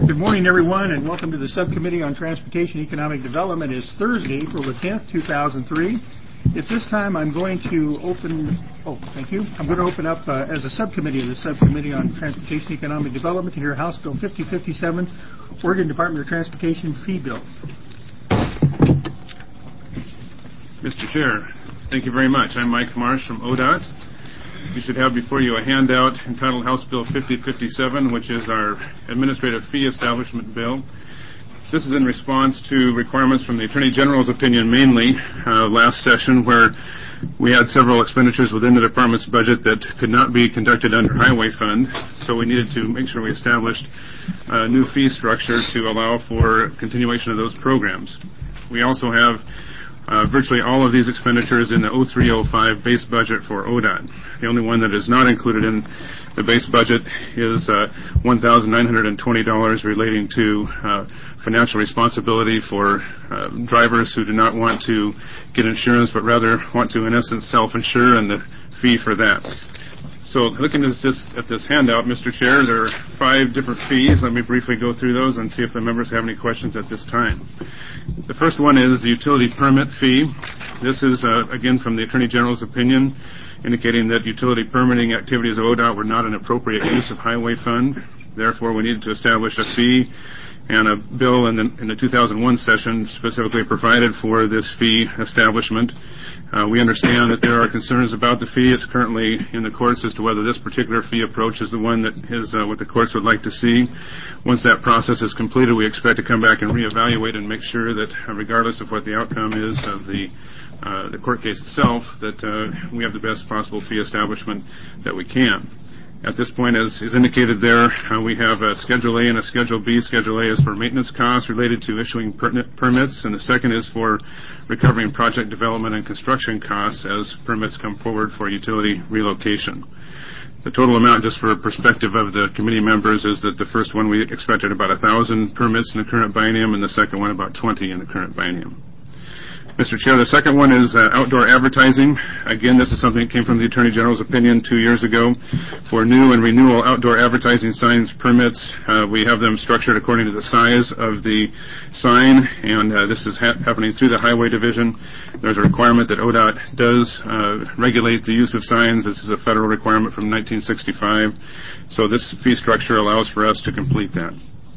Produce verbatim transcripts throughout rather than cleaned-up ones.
Good morning, everyone, and welcome to the Subcommittee on Transportation and Economic Development. It's Thursday, April the tenth, two thousand three. At this time, I'm going to open, oh, thank you. I'm going to open up uh, as a subcommittee of the Subcommittee on Transportation and Economic Development to hear House Bill fifty fifty-seven, Oregon Department of Transportation Fee Bill. Mister Chair, thank you very much. I'm Mike Marsh from O D O T. You should have before you a handout entitled House Bill fifty fifty-seven, which is our Administrative Fee Establishment Bill. This is in response to requirements from the Attorney General's opinion mainly uh, last session, where we had several expenditures within the department's budget that could not be conducted under Highway Fund, so we needed to make sure we established a new fee structure to allow for continuation of those programs. We also have Uh, virtually all of these expenditures in the oh three oh five base budget for O D O T. The only one that is not included in the base budget is uh, one thousand nine hundred twenty dollars relating to uh, financial responsibility for uh, drivers who do not want to get insurance but rather want to, in essence, self-insure, and the fee for that. So looking at this, at this handout, Mister Chair, there are five different fees. Let me briefly go through those and see if the members have any questions at this time. The first one is the utility permit fee. This is, uh, again, from the Attorney General's opinion, indicating that utility permitting activities of O D O T were not an appropriate use of Highway Fund. Therefore, we needed to establish a fee, and a bill in the, in the two thousand one session specifically provided for this fee establishment. Uh, we understand that there are concerns about the fee. It's currently in the courts as to whether this particular fee approach is the one that is uh, what the courts would like to see. Once that process is completed, we expect to come back and reevaluate and make sure that, uh, regardless of what the outcome is of the uh, the court case itself, that uh, we have the best possible fee establishment that we can. At this point, as is indicated there, uh, we have a Schedule A and a Schedule B. Schedule A is for maintenance costs related to issuing per- permits, and the second is for recovering project development and construction costs as permits come forward for utility relocation. The total amount, just for perspective of the committee members, is that the first one we expected about one thousand permits in the current biennium, and the second one about twenty in the current biennium. Mister Chair, the second one is uh, outdoor advertising. Again, this is something that came from the Attorney General's opinion two years ago. For new and renewal outdoor advertising signs permits, uh, we have them structured according to the size of the sign, and uh, this is ha- happening through the Highway Division. There's a requirement that O D O T does uh, regulate the use of signs. This is a federal requirement from nineteen sixty-five, so this fee structure allows for us to complete that.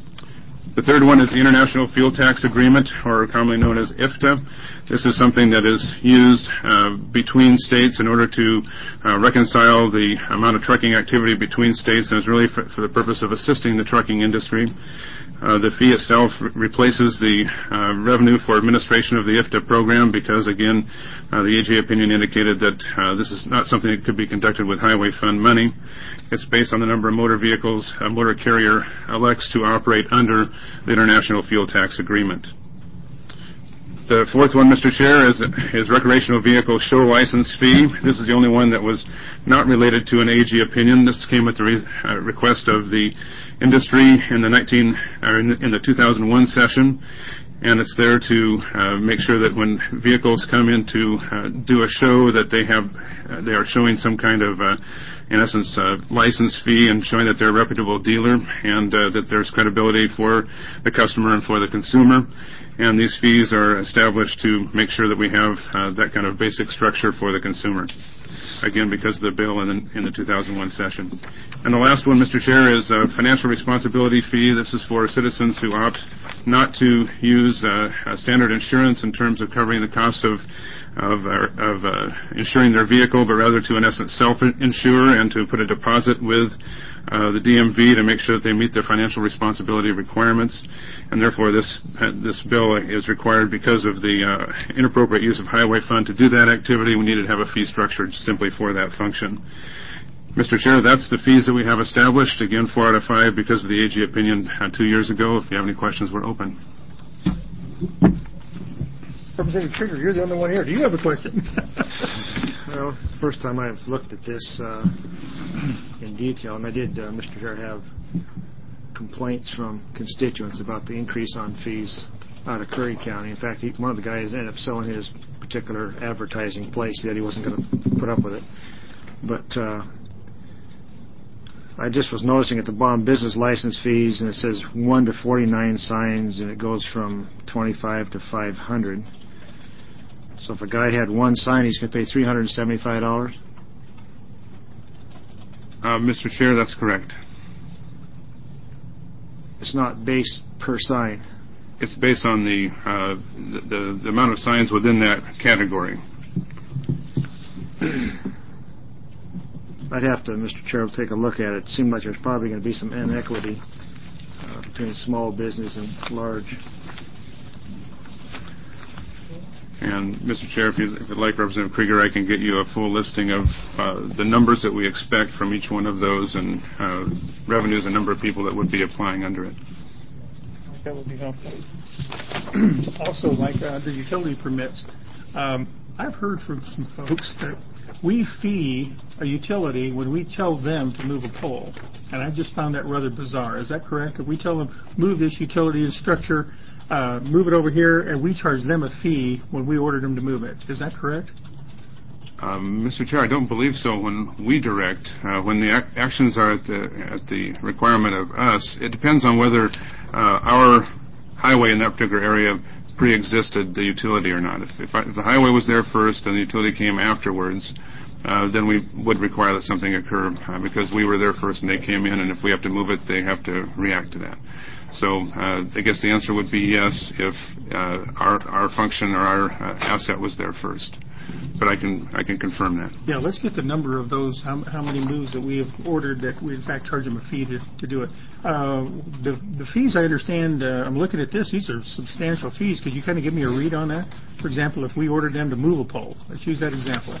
The third one is the International Fuel Tax Agreement, or commonly known as I F T A. This is something that is used uh, between states in order to uh, reconcile the amount of trucking activity between states, and is really for, for the purpose of assisting the trucking industry. Uh, the fee itself re- replaces the uh, revenue for administration of the I F T A program because, again, uh, the A G opinion indicated that uh, this is not something that could be conducted with Highway Fund money. It's based on the number of motor vehicles a motor carrier elects to operate under the International Fuel Tax Agreement. The fourth one, Mister Chair, is, is recreational vehicle show license fee. This is the only one that was not related to an A G opinion. This came at the re- uh, request of the industry in the nineteen or in, in the two thousand one session, and it's there to uh, make sure that when vehicles come in to uh, do a show, that they have uh, they are showing some kind of uh, in essence, uh, license fee, and showing that they're a reputable dealer, and uh, that there's credibility for the customer and for the consumer. And these fees are established to make sure that we have uh, that kind of basic structure for the consumer. Again, because of the bill in the, in the two thousand one session. And the last one, Mister Chair, is a financial responsibility fee. This is for citizens who opt not to use uh, standard insurance in terms of covering the cost of of, uh, of uh, insuring their vehicle, but rather to, in essence, self-insure and to put a deposit with uh, the D M V to make sure that they meet their financial responsibility requirements. And therefore, this uh, this bill is required because of the uh, inappropriate use of Highway Fund to do that activity. We needed to have a fee structure simply for that function. Mister Chair, that's the fees that we have established. Again, four out of five because of the A G opinion uh, two years ago. If you have any questions, we're open. Representative Trigger, you're the only one here. Do you have a question? Well, it's the first time I've looked at this uh, in detail, and I did, uh, Mister Chair, have complaints from constituents about the increase on fees out of Curry County. In fact, he, one of the guys ended up selling his particular advertising place. He said he wasn't going to put up with it. But uh, I just was noticing at the bottom, business license fees, and it says one to forty-nine signs, and it goes from twenty-five to five hundred. So if a guy had one sign, he's going to pay three hundred seventy-five dollars? Uh, Mister Chair, that's correct. It's not based per sign. It's based on the, uh, the, the, the amount of signs within that category. I'd have to, Mister Chair, take a look at it. It seemed like there's probably going to be some inequity uh, between small business and large. And, Mister Chair, if you'd, if you'd like, Representative Krieger, I can get you a full listing of uh, the numbers that we expect from each one of those and uh, revenues and number of people that would be applying under it. That would be helpful. Also, like uh, the utility permits, um, I've heard from some folks that we fee a utility when we tell them to move a pole, and I just found that rather bizarre. Is that correct? If we tell them, move this utility structure, uh, move it over here, and we charge them a fee when we order them to move it. Is that correct? Um, Mister Chair, I don't believe so. When we direct, uh, when the ac- actions are at the, at the requirement of us, it depends on whether uh, our highway in that particular area pre-existed the utility or not. If, if, I, if the highway was there first and the utility came afterwards, uh, then we would require that something occur uh, because we were there first and they came in, and if we have to move it, they have to react to that. So uh, I guess the answer would be yes if uh, our, our function or our uh, asset was there first. But I can I can confirm that. Yeah, let's get the number of those, how, how many moves that we have ordered that we in fact charge them a fee to, to do it. Uh, the, the fees, I understand, uh, I'm looking at this, these are substantial fees. Could you kind of give me a read on that? For example, if we ordered them to move a pole, let's use that example.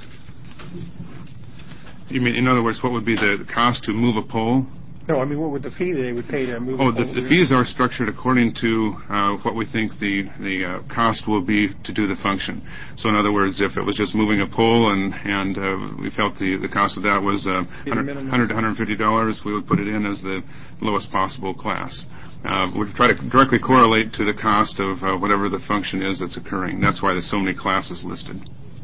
You mean, in other words, what would be the cost to move a pole? No, I mean, what would the fee they would pay to move Oh, a the, pole? the fees are structured according to uh, what we think the the uh, cost will be to do the function. So, in other words, if it was just moving a pole and and uh, we felt the, the cost of that was uh, one hundred to one hundred fifty dollars, we would put it in as the lowest possible class. Uh, we'd try to directly correlate to the cost of uh, whatever the function is that's occurring. That's why there's so many classes listed.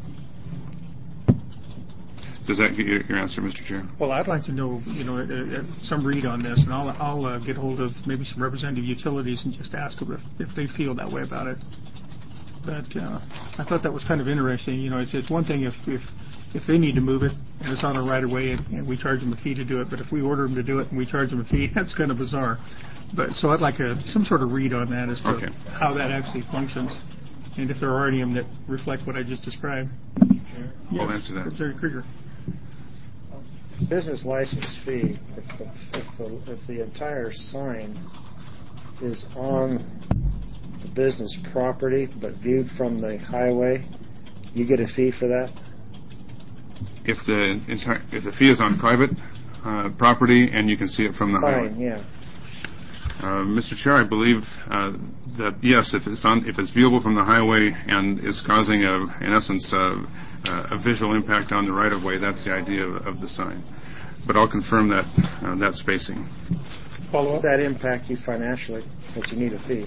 Does that get you your answer, Mister Chair? Well, I'd like to know, you know, uh, uh, some read on this, and I'll, I'll uh, get hold of maybe some representative utilities and just ask them if, if they feel that way about it. But uh, I thought that was kind of interesting. You know, it's, it's one thing if, if if they need to move it and it's on a right of way and, and we charge them a fee to do it, but if we order them to do it and we charge them a fee, that's kind of bizarre. But so I'd like a, some sort of read on that as to okay. how that actually functions, and if there are any of them that reflect what I just described. I'll Yes, answer that. Representative Krieger. Business license fee, if the, if the, if the entire sign is on the business property but viewed from the highway, you get a fee for that? If the entire if the fee is on private uh, property and you can see it from the Fine, highway. yeah. Uh, Mister Chair, I believe uh, that yes, if it's on if it's viewable from the highway and is causing a in essence uh, Uh, a visual impact on the right-of-way, that's the idea of, of the sign. But I'll confirm that uh, that spacing. Follow up? Does that impact you financially, that you need a fee?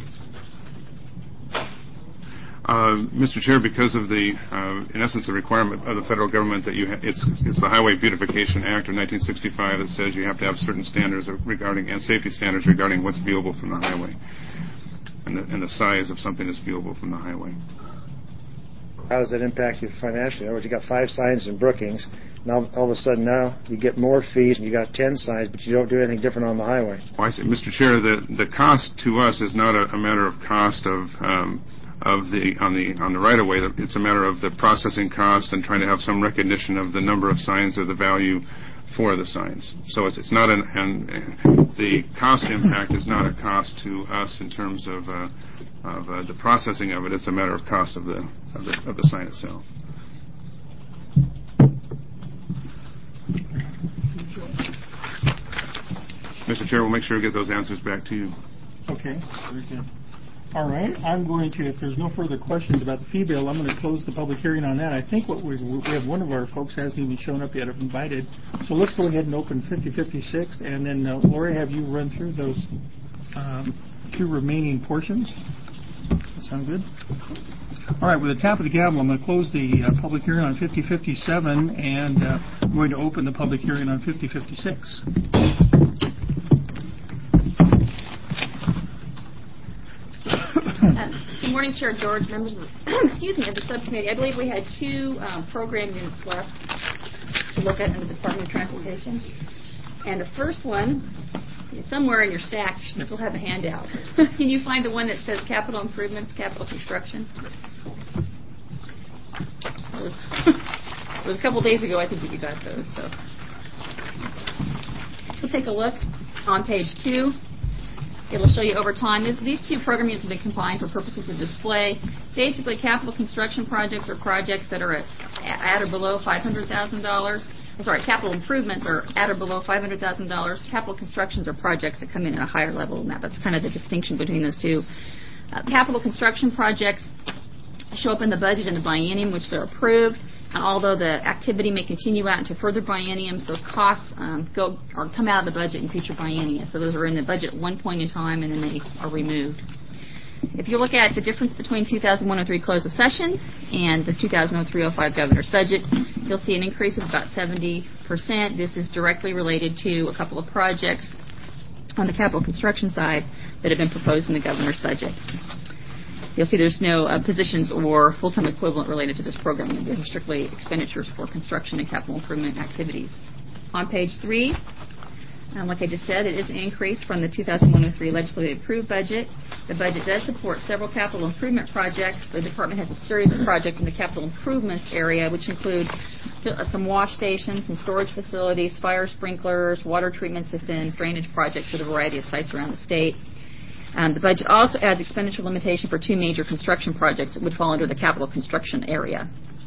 Uh, Mister Chair, because of the, uh, in essence, the requirement of the federal government that you ha- it's it's the Highway Beautification Act of nineteen sixty-five that says you have to have certain standards regarding and safety standards regarding what's viewable from the highway and the, and the size of something that's viewable from the highway. How does that impact you financially? In other words, you got five signs in Brookings. Now, all of a sudden, now you get more fees, and you got ten signs, but you don't do anything different on the highway. Well, I say, Mister Chair, the the cost to us is not a, a matter of cost of um, of the on the on the right of way. It's a matter of the processing cost and trying to have some recognition of the number of signs or the value for the signs. So it's it's not an, an the cost impact is not a cost to us in terms of. Uh, of uh, the processing of it. It's a matter of cost of the of the, of the sign itself. Mister Chair, we'll make sure we get those answers back to you. Okay, very good. All right, I'm going to, if there's no further questions about the fee bill, I'm going to close the public hearing on that. I think what we we have one of our folks hasn't even shown up yet, I've invited. So let's go ahead and open fifty fifty-six, and then uh, Lori, have you run through those um, two remaining portions? That sound good? All right, with the tap of the gavel, I'm going to close the uh, public hearing on fifty fifty-seven, and uh, I'm going to open the public hearing on fifty fifty-six. Uh, good morning, Chair George, members of the, excuse me, of the subcommittee. I believe we had two um, program units left to look at in the Department of Transportation. And the first one, somewhere in your stack, you should still have a handout. Can you find the one that says capital improvements, capital construction? It was, it was a couple days ago, I think, that you got those. So we'll take a look on page two. It'll show you over time. These two program units have been combined for purposes of display. Basically, capital construction projects are projects that are at, at or below five hundred thousand dollars. Sorry, capital improvements are at or below five hundred thousand dollars. Capital constructions are projects that come in at a higher level than that. That's kind of the distinction between those two. Uh, capital construction projects show up in the budget in the biennium, which they're approved. And although the activity may continue out into further bienniums, those costs um, go or come out of the budget in future biennia. So those are in the budget at one point in time, and then they are removed. If you look at the difference between two thousand one oh three close of session and the two thousand three oh five governor's budget, you'll see an increase of about seventy percent. This is directly related to a couple of projects on the capital construction side that have been proposed in the governor's budget. You'll see there's no uh, positions or full-time equivalent related to this program. These are strictly expenditures for construction and capital improvement activities. On page three, um, like I just said, it is an increase from the two thousand one oh three legislatively approved budget. The budget does support several capital improvement projects. The department has a series of projects in the capital improvements area, which include uh, some wash stations, some storage facilities, fire sprinklers, water treatment systems, drainage projects at a variety of sites around the state. Um, the budget also adds expenditure limitation for two major construction projects that would fall under the capital construction area.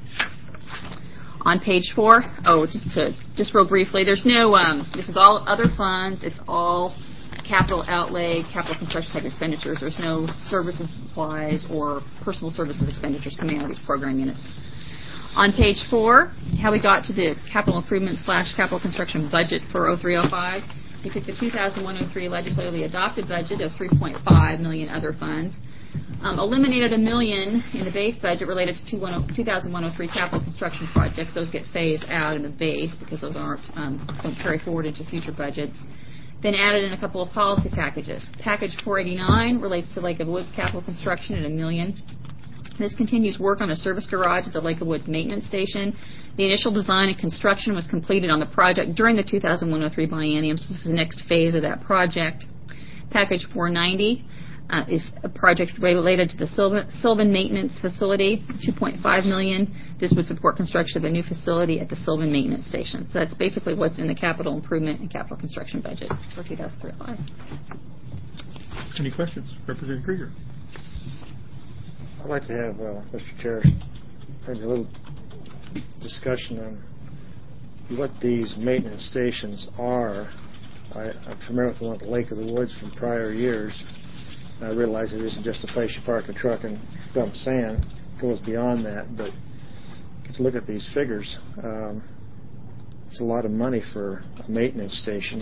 On page four, oh, just to, just real briefly, there's no, um, this is all other funds. It's all capital outlay, capital construction type expenditures. There's no services, supplies, or personal services expenditures coming out of these program units. On page four, how we got to the capital improvement slash capital construction budget for oh three oh five. We took the two thousand one oh three legislatively adopted budget of three point five million dollars other funds, um, eliminated a million in the base budget related to two thousand one oh three capital construction projects. Those get phased out in the base because those aren't um, don't carry forward into future budgets. Then added in a couple of policy packages. Package four eighty-nine relates to Lake of Woods capital construction at a million. This continues work on a service garage at the Lake of Woods maintenance station. The initial design and construction was completed on the project during the two thousand one oh three biennium, so this is the next phase of that project. Package four ninety uh, is a project related to the Sylvan, Sylvan maintenance facility, two point five million dollars. This would support construction of a new facility at the Sylvan maintenance station. So that's basically what's in the capital improvement and capital construction budget for two thousand three oh five. Any questions? Representative Krieger. I'd like to have, uh, Mister Chair, maybe a little discussion on what these maintenance stations are. I, I'm familiar with the one at the Lake of the Woods from prior years. I realize it isn't just a place you park a truck and dump sand. It goes beyond that. But to look at these figures, um, it's a lot of money for a maintenance station.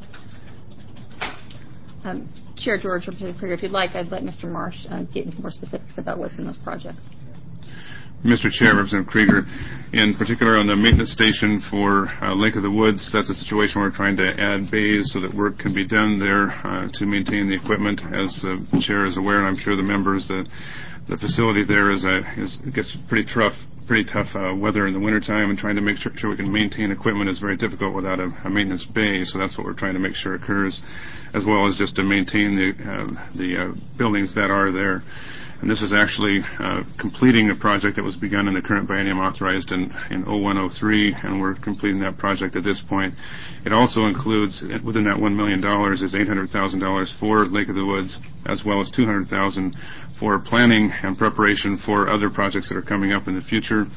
Um, Chair George, Representative Krieger, if you'd like, I'd let Mister Marsh uh, get into more specifics about what's in those projects. Mister Chair, Representative Krieger, in particular on the maintenance station for uh, Lake of the Woods, that's a situation where we're trying to add bays so that work can be done there uh, to maintain the equipment. As the Chair is aware, and I'm sure the members, that the facility there is, a, is gets pretty tough, pretty tough uh, weather in the wintertime, and trying to make sure, sure we can maintain equipment is very difficult without a, a maintenance bay, so that's what we're trying to make sure occurs, as well as just to maintain the, uh, the uh, buildings that are there. And this is actually uh, completing a project that was begun in the current biennium authorized in, in oh one oh three, and we're completing that project at this point. It also includes, within that one million dollars, is eight hundred thousand dollars for Lake of the Woods, as well as two hundred thousand dollars for planning and preparation for other projects that are coming up in the future.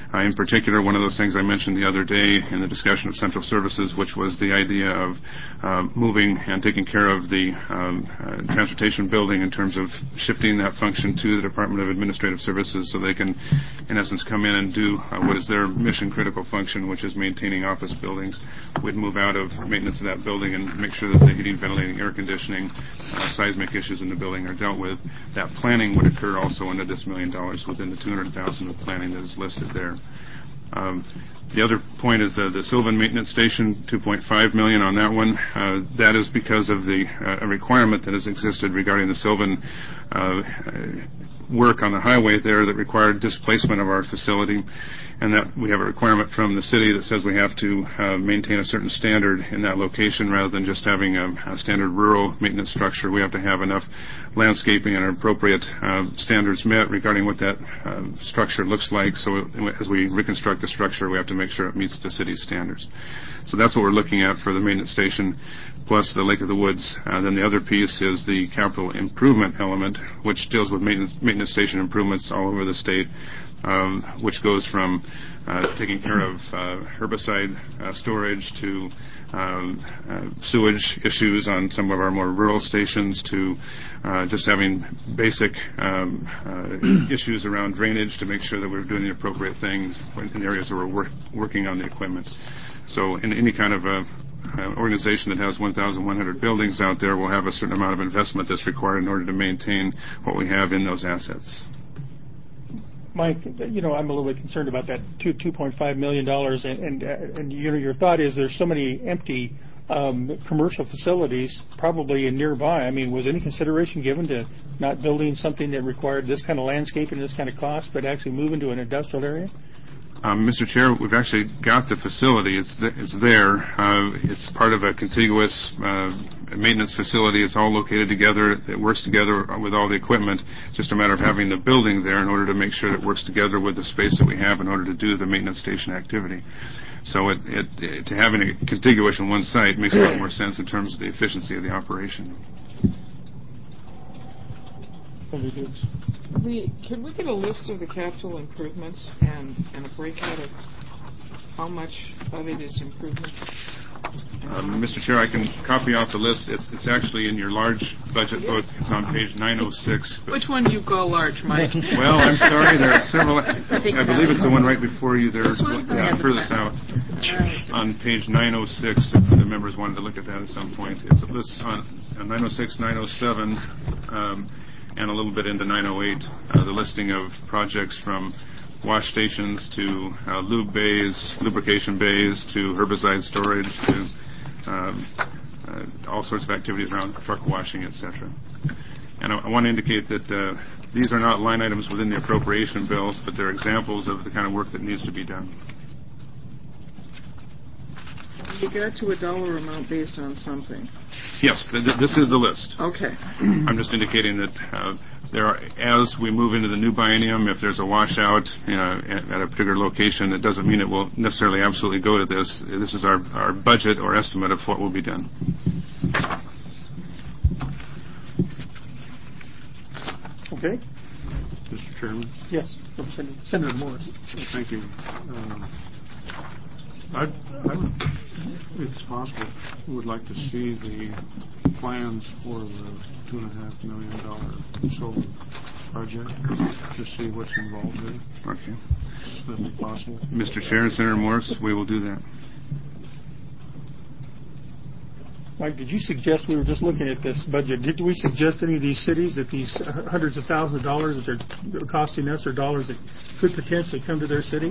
Uh, in particular, one of those things I mentioned the other day in the discussion of central services, which was the idea of uh, moving and taking care of the um, uh, transportation building in terms of shifting that function to the Department of Administrative Services so they can, in essence, come in and do uh, what is their mission-critical function, which is maintaining office buildings. We'd move out of maintenance of that building and make sure that the heating, ventilating, air conditioning, uh, seismic issues in the building are dealt with. That planning would occur also under this million dollars within the two hundred thousand dollars of planning that is listed there. Um, the other point is uh, the Sylvan Maintenance Station, two point five million dollars on that one. Uh, that is because of the uh, a requirement that has existed regarding the Sylvan uh, work on the highway there that required displacement of our facility, and that we have a requirement from the city that says we have to uh, maintain a certain standard in that location rather than just having a, a standard rural maintenance structure. We have to have enough landscaping and appropriate uh, standards met regarding what that uh, structure looks like. So as we reconstruct the structure, we have to make sure it meets the city's standards. So that's what we're looking at for the maintenance station, plus the Lake of the Woods. Uh, then the other piece is the capital improvement element, which deals with maintenance, maintenance station improvements all over the state, um, which goes from uh, taking care of uh, herbicide uh, storage to um, uh, sewage issues on some of our more rural stations to uh, just having basic um, uh, issues around drainage to make sure that we're doing the appropriate things in areas where we're work, working on the equipment. So in any kind of a Uh, organization that has one thousand one hundred buildings out there will have a certain amount of investment that's required in order to maintain what we have in those assets. Mike, you know, I'm a little bit concerned about that two two point five million dollars, and and, uh, and you know, your thought is there's so many empty um, commercial facilities probably in nearby. I mean, was any consideration given to not building something that required this kind of landscape and this kind of cost, but actually move into an industrial area? Um, Mister Chair, we've actually got the facility. It's th- it's there. Uh, it's part of a contiguous uh, maintenance facility. It's all located together. It works together with all the equipment. It's just a matter of having the building there in order to make sure it works together with the space that we have in order to do the maintenance station activity. So it, it, it, to having it contiguous in one site makes a lot more sense in terms of the efficiency of the operation. We, can we get a list of the capital improvements and, and a breakout of how much of it is improvements? Um, Mister Chair, I can copy off the list. It's, it's actually in your large budget book. It's on page nine oh six. Which one do you call large, Mike? Well, I'm sorry. There are several. I believe it's the one right before you. There's This one? yeah, Yeah, furthest out. On page nine oh six, if the members wanted to look at that at some point. It's a list on uh, nine oh six, nine oh seven, um, and a little bit into nine oh eight, uh, the listing of projects from wash stations to uh, lube bays, lubrication bays, to herbicide storage, to um, uh, all sorts of activities around truck washing, et cetera. And I, I want to indicate that uh, these are not line items within the appropriation bills, but they're examples of the kind of work that needs to be done. You got to a dollar amount based on something. Yes, th- th- this is the list. Okay. I'm just indicating that uh, there are, as we move into the new biennium, if there's a washout you know, at, at a particular location, it doesn't mean it will necessarily absolutely go to this. This is our, our budget or estimate of what will be done. Okay. Mister Chairman? Yes, Representative Senator Morris. Thank you. Um, I, I would, if it's possible, would like to see the plans for the two and a half million dollar solar project to see what's involved there. Okay. If it's possible. Mister Chair and Senator Morris, we will do that. Mike, did you suggest, we were just looking at this budget, did we suggest any of these cities that these hundreds of thousands of dollars that they're costing us are dollars that could potentially come to their city?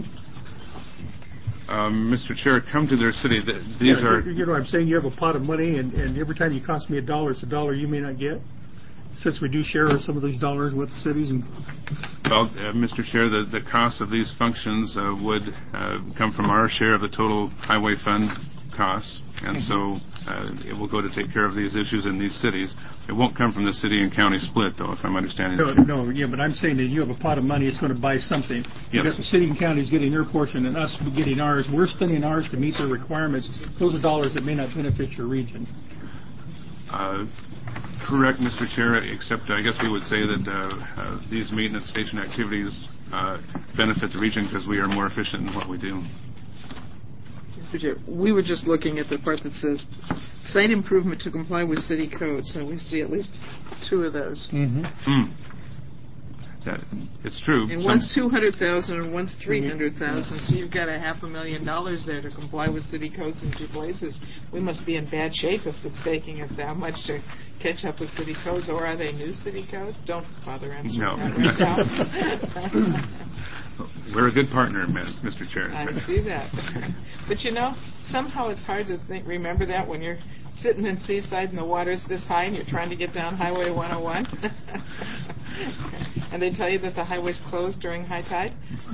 Um, Mister Chair, come to their city. Th- these yeah, are... You know what I'm saying? You have a pot of money, and, and every time you cost me a dollar, it's a dollar you may not get. Since we do share some of these dollars with the cities. And well, uh, Mister Chair, the, the cost of these functions uh, would uh, come from our share of the total highway fund costs, and so uh, it will go to take care of these issues in these cities. It won't come from the city and county split, though, if I'm understanding no, it. No, yeah, but I'm saying that you have a pot of money, it's going to buy something. Yes. You got the city and counties getting their portion and us getting ours. We're spending ours to meet their requirements. Those are dollars that may not benefit your region. Uh, correct, Mister Chair, except I guess we would say that uh, uh, these maintenance station activities uh, benefit the region because we are more efficient in what we do. Mister Chair, we were just looking at the part that says site improvement to comply with city codes, and we see at least two of those. Mm-hmm. Mm. That, it's true. And Some- one's two hundred thousand and one's three hundred thousand, so you've got a half a million dollars there to comply with city codes in two places. We must be in bad shape if it's taking us that much to catch up with city codes, or are they new city codes? Don't bother answering No. that right now. We're a good partner, Mister Chair. I see that. But you know, somehow it's hard to think, remember that when you're sitting in Seaside and the water's this high and you're trying to get down Highway one oh one. And they tell you that the highway's closed during high tide.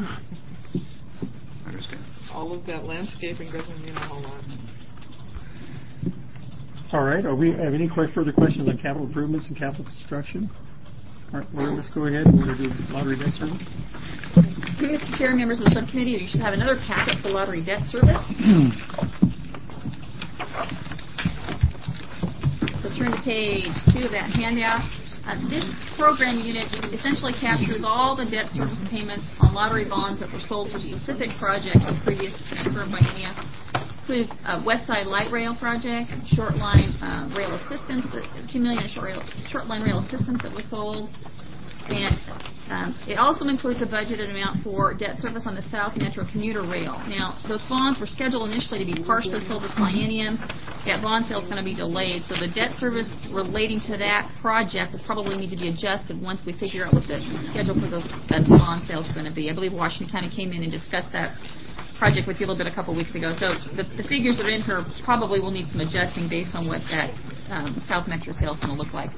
I understand. All of that landscaping doesn't mean a whole lot. All right. Are we have any que- further questions on capital improvements and capital construction? All right, Laura, let's go ahead. We're going to do lottery debt service. Mister Chair, members of the subcommittee, you should have another packet for lottery debt service. So turn to page two of that handout. Uh, this program unit essentially captures all the debt service payments on lottery bonds that were sold for specific projects in previous number of biennia. Includes uh, West Side Light Rail project, short line uh, rail assistance, uh, two million short, rail, short line rail assistance that was sold, and um, it also includes a budgeted amount for debt service on the South Metro commuter rail. Now, those bonds were scheduled initially to be partially sold this biennium. That bond sale is going to be delayed, so the debt service relating to that project will probably need to be adjusted once we figure out what the schedule for those uh, bond sales is going to be. I believe Washington County came in and discussed that project with you a little bit a couple weeks ago. So the, the figures that are in here probably will need some adjusting based on what that um, South Metro sale is going to look like.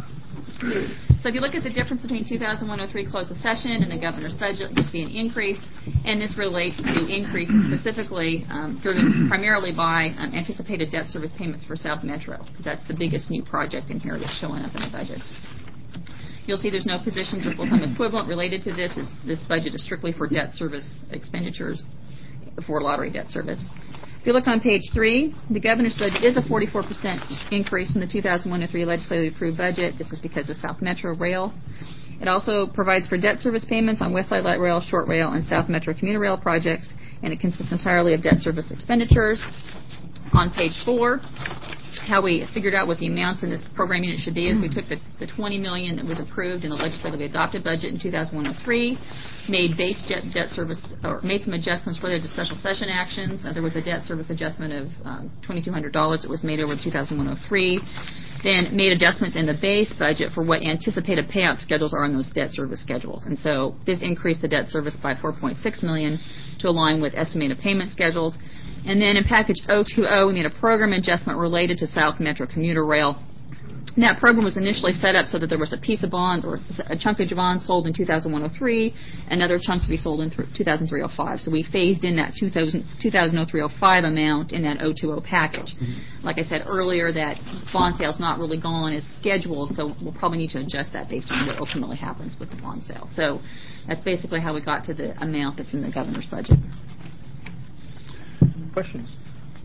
So if you look at the difference between two thousand one oh three close of session and the governor's budget, you see an increase, and this relates to increases specifically um, driven primarily by um, anticipated debt service payments for South Metro, because that's the biggest new project in here that's showing up in the budget. You'll see there's no positions or full-time equivalent related to this. It's, this budget is strictly for debt service expenditures for lottery debt service. If you look on page three, the governor's budget is a forty-four percent increase from the two thousand one oh three legislatively approved budget. This is because of South Metro Rail. It also provides for debt service payments on West Side Light Rail, Short Rail, and South Metro commuter rail projects, and it consists entirely of debt service expenditures. On page four, how we figured out what the amounts in this program unit should be is we took the, the twenty million dollars that was approved in the legislatively adopted budget in two thousand one oh three, made base debt, debt service, or made some adjustments related to special session actions. Uh, there was a debt service adjustment of um, twenty-two hundred dollars that was made over two thousand one oh three. Then made adjustments in the base budget for what anticipated payout schedules are on those debt service schedules. And so this increased the debt service by four point six million dollars to align with estimated payment schedules. And then in package oh two oh, we made a program adjustment related to South Metro commuter rail. And that program was initially set up so that there was a piece of bonds or a chunk of bonds sold in two thousand one oh three, another chunk to be sold in two thousand three oh five. So we phased in that two thousand three oh five amount in that oh two oh package. Mm-hmm. Like I said earlier, that bond sale's not really gone as scheduled, so we'll probably need to adjust that based on what ultimately happens with the bond sale. So that's basically how we got to the amount that's in the governor's budget. Questions?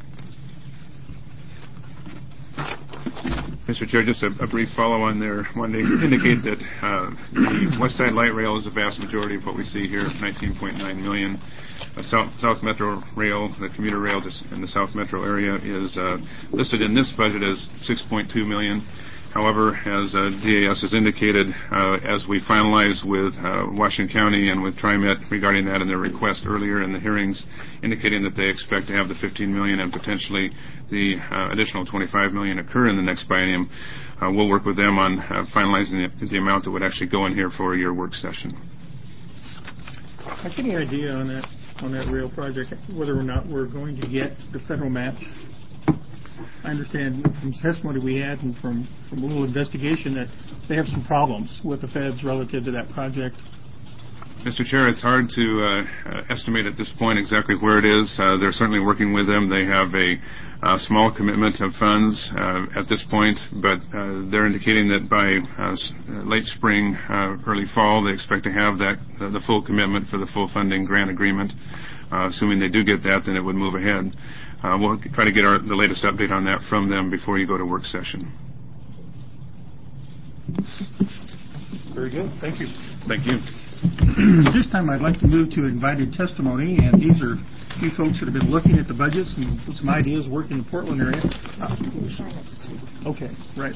Mister Chair, just a, a brief follow-on there. Wanted to indicate that uh, the West Side Light Rail is the vast majority of what we see here, nineteen point nine million dollars. Uh, South, South Metro Rail, the commuter rail in the South Metro area, is uh, listed in this budget as six point two million dollars. However, as uh, D A S has indicated, uh, as we finalize with uh, Washington County and with TriMet regarding that in their request earlier in the hearings, indicating that they expect to have the fifteen million dollars and potentially the uh, additional twenty-five million dollars occur in the next biennium, uh, we'll work with them on uh, finalizing the, the amount that would actually go in here for your work session. Have any idea on that on that rail project whether or not we're going to get the federal match? I understand from testimony we had and from, from a little investigation that they have some problems with the feds relative to that project. Mister Chair, it's hard to uh, uh, estimate at this point exactly where it is. Uh, they're certainly working with them. They have a uh, small commitment of funds uh, at this point, but uh, they're indicating that by uh, late spring, uh, early fall, they expect to have that uh, the full commitment for the full funding grant agreement. Uh, assuming they do get that, then it would move ahead. Uh, we'll try to get our, the latest update on that from them before you go to work session. Very good. Thank you. Thank you. This time I'd like to move to invited testimony, and these are a few folks that have been looking at the budgets and some ideas working in the Portland area. Uh, okay, right.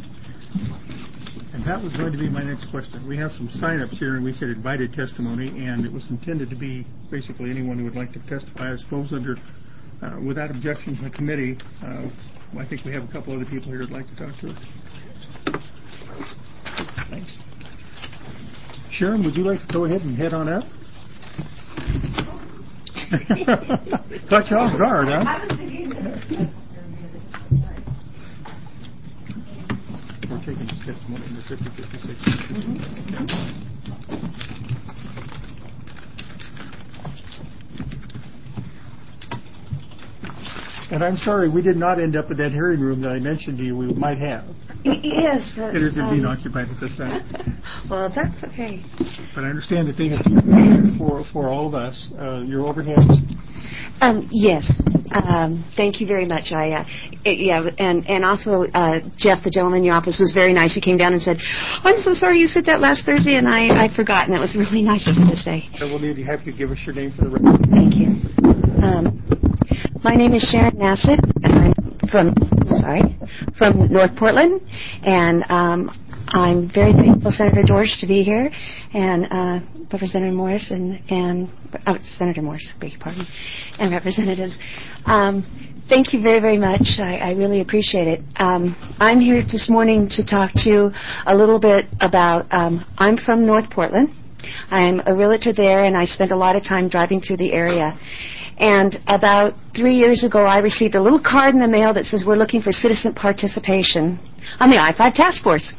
And that was going to be my next question. We have some sign-ups here, and we said invited testimony, and it was intended to be basically anyone who would like to testify, I suppose, under uh, without objection from the committee. Uh, I think we have a couple other people here who'd like to talk to us. Thanks. Sharon, would you like to go ahead and head on up? Caught you off guard, huh? We're taking this testimony in the fifty fifty-six. Mm-hmm. And I'm sorry, we did not end up in that hearing room that I mentioned to you we might have. Yes. It is indeed um, occupied at this time. Well, that's okay. But I understand that they have paid for for all of us uh, your overheads. Um, yes. Um, thank you very much. I uh, it, yeah, and and also uh, Jeff, the gentleman in your office, was very nice. He came down and said, "I'm so sorry you said that last Thursday, and I I forgot." And it was really nice of him to say. So we'll need to have you give us your name for the record. Thank you. Um, my name is Sharon Nassett, and I'm from sorry from North Portland, and um, I'm very thankful, Senator George, to be here, and uh, Representative Morris and and oh, Senator Morris, beg your pardon, and representatives. Um, thank you very, very much. I, I really appreciate it. Um, I'm here this morning to talk to you a little bit about. Um, I'm from North Portland. I'm a realtor there, and I spent a lot of time driving through the area. And about three years ago, I received a little card in the mail that says we're looking for citizen participation on the I five task force,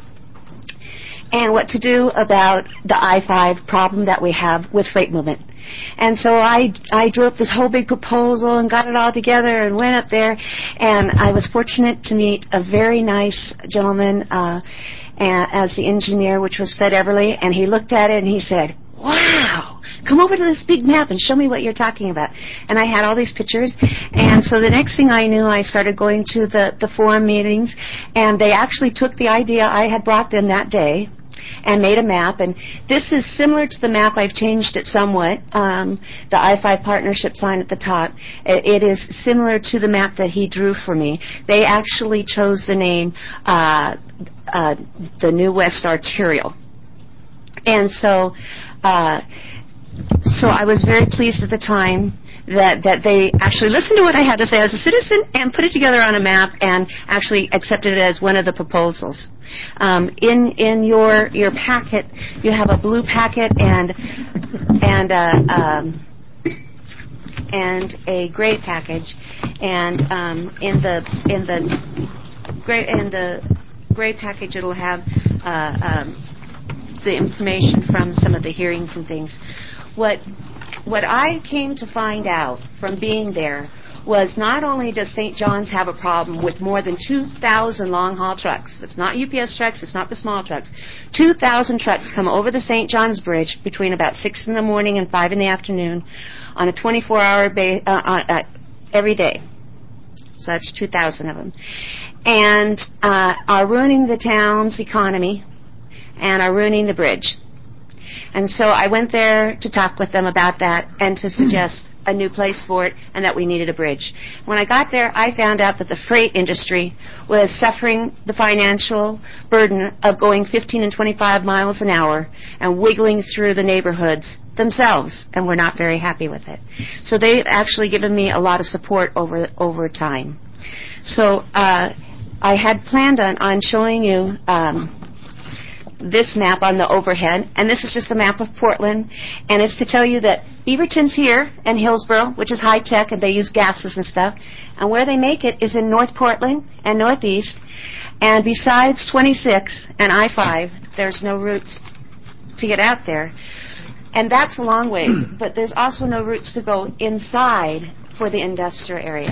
and what to do about the I five problem that we have with freight movement. And so I, I drew up this whole big proposal and got it all together and went up there, and I was fortunate to meet a very nice gentleman uh, as the engineer, which was Fred Everly, and he looked at it and he said, "Wow, come over to this big map and show me what you're talking about." And I had all these pictures, and so the next thing I knew, I started going to the, the forum meetings, and they actually took the idea I had brought them that day and made a map. And this is similar to the map. I've changed it somewhat. Um, the I five partnership sign at the top, it, it is similar to the map that he drew for me. They actually chose the name uh, uh, the New West Arterial. And so uh, so I was very pleased at the time that, that they actually listened to what I had to say as a citizen and put it together on a map and actually accepted it as one of the proposals. Um, in in your your packet, you have a blue packet and and uh, um, and a gray package, and um, in the in the gray in the gray package it'll have uh, um, the information from some of the hearings and things. What what I came to find out from being there was not only does Saint John's have a problem with more than two thousand long-haul trucks. It's not U P S trucks. It's not the small trucks. two thousand trucks come over the Saint John's Bridge between about six in the morning and five in the afternoon on a twenty-four hour ba- uh, uh, every day. So that's two thousand of them. And uh, are ruining the town's economy and are ruining the bridge. And so I went there to talk with them about that and to suggest a new place for it, and that we needed a bridge. When I got there, I found out that the freight industry was suffering the financial burden of going fifteen and twenty-five miles an hour and wiggling through the neighborhoods themselves, and were not very happy with it. So they've actually given me a lot of support over over time. So uh, I had planned on, on showing you um, this map on the overhead, and this is just a map of Portland, and it's to tell you that Beaverton's here and Hillsboro, which is high tech, and they use gases and stuff, and where they make it is in North Portland and Northeast, and besides twenty-six and I five, there's no routes to get out there, and that's a long ways, but there's also no routes to go inside for the industrial area.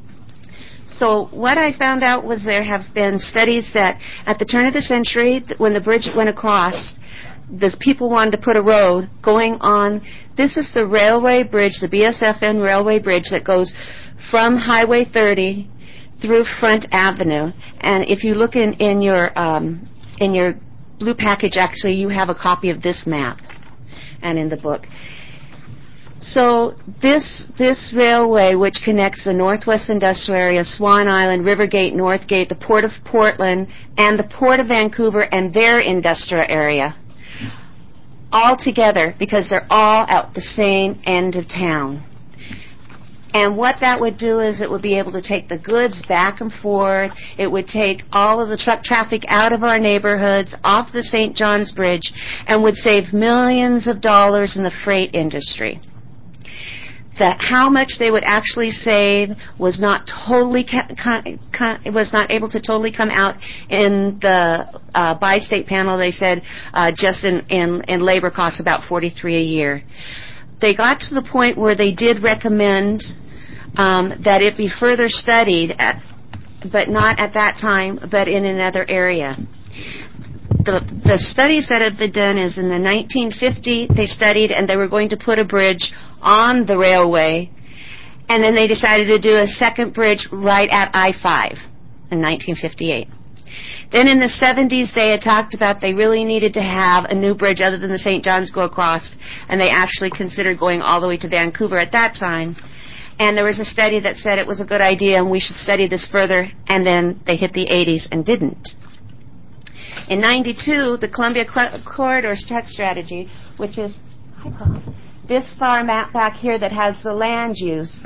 So what I found out was there have been studies that at the turn of the century, when the bridge went across, the people wanted to put a road going on. This is the railway bridge, the B S F N railway bridge that goes from Highway thirty through Front Avenue. And if you look in, in your um, in your blue package, actually, you have a copy of this map. and in the book. So this this railway, which connects the Northwest Industrial Area, Swan Island, Rivergate, Northgate, the Port of Portland, and the Port of Vancouver and their industrial area, all together, because they're all at the same end of town. And what that would do is it would be able to take the goods back and forth. It would take all of the truck traffic out of our neighborhoods, off the Saint John's Bridge, and would save millions of dollars in the freight industry. That how much they would actually save was not totally ca- ca- ca- was not able to totally come out in the uh, bi-state panel. They said uh, just in, in, in labor costs about forty-three a year. They got to the point where they did recommend um, that it be further studied, at, but not at that time, but in another area. The, the studies that have been done is in the nineteen fifty they studied, and they were going to put a bridge on the railway, and then they decided to do a second bridge right at I five in nineteen fifty-eight. Then in the seventies they had talked about they really needed to have a new bridge other than the Saint John's go across, and they actually considered going all the way to Vancouver at that time. And there was a study that said it was a good idea and we should study this further, and then they hit the eighties and didn't. In ninety-two, the Columbia Corridor Strategy, which is this far map back here that has the land use,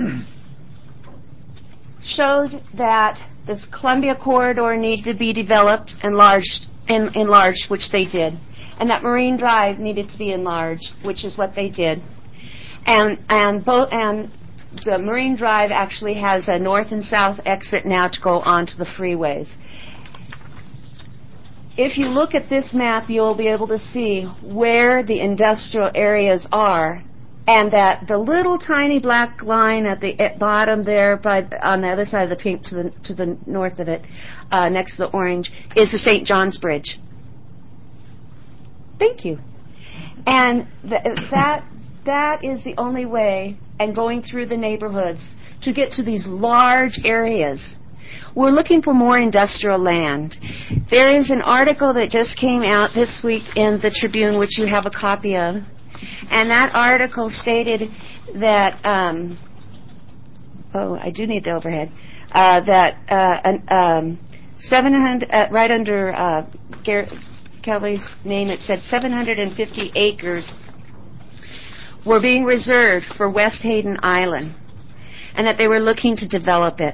showed that this Columbia Corridor needed to be developed, enlarged, en- enlarged, which they did, and that Marine Drive needed to be enlarged, which is what they did. And and both and the Marine Drive actually has a north and south exit now to go onto the freeways. If you look at this map, you'll be able to see where the industrial areas are, and that the little tiny black line at the at bottom there, by on the other side of the pink to the to the north of it, uh, next to the orange, is the Saint John's Bridge. Thank you. And th- that that is the only way, and going through the neighborhoods, to get to these large areas. We're looking for more industrial land. There is an article that just came out this week in the Tribune, which you have a copy of, and that article stated that, um, oh, I do need the overhead, uh, that uh, an, um, seven hundred, uh, right under uh, Garrett Kelly's name, it said seven hundred fifty acres were being reserved for West Hayden Island, and that they were looking to develop it.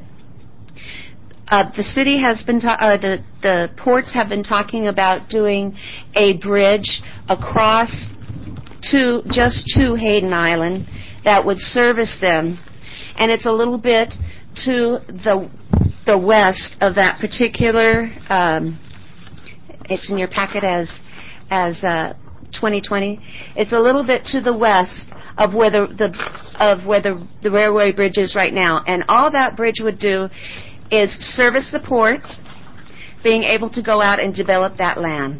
Uh, the city has been, ta- uh, the, the ports have been talking about doing a bridge across to, just to Hayden Island that would service them. And it's a little bit to the, the west of that particular, um, it's in your packet as, as, uh, twenty twenty. It's a little bit to the west of where the, the, of where the, the railway bridge is right now. And all that bridge would do is service the ports, being able to go out and develop that land.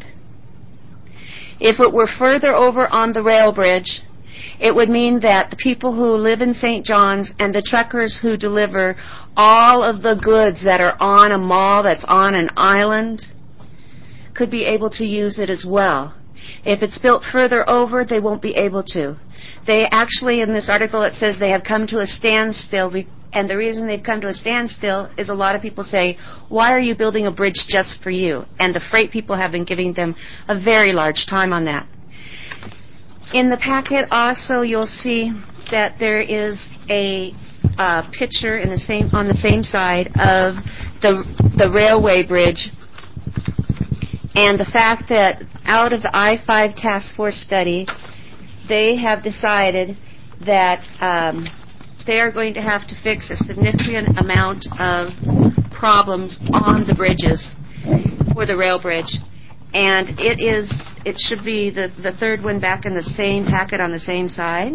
If it were further over on the rail bridge, it would mean that the people who live in Saint John's and the truckers who deliver all of the goods that are on a mall that's on an island could be able to use it as well. If it's built further over, they won't be able to. They actually, in this article, it says they have come to a standstill. And the reason they've come to a standstill is a lot of people say, why are you building a bridge just for you? And the freight people have been giving them a very large time on that. In the packet also you'll see that there is a uh, picture in the same on the same side of the the railway bridge, and the fact that out of the I five task force study, they have decided that um, they are going to have to fix a significant amount of problems on the bridges for the rail bridge. And it is, it should be the, the third one back in the same packet on the same side.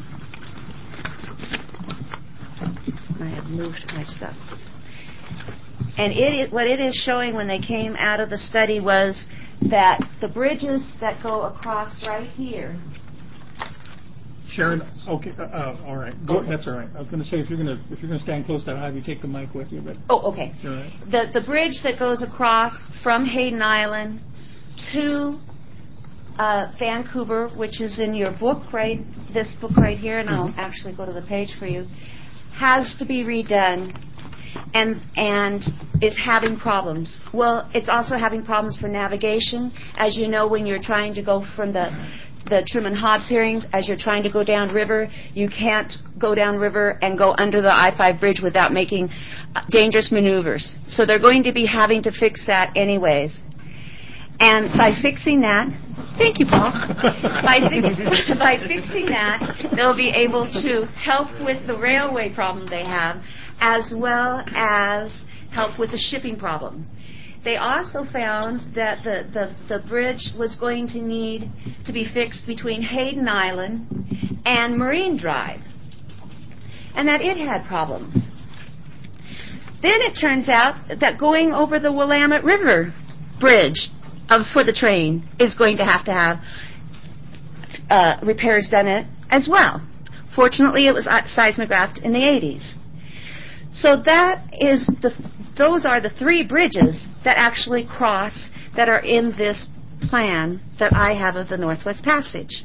I have moved my stuff. And it, what it is showing when they came out of the study was that the bridges that go across right here. Sharon, okay, uh, uh, all right. Go, that's all right. I was going to say if you're going to if you're going to stand close that high, you take the mic with you. But oh, okay. All right. The the bridge that goes across from Hayden Island to uh, Vancouver, which is in your book, right, this book right here, and I'll actually go to the page for you, has to be redone and and is having problems. Well, it's also having problems for navigation. As you know, when you're trying to go from the the Truman Hobbs hearings, as you're trying to go down river, you can't go down river and go under the I five bridge without making dangerous maneuvers. So they're going to be having to fix that anyways. And by fixing that, thank you, Paul. by, fix, by fixing that, they'll be able to help with the railway problem they have, as well as help with the shipping problem. They also found that the, the, the bridge was going to need to be fixed between Hayden Island and Marine Drive, and that it had problems. Then it turns out that going over the Willamette River Bridge uh, for the train is going to have to have uh, repairs done in it as well. Fortunately, it was seismographed in the eighties. So that is the, those are the three bridges that actually cross that are in this plan that I have of the Northwest Passage.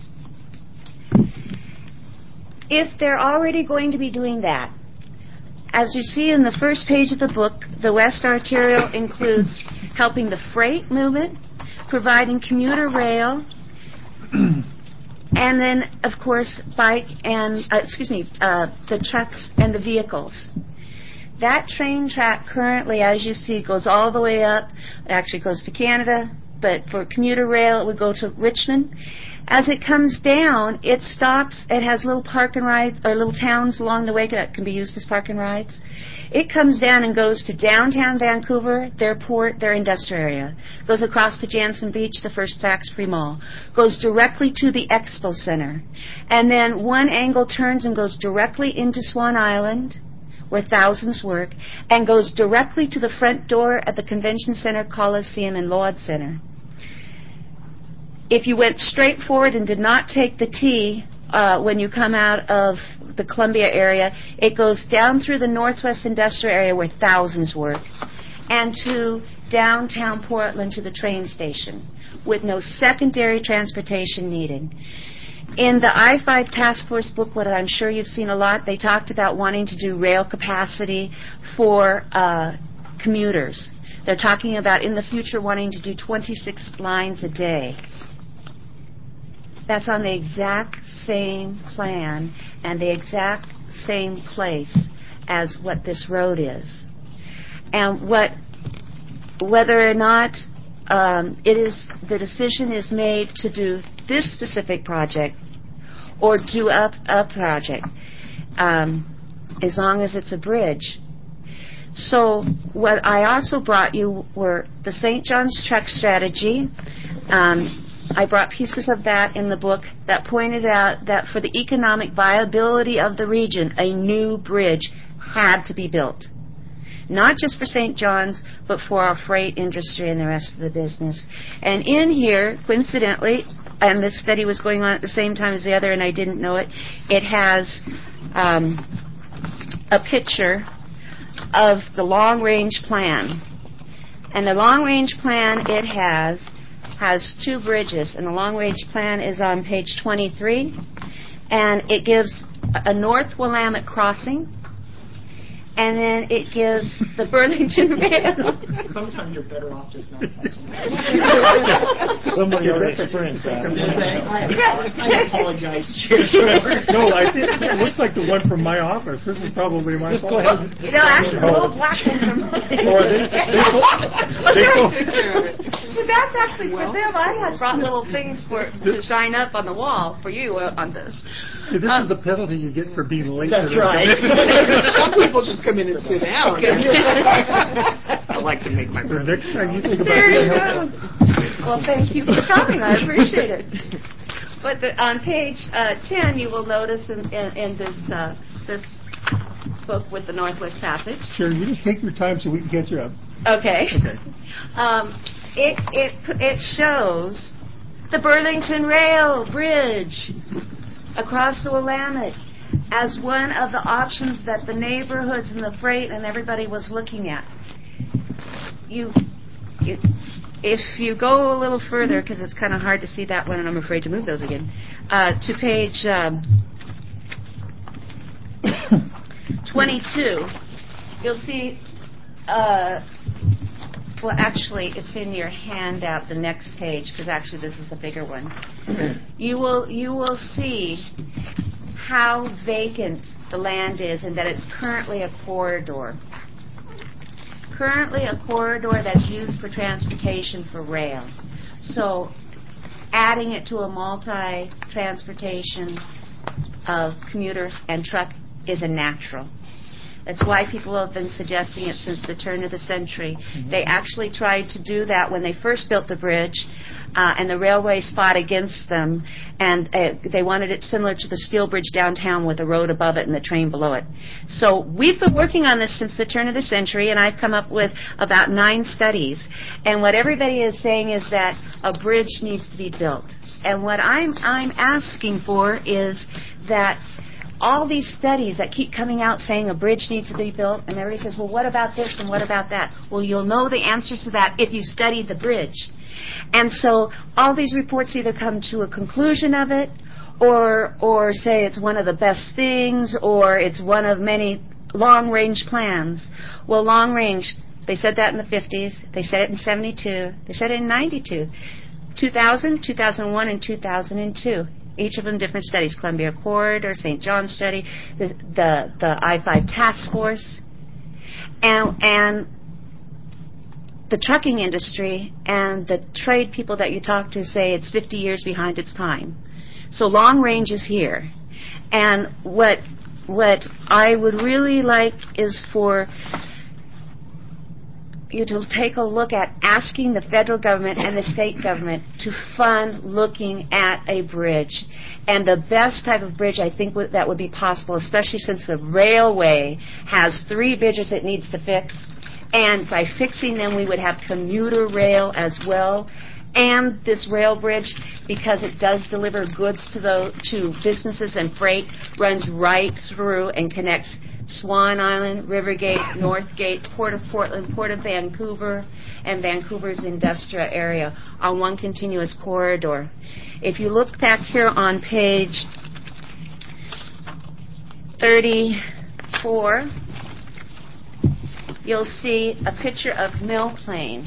If they're already going to be doing that, as you see in the first page of the book, the West Arterial includes helping the freight movement, providing commuter rail, and then, of course, bike and, uh, excuse me, uh, the trucks and the vehicles. That train track currently, as you see, goes all the way up. It actually goes to Canada, but for commuter rail, it would go to Richmond. As it comes down, it stops. It has little park and rides, or little towns along the way that can be used as park and rides. It comes down and goes to downtown Vancouver, their port, their industrial area. Goes across to Jansen Beach, the first tax-free mall. Goes directly to the Expo Center. And then one angle turns and goes directly into Swan Island, where thousands work, and goes directly to the front door at the Convention Center, Coliseum, and Lloyd Center. If you went straight forward and did not take the T uh, when you come out of the Columbia area, it goes down through the Northwest Industrial area where thousands work, and to downtown Portland to the train station, with no secondary transportation needed. In the I five Task Force book, what I'm sure you've seen a lot, they talked about wanting to do rail capacity for uh, commuters. They're talking about in the future wanting to do twenty-six lines a day. That's on the exact same plan and the exact same place as what this road is. And what, whether or not um, it is, the decision is made to do this specific project or do up a project, um, as long as it's a bridge. So what I also brought you were the Saint John's truck strategy. Um, I brought pieces of that in the book that pointed out that for the economic viability of the region, a new bridge had to be built. Not just for Saint John's, but for our freight industry and the rest of the business. And in here, coincidentally, and this study was going on at the same time as the other, and I didn't know it, it has um, a picture of the long-range plan. And the long-range plan it has has two bridges, and the long-range plan is on page twenty-three, and it gives a North Willamette crossing, and then it gives the Burlington Rail. Sometimes you're better off just not touching Somebody already experienced that. I, I apologize, Chair. No, I think it looks like the one from my office. This is probably my Just fault. go ahead. No, actually, the little black ones are mine. Or they, they, Well, they, there- Take care of it. But that's actually for them. I had brought little things for to shine up on the wall for you uh, on this. See, this is the penalty you get for being late. That's to this. right. Some people just come in and sit down. I like to make my The next time you think about There you being go. Well, thank you for coming. I appreciate it. But the, on page uh, ten, you will notice in, in, in this uh, this book with the Northwest Passage. Sharon, you just take your time so we can catch up. Okay. Okay. Um, it it it shows the Burlington Rail Bridge across the Willamette as one of the options that the neighborhoods and the freight and everybody was looking at. You it, if you go a little further, because it's kind of hard to see that one, and I'm afraid to move those again, uh, to page um, twenty-two, you'll see, uh, well, actually, it's in your handout, the next page, because actually this is a bigger one. You will you will see how vacant the land is and that it's currently a corridor. Currently a corridor that's used for transportation for rail. So adding it to a multi-transportation of commuter and truck is a natural. That's why people have been suggesting it since the turn of the century. Mm-hmm. They actually tried to do that when they first built the bridge, uh, and the railways fought against them, and uh, they wanted it similar to the steel bridge downtown with a road above it and the train below it. So we've been working on this since the turn of the century, and I've come up with about nine studies. And what everybody is saying is that a bridge needs to be built. And what I'm I'm asking for is that all these studies that keep coming out saying a bridge needs to be built, and everybody says, well, what about this and what about that? Well, you'll know the answers to that if you study the bridge. And so all these reports either come to a conclusion of it or or say it's one of the best things or it's one of many long-range plans. Well, long-range, they said that in the fifties. They said it in seventy-two. They said it in ninety-two. two thousand, two thousand one, and two thousand two. Each of them different studies, Columbia Corridor, Saint John study, the the, the I five task force, and and the trucking industry and the trade people that you talk to say it's fifty years behind its time. So long range is here. And what what I would really like is for you to take a look at asking the federal government and the state government to fund looking at a bridge. And the best type of bridge I think w- that would be possible, especially since the railway has three bridges it needs to fix. And by fixing them, we would have commuter rail as well. And this rail bridge, because it does deliver goods to the to businesses and freight, runs right through and connects Swan Island, Rivergate, Northgate, Port of Portland, Port of Vancouver, and Vancouver's industrial area on one continuous corridor. If you look back here on page thirty-four, you'll see a picture of Mill Plain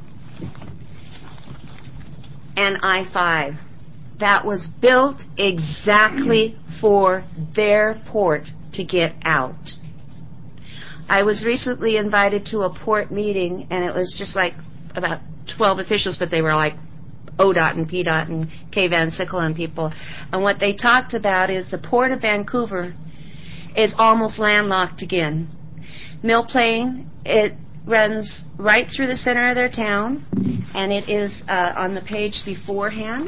and I five. That was built exactly for their port to get out. I was recently invited to a port meeting, and it was just like about twelve officials, but they were like O D O T and P DOT and K. Van Sickle and people. And what they talked about is the Port of Vancouver is almost landlocked again. Mill Plain, it runs right through the center of their town, and it is uh, on the page beforehand.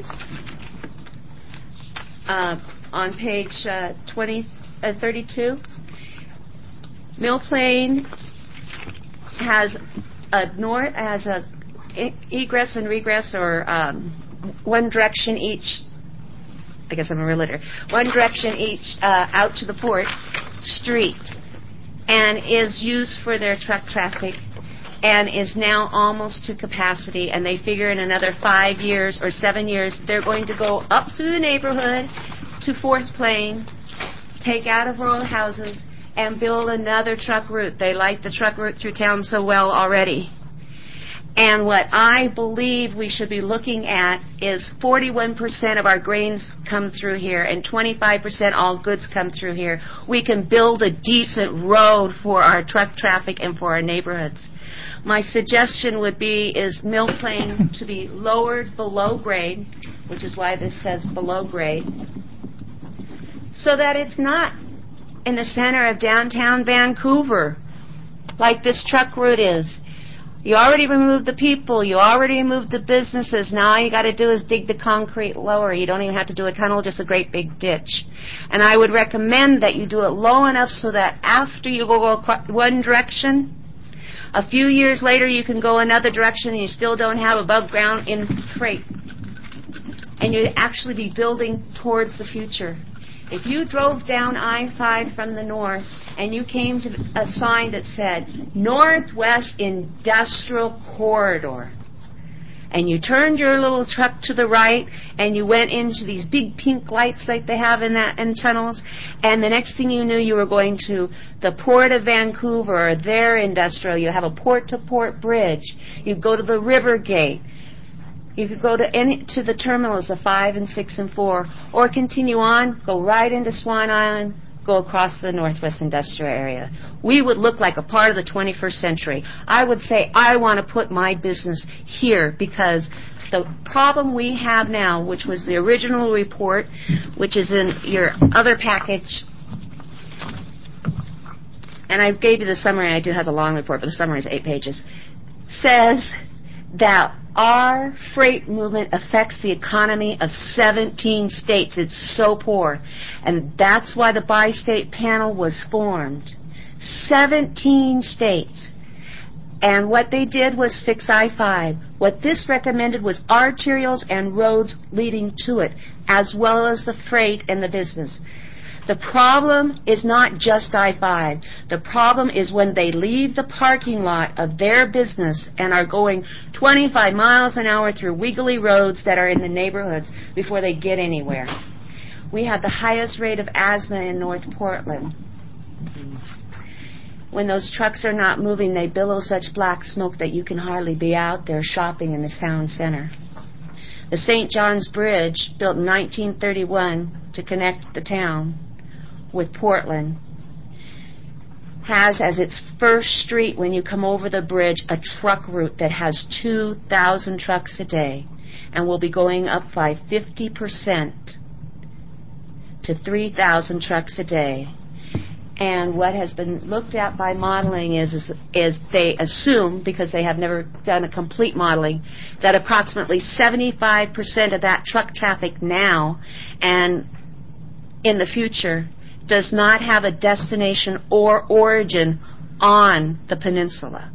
Uh, on page uh, twenty, uh, thirty-two, Mill Plain has a north has a egress and regress, or um, one direction each. I guess I'm a realtor. One direction each uh, out to the port street, and is used for their truck traffic, and is now almost to capacity, and they figure in another five years or seven years they're going to go up through the neighborhood to Fourth Plain, take out of rural houses, and build another truck route. They like the truck route through town so well already. And what I believe we should be looking at is forty-one percent of our grains come through here and twenty-five percent all goods come through here. We can build a decent road for our truck traffic and for our neighborhoods. My suggestion would be is Mill Plain to be lowered below grade, which is why this says below grade, so that it's not in the center of downtown Vancouver like this truck route is. You already removed the people. You already removed the businesses. Now all you got to do is dig the concrete lower. You don't even have to do a tunnel, just a great big ditch. And I would recommend that you do it low enough so that after you go one direction, a few years later you can go another direction and you still don't have above ground in freight. And you'd actually be building towards the future. If you drove down I five from the north and you came to a sign that said Northwest Industrial Corridor, and you turned your little truck to the right, and you went into these big pink lights like they have in that in tunnels, and the next thing you knew, you were going to the Port of Vancouver, or their industrial. You have a port-to-port bridge. You go to the River Gate. You could go to any to the terminals of five and six and four, or continue on, go right into Swan Island, go across the Northwest Industrial Area. We would look like a part of the twenty-first century. I would say I want to put my business here because the problem we have now, which was the original report, which is in your other package, and I gave you the summary. I do have the long report, but the summary is eight pages, says that our freight movement affects the economy of seventeen states. It's so poor. And that's why the bi-state panel was formed. seventeen states. And what they did was fix I five. What this recommended was arterials and roads leading to it, as well as the freight and the business. The problem is not just I five. The problem is when they leave the parking lot of their business and are going twenty-five miles an hour through wiggly roads that are in the neighborhoods before they get anywhere. We have the highest rate of asthma in North Portland. When those trucks are not moving, they billow such black smoke that you can hardly be out there shopping in the town center. The Saint John's Bridge, built in nineteen thirty-one to connect the town with Portland, has as its first street when you come over the bridge a truck route that has two thousand trucks a day and will be going up by fifty percent to three thousand trucks a day. And what has been looked at by modeling is, is, is they assume, because they have never done a complete modeling, that approximately seventy-five percent of that truck traffic now and in the future does not have a destination or origin on the peninsula.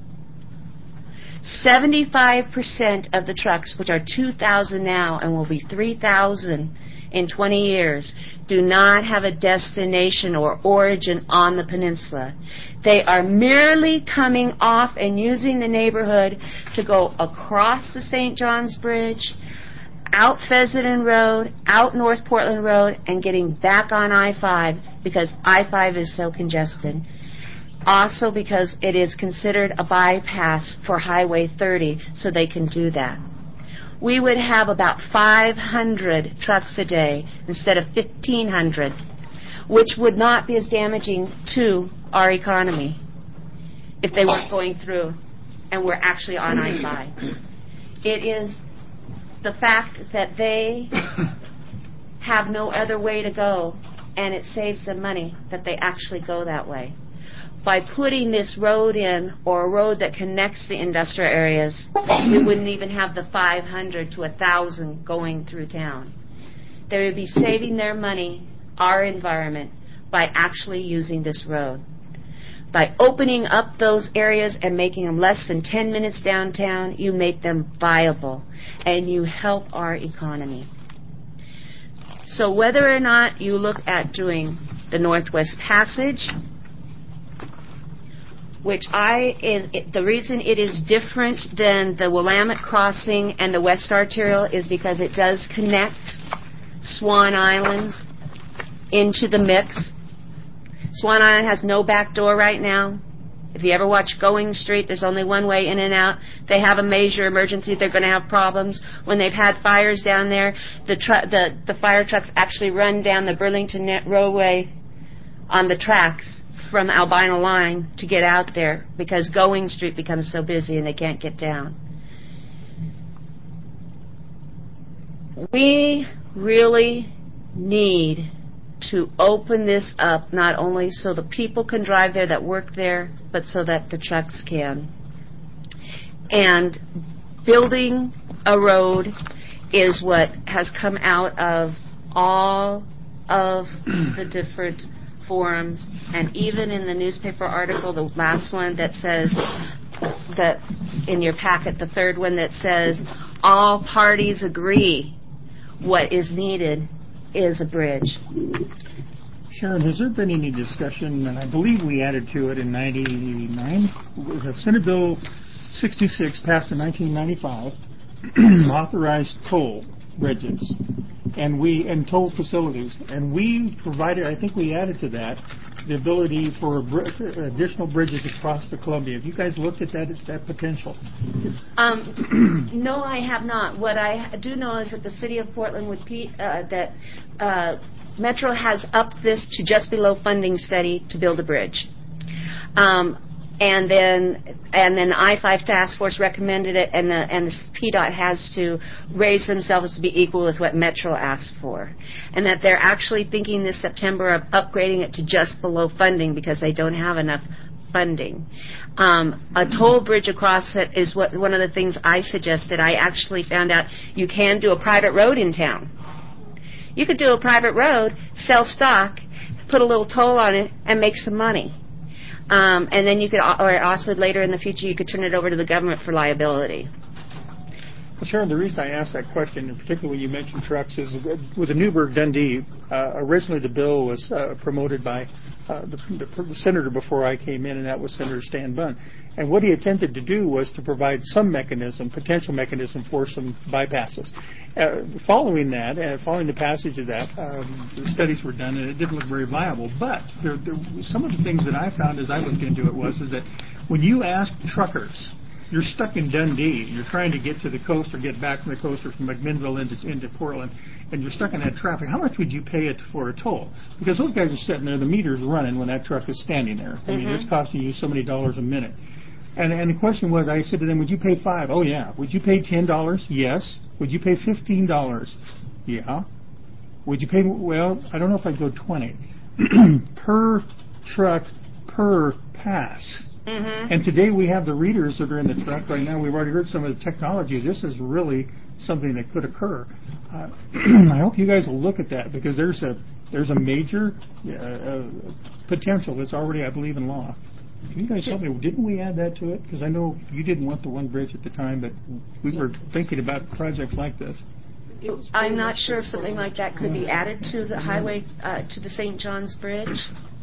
seventy-five percent of the trucks, which are two thousand now and will be three thousand in twenty years, do not have a destination or origin on the peninsula. They are merely coming off and using the neighborhood to go across the Saint John's Bridge, out Fessenden Road, out North Portland Road, and getting back on I five because I five is so congested. Also because it is considered a bypass for Highway thirty, so they can do that. We would have about five hundred trucks a day instead of fifteen hundred, which would not be as damaging to our economy if they weren't going through and we're actually on I five. It is the fact that they have no other way to go, and it saves them money that they actually go that way. By putting this road in, or a road that connects the industrial areas, we wouldn't even have the five hundred to one thousand going through town. They would be saving their money, our environment, by actually using this road. By opening up those areas and making them less than ten minutes downtown, you make them viable, and you help our economy. So whether or not you look at doing the Northwest Passage, which I is it, the reason it is different than the Willamette Crossing and the West Arterial is because it does connect Swan Island into the mix. Swan Island has no back door right now. If you ever watch Going Street, there's only one way in and out. They have a major emergency. They're going to have problems. When they've had fires down there, the, tr- the, the fire trucks actually run down the Burlington Net Roadway on the tracks from Albina Line to get out there because Going Street becomes so busy and they can't get down. We really need to open this up not only so the people can drive there that work there, but so that the trucks can. And building a road is what has come out of all of the different forums, and even in the newspaper article, the last one that says that in your packet, the third one that says all parties agree what is needed is a bridge. Sharon, has there been any discussion, and I believe we added to it in ninety-nine, Senate Bill sixty-six passed in nineteen ninety-five, authorized toll bridges and we and toll facilities, and we provided, I think we added to that, the ability for br- additional bridges across the Columbia. Have you guys looked at that that potential? Um, no, I have not. What I do know is that the city of Portland would P, uh, that uh, Metro has upped this to just below funding study to build a bridge. Um, and then and then the I five task force recommended it, and the and the P DOT has to raise themselves to be equal with what Metro asked for, and that they're actually thinking this September of upgrading it to just below funding because they don't have enough funding. Um, a toll bridge across it is what one of the things I suggested. I actually found out you can do a private road in town. You could do a private road, sell stock, put a little toll on it, and make some money. Um, and then you could, or also later in the future, you could turn it over to the government for liability. Well, Sharon, the reason I asked that question, and particularly when you mentioned trucks, is with the Newburgh-Dundee, uh, originally the bill was uh, promoted by uh, the, the, the senator before I came in, and that was Senator Stan Bunn. And what he attempted to do was to provide some mechanism, potential mechanism for some bypasses. Uh, following that, uh, following the passage of that, um, the studies were done, and it didn't look very viable. But there, there, some of the things that I found as I looked into it was is that when you ask truckers, you're stuck in Dundee, you're trying to get to the coast or get back from the coast or from McMinnville into, into Portland, and you're stuck in that traffic, how much would you pay it for a toll? Because those guys are sitting there, the meter's running when that truck is standing there. I mean, Mm-hmm. it's costing you so many dollars a minute. And, and the question was, I said to them, would you pay five? Oh, yeah. Would you pay ten dollars? Yes. Would you pay fifteen dollars? Yeah. Would you pay, well, I don't know if I'd go twenty. Per truck, per pass. Mm-hmm. And today we have the readers that are in the truck right now. We've already heard some of the technology. This is really something that could occur. Uh, I hope you guys will look at that because there's a there's a major uh, uh, potential that's already, I believe, in law. Can you guys help me? Didn't we add that to it? Because I know you didn't want the one bridge at the time, but we were thinking about projects like this. I'm not sure if something like that could be added to the highway, uh, to the Saint John's Bridge.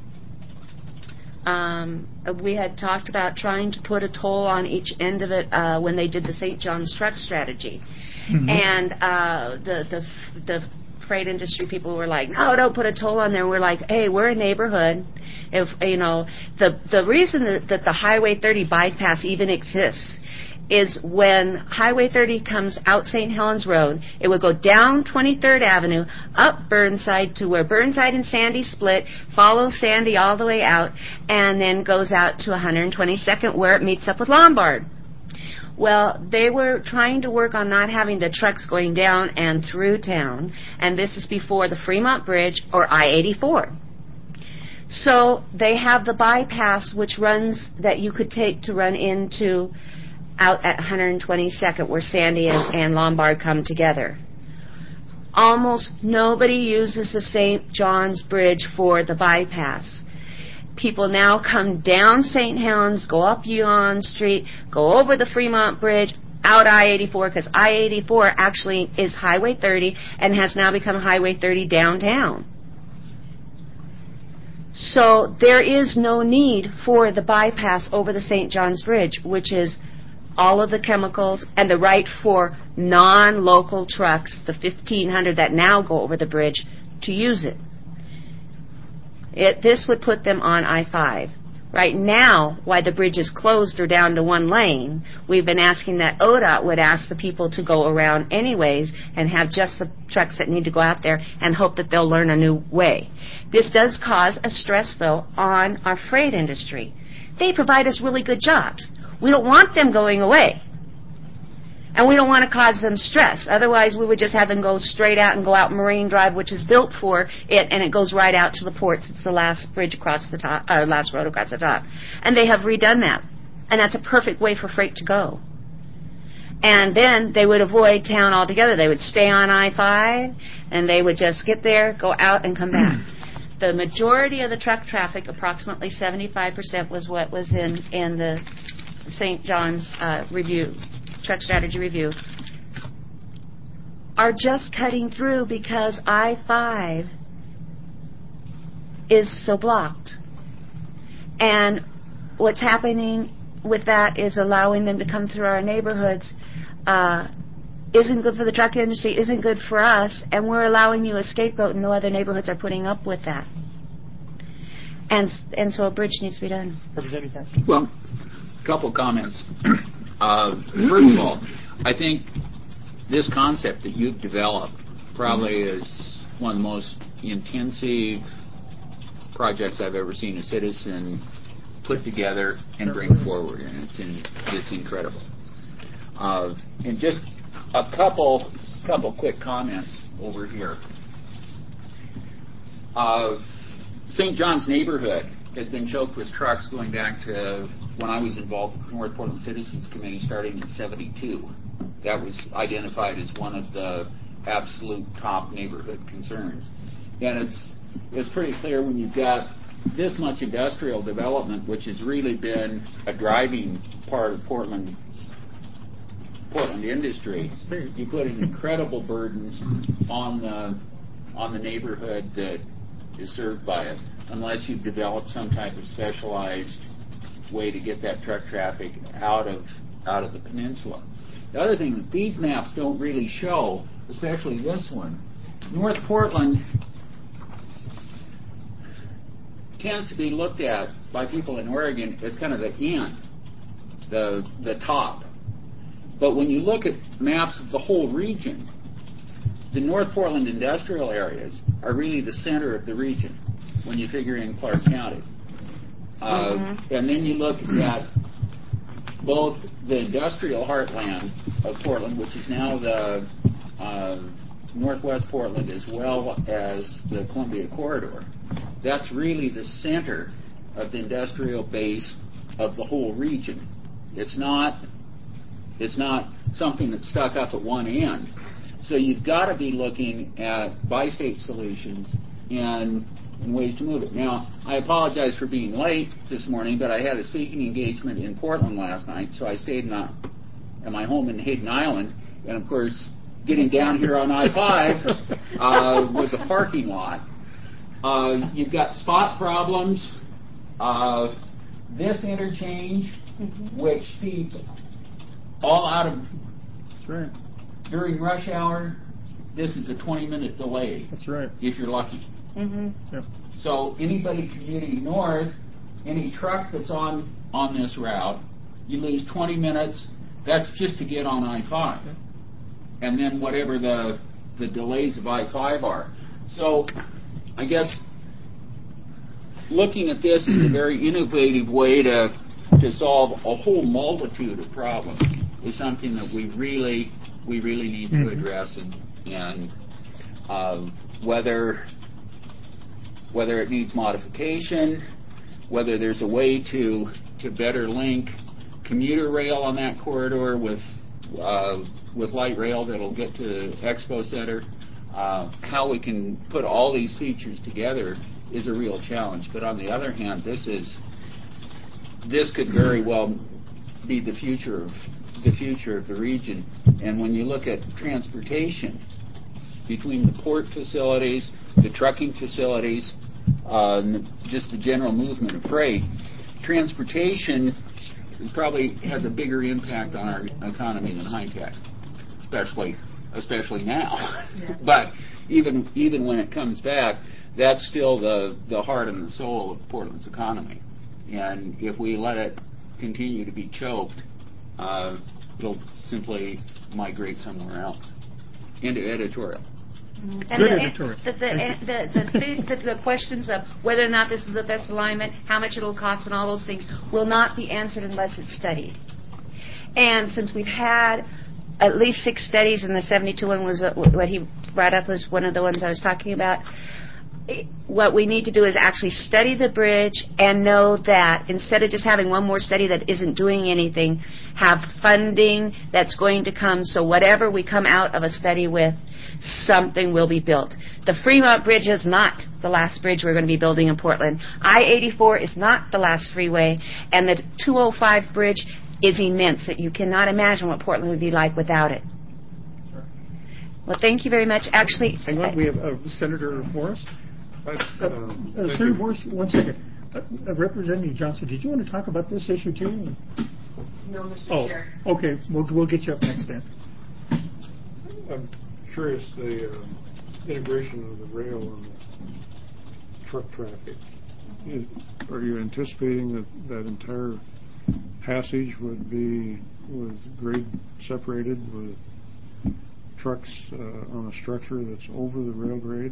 Um, we had talked about trying to put a toll on each end of it uh, when they did the Saint John's truck strategy. Mm-hmm. And uh, the, the the freight industry people were like, no, don't put a toll on there. We're like, hey, we're a neighborhood. If you know, the the reason that, that the Highway thirty bypass even exists is when Highway thirty comes out Saint Helens Road, it would go down twenty-third Avenue, up Burnside to where Burnside and Sandy split, follows Sandy all the way out, and then goes out to one hundred twenty-second where it meets up with Lombard. Well, they were trying to work on not having the trucks going down and through town, and this is before the Fremont Bridge or I eighty-four. So they have the bypass which runs, that you could take to run into out at one hundred twenty-second where Sandy and, and Lombard come together. Almost nobody uses the Saint John's Bridge for the bypass. People now come down Saint Helens, go up Yonge Street, go over the Fremont Bridge, out I eighty-four, because I eighty-four actually is Highway thirty and has now become Highway thirty downtown. So there is no need for the bypass over the Saint John's Bridge, which is all of the chemicals and the right for non-local trucks, the fifteen hundred that now go over the bridge, to use it. It, this would put them on I five. Right now, while the bridge is closed or down to one lane, we've been asking that O D O T would ask the people to go around anyways and have just the trucks that need to go out there and hope that they'll learn a new way. This does cause a stress, though, on our freight industry. They provide us really good jobs. We don't want them going away. And we don't want to cause them stress. Otherwise, we would just have them go straight out and go out Marine Drive, which is built for it, and it goes right out to the ports. It's the last bridge across the top, or last road across the top. And they have redone that. And that's a perfect way for freight to go. And then they would avoid town altogether. They would stay on I five, and they would just get there, go out, and come back. The majority of the truck traffic, approximately seventy-five percent, was what was in, in the Saint John's uh, review, truck strategy review, are just cutting through because I five is so blocked. And what's happening with that is allowing them to come through our neighborhoods uh, isn't good for the truck industry, isn't good for us, and we're allowing you a scapegoat, and no other neighborhoods are putting up with that. And and so a bridge needs to be done. Representative Cassidy. Well, a couple comments. Uh, first of all, I think this concept that you've developed probably is one of the most intensive projects I've ever seen a citizen put together and bring forward, and it's in, it's incredible. Uh, and just a couple couple quick comments over here. Uh, Saint John's neighborhood has been choked with trucks going back to when I was involved with the North Portland Citizens Committee starting in seventy-two. That was identified as one of the absolute top neighborhood concerns. And it's it's pretty clear when you've got this much industrial development, which has really been a driving part of Portland Portland industry, you put an incredible burden on the on the neighborhood that is served by it, unless you've developed some type of specialized way to get that truck traffic out of out of the peninsula. The other thing that these maps don't really show, especially this one, North Portland tends to be looked at by people in Oregon as kind of the end, the the top. But when you look at maps of the whole region, the North Portland industrial areas are really the center of the region when you figure in Clark County. Uh, mm-hmm. And then you look at both the industrial heartland of Portland, which is now the uh, Northwest Portland, as well as the Columbia Corridor. That's really the center of the industrial base of the whole region. It's not It's not something that's stuck up at one end. So you've got to be looking at bi-state solutions and, and ways to move it. Now, I apologize for being late this morning, but I had a speaking engagement in Portland last night, so I stayed in a, at my home in Hayden Island. And, of course, getting down here on I five uh, was a parking lot. Uh, you've got spot problems. Uh, this interchange, mm-hmm. which feeds all out of That's right. during rush hour, this is a twenty minute delay. That's right. If you're lucky. Mm-hmm. Yep. So anybody commuting north, any truck that's on on this route, you lose twenty minutes. That's just to get on I five, yep. And then whatever the the delays of I five are. So I guess looking at this is a very innovative way to to solve a whole multitude of problems is something that we really we really need to address, and, and uh, whether whether it needs modification, whether there's a way to to better link commuter rail on that corridor with uh, with light rail that'll get to Expo Center, uh, how we can put all these features together is a real challenge. But on the other hand, this is this could very well be the future of the future of the region. And when you look at transportation between the port facilities, the trucking facilities, uh, and just the general movement of freight, transportation probably has a bigger impact on our economy than high tech, especially especially now. Yeah. But even even when it comes back, that's still the the heart and the soul of Portland's economy. And if we let it continue to be choked, uh, it'll simply migrate somewhere else. Into editorial. And Good the, editorial. The, the, the, the, the, the questions of whether or not this is the best alignment, how much it'll cost, and all those things will not be answered unless it's studied. And since we've had at least six studies, and the seventy-two one was uh, what he brought up was one of the ones I was talking about, what we need to do is actually study the bridge and know that instead of just having one more study that isn't doing anything, have funding that's going to come, so whatever we come out of a study with, something will be built. The Fremont Bridge is not the last bridge we're going to be building in Portland. I eighty-four is not the last freeway, and the two oh five bridge is immense. That you cannot imagine what Portland would be like without it. Well, thank you very much. Actually, hang on, we have uh, Senator Morris. I- Uh, um, uh, thank Senator you. Morse, one second. Uh, uh, Representative Johnson, did you want to talk about this issue too? No, Mister Oh, Chair. okay. We'll we'll get you up next then. I'm curious, the um, integration of the rail and the truck traffic. Is- Are you anticipating that that entire passage would be with grade separated with trucks uh, on a structure that's over the rail grade?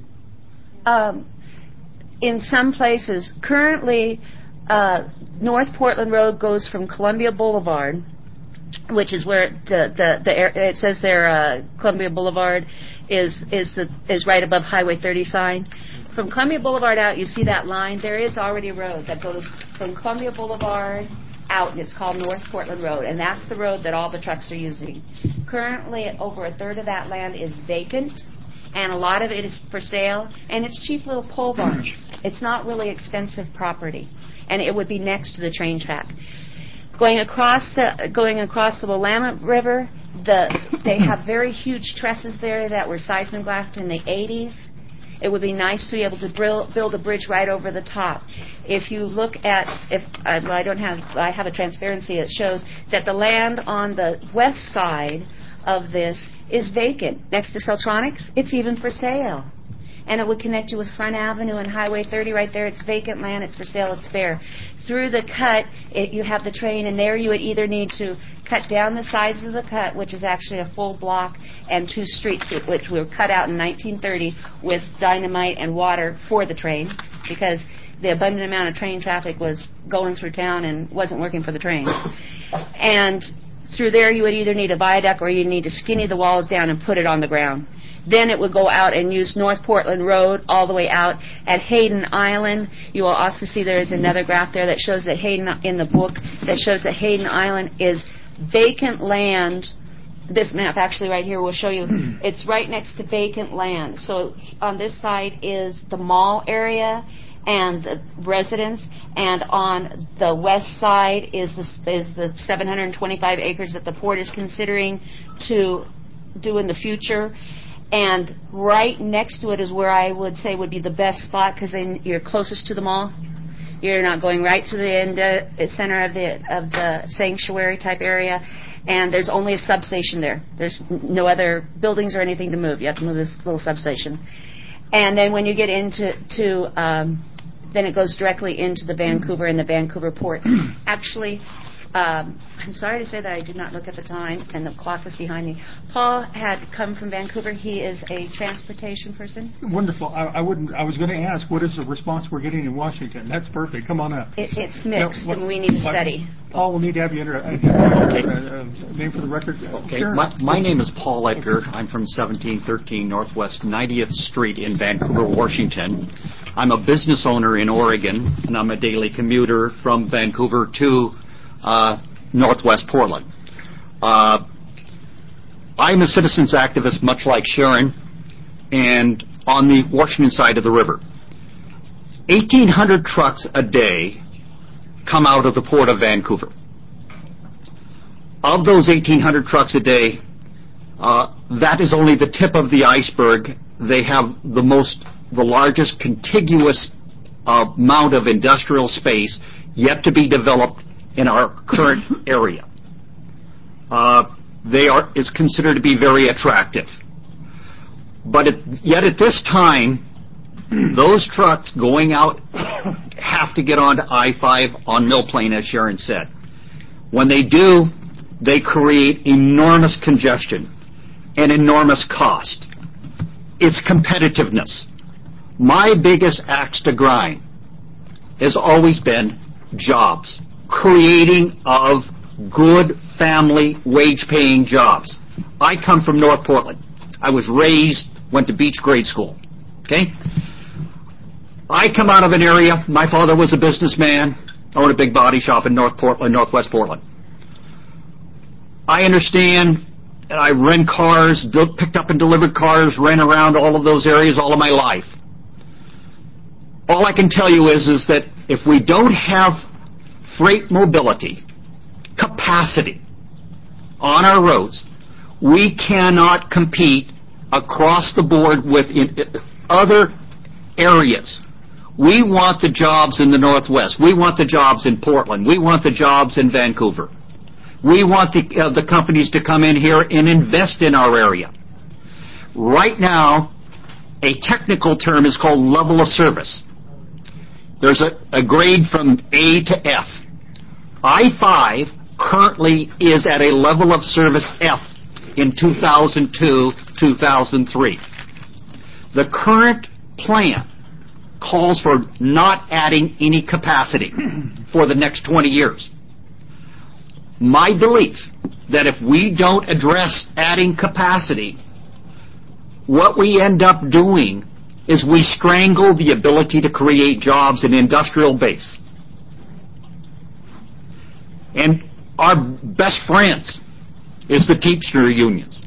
Um, in some places, currently, uh, North Portland Road goes from Columbia Boulevard, which is where the the, the air, it says there uh, Columbia Boulevard is is the is right above Highway thirty sign. From Columbia Boulevard out, you see that line. There is already a road that goes from Columbia Boulevard out, and it's called North Portland Road, and that's the road that all the trucks are using. Currently, over a third of that land is vacant, and a lot of it is for sale, and it's cheap little pole barns. It's not really expensive property, and it would be next to the train track. Going across the going across the Willamette River, the they have very huge trusses there that were seismographed in the eighties. It would be nice to be able to brill, build a bridge right over the top. If you look at, if I, well, I don't have, I have a transparency that shows that the land on the west side of this is vacant. Next to Celtronics, it's even for sale. And it would connect you with Front Avenue and Highway thirty right there. It's vacant land. It's for sale. It's fair. Through the cut, it, you have the train, and there you would either need to cut down the sides of the cut, which is actually a full block, and two streets, which were cut out in nineteen thirty with dynamite and water for the train, because the abundant amount of train traffic was going through town and wasn't working for the train. And through there, you would either need a viaduct or you need to skinny the walls down and put it on the ground. Then it would go out and use North Portland Road all the way out. At Hayden Island, you will also see there is another graph there that shows that Hayden, in the book, that shows that Hayden Island is vacant land. This map actually right here will show you, it's right next to vacant land. So on this side is the mall area and the residents, and on the west side is the, is the seven hundred twenty-five acres that the port is considering to do in the future. And right next to it is where I would say would be the best spot, because then you're closest to the mall. You're not going right to the end, uh, center of the of the sanctuary type area, and there's only a substation there. There's no other buildings or anything to move. You have to move this little substation. And then when you get into to um, then it goes directly into the Vancouver and the Vancouver port. Actually, Um, I'm sorry to say that I did not look at the time, and the clock was behind me. Paul had come from Vancouver. He is a transportation person. Wonderful. I, I wouldn't. I was going to ask, what is the response we're getting in Washington? That's perfect. Come on up. It, it's mixed, Now, what- and we need to what- study. Paul will need to have you enter, uh, Okay. uh, uh, name for the record. Okay. Sure. My, my name is Paul Edgar. I'm from seventeen thirteen Northwest ninetieth Street in Vancouver, Washington. I'm a business owner in Oregon, and I'm a daily commuter from Vancouver to uh, Northwest Portland. Uh, I'm a citizens activist, much like Sharon, and on the Washington side of the river. eighteen hundred trucks a day come out of the port of Vancouver. Of those eighteen hundred trucks a day, uh, that is only the tip of the iceberg. They have the most, the largest contiguous uh, amount of industrial space yet to be developed in our current area. Uh, they are is considered to be very attractive. But it, yet at this time, those trucks going out have to get onto I five on Mill Plain, as Sharon said. When they do, they create enormous congestion and enormous cost. It's competitiveness. My biggest axe to grind has always been jobs. Creating of good family wage-paying jobs. I come from North Portland. I was raised, went to Beach grade school. Okay? I come out of an area, my father was a businessman, owned a big body shop in North Portland, Northwest Portland. I understand, and I rent cars, picked up and delivered cars, ran around all of those areas all of my life. All I can tell you is, is that if we don't have freight mobility, capacity on our roads, we cannot compete across the board with in other areas We want the jobs in the Northwest. We want the jobs in Portland. We want the jobs in Vancouver. We want the, uh, the companies to come in here and invest in our area. Right now, a technical term is called level of service. There's a, a grade from A to F. I five currently is at a level of service F in two thousand two to two thousand three. The current plan calls for not adding any capacity for the next twenty years. My belief that if we don't address adding capacity, what we end up doing is we strangle the ability to create jobs in industrial base. And our best friends is the Teamster unions.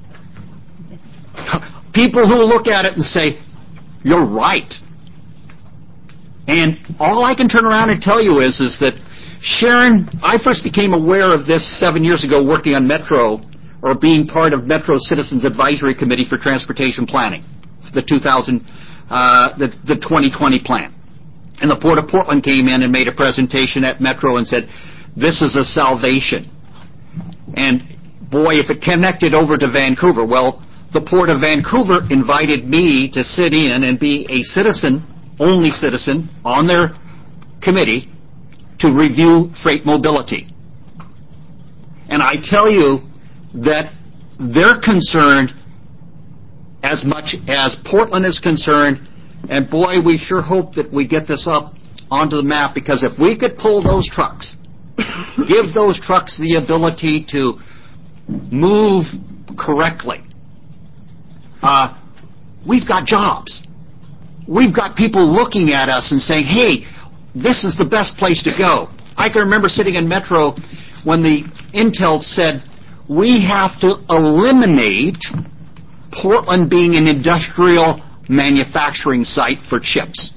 People who look at it and say, you're right. And all I can turn around and tell you is, is that, Sharon, I first became aware of this seven years ago working on Metro, or being part of Metro Citizens Advisory Committee for Transportation Planning, the two thousand, uh, the, the twenty twenty plan. And the Port of Portland came in and made a presentation at Metro and said, this is a salvation. And boy, if it connected over to Vancouver, well, the Port of Vancouver invited me to sit in and be a citizen, only citizen, on their committee to review freight mobility. And I tell you that they're concerned as much as Portland is concerned, and boy, we sure hope that we get this up onto the map, because if we could pull those trucks, give those trucks the ability to move correctly, uh, we've got jobs. We've got people looking at us and saying, hey, this is the best place to go. I can remember sitting in Metro when the Intel said, we have to eliminate Portland being an industrial manufacturing site for chips.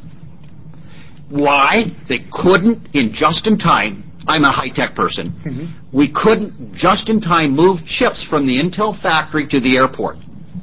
Why? They couldn't, in just in time, I'm a high-tech person, mm-hmm. we couldn't just in time move chips from the Intel factory to the airport.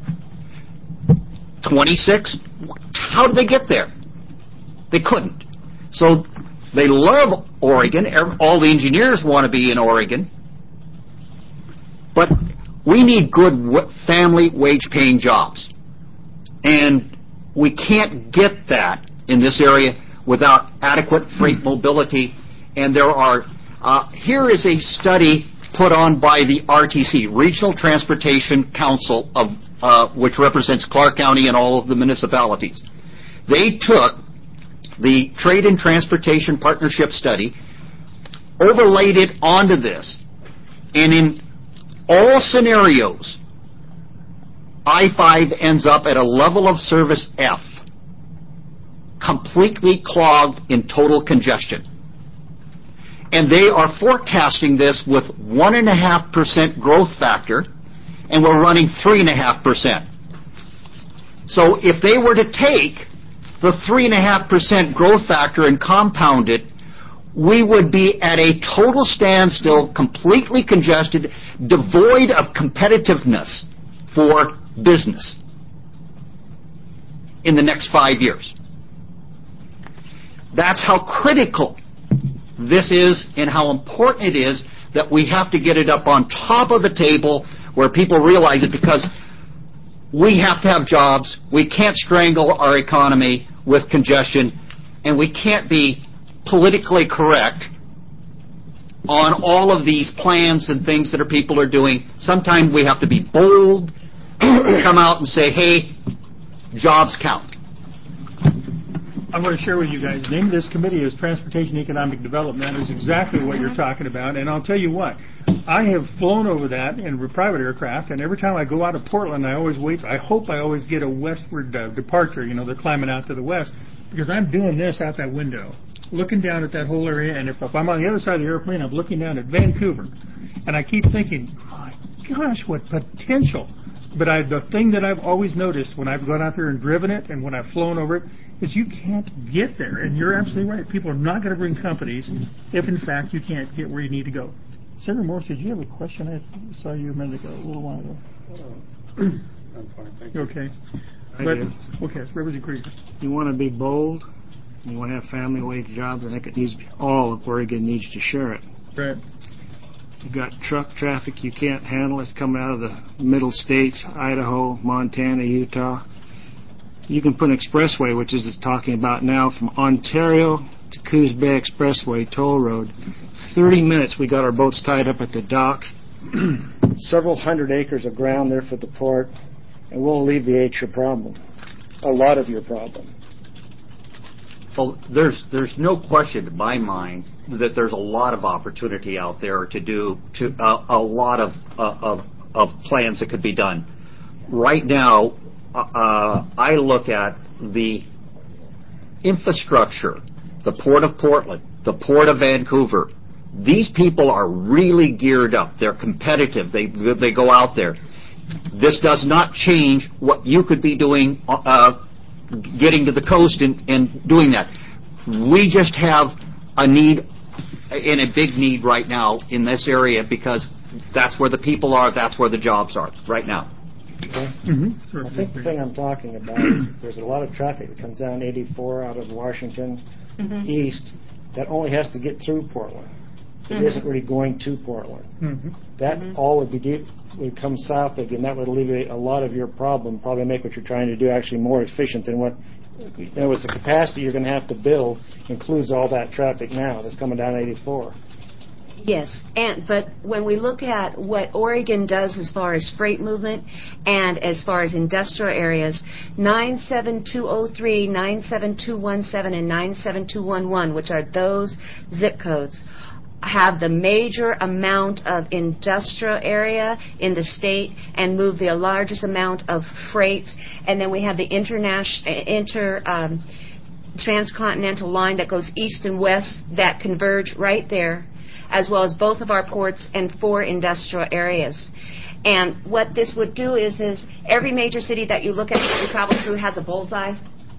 twenty-six, how did they get there? They couldn't. So they love Oregon. All the engineers want to be in Oregon. But we need good family wage-paying jobs. And we can't get that in this area without adequate freight mobility. And there are, uh, here is a study put on by the R T C, Regional Transportation Council, of uh, which represents Clark County and all of the municipalities. They took the Trade and Transportation Partnership Study, overlaid it onto this, and in all scenarios, I five ends up at a level of service F, completely clogged in total congestion. And they are forecasting this with one and a half percent growth factor, and we're running three and a half percent. So if they were to take the three and a half percent growth factor and compound it, we would be at a total standstill, completely congested, devoid of competitiveness for business in the next five years. That's how critical this is and how important it is that we have to get it up on top of the table where people realize it, because we have to have jobs. We can't strangle our economy with congestion, and we can't be politically correct on all of these plans and things that our people are doing. Sometimes we have to be bold, come out and say, hey, jobs count. I'm going to share with you guys, the name of this committee is Transportation Economic Development. That is exactly what you're talking about. And I'll tell you what, I have flown over that in private aircraft, and every time I go out of Portland, I always wait. I hope I always get a westward uh, departure. You know, they're climbing out to the west, because I'm doing this out that window, looking down at that whole area. And if, if I'm on the other side of the airplane, I'm looking down at Vancouver. And I keep thinking, my gosh, what potential. But I, the thing that I've always noticed when I've gone out there and driven it and when I've flown over it is you can't get there. And you're absolutely right. People are not going to bring companies if, in fact, you can't get where you need to go. Senator Morse, did you have a question? I saw you a minute ago, a little while ago. Uh, I'm fine, thank you. Okay. I but, do. Okay, Representative Krieger. You want to be bold? You want to have family wage jobs, I think it needs to be, all of Oregon needs to share it. Right. You've got truck traffic you can't handle. It's coming out of the middle states, Idaho, Montana, Utah. You can put an expressway, which is it's talking about now, from Ontario to Coos Bay Expressway toll road. thirty minutes we got our boats tied up at the dock. Several hundred acres of ground there for the port, and we'll alleviate your problem. A lot of your problem. Well, there's there's no question in my mind that there's a lot of opportunity out there to do to uh, a lot of, uh, of of plans that could be done. Right now, uh, I look at the infrastructure, the Port of Portland, the Port of Vancouver. These people are really geared up. They're competitive. They they go out there. This does not change what you could be doing, uh, getting to the coast and, and doing that. We just have a need, and a big need right now in this area because that's where the people are, that's where the jobs are right now. Mm-hmm. I think the thing I'm talking about is there's a lot of traffic that comes down eighty-four out of Washington mm-hmm. east that only has to get through Portland. It mm-hmm. isn't really going to Portland. Mm-hmm. That mm-hmm. all would be deep, would come south again. That would alleviate a lot of your problem, probably make what you're trying to do actually more efficient than what, in other words, the capacity you're going to have to build includes all that traffic now that's coming down eighty-four. Yes, and but when we look at what Oregon does as far as freight movement and as far as industrial areas, nine seven two oh three, nine seven two one seven, and nine seven two one one, which are those zip codes, have the major amount of industrial area in the state and move the largest amount of freight. And then we have the international, inter, um, transcontinental line that goes east and west that converge right there, as well as both of our ports and four industrial areas. And what this would do is, is every major city that you look at that you travel through has a bullseye.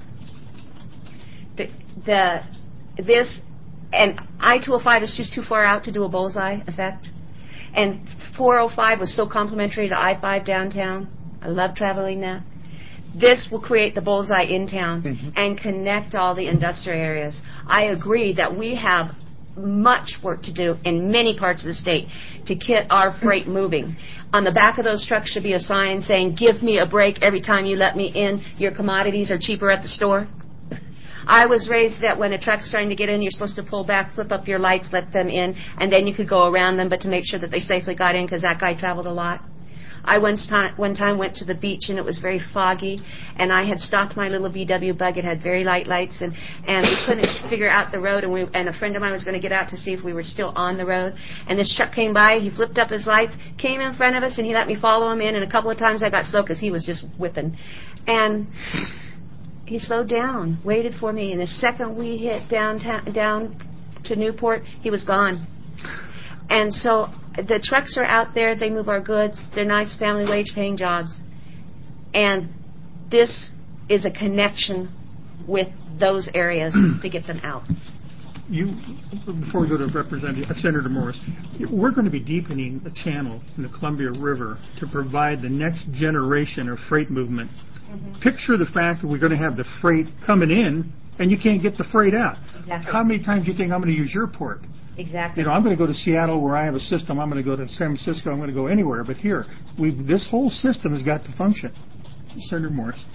The, the this and I two oh five is just too far out to do a bullseye effect. And four oh five was so complimentary to I five downtown. I love traveling that. This will create the bullseye in town mm-hmm. and connect all the industrial areas. I agree that we have much work to do in many parts of the state to get our freight moving. On the back of those trucks should be a sign saying, "Give me a break every time you let me in. Your commodities are cheaper at the store." I was raised that when a truck's trying to get in, you're supposed to pull back, flip up your lights, let them in, and then you could go around them, but to make sure that they safely got in because that guy traveled a lot. I once time, one time went to the beach and it was very foggy, and I had stopped my little V W bug. It had very light lights, and, and we couldn't figure out the road, and, we, and a friend of mine was going to get out to see if we were still on the road. And this truck came by, he flipped up his lights, came in front of us, and he let me follow him in, and a couple of times I got slow because he was just whipping. And he slowed down, waited for me, and the second we hit downtown, down to Newport, he was gone. And so the trucks are out there, they move our goods, they're nice family wage paying jobs. And this is a connection with those areas to get them out. You, before we go to Representative uh, Senator Morris, we're going to be deepening a channel in the Columbia River to provide the next generation of freight movement. Mm-hmm. Picture the fact that we're going to have the freight coming in and you can't get the freight out. Exactly. How many times do you think I'm going to use your port? Exactly. You know, I'm going to go to Seattle where I have a system. I'm going to go to San Francisco. I'm going to go anywhere. But here, we this whole system has got to function. Senator Morris.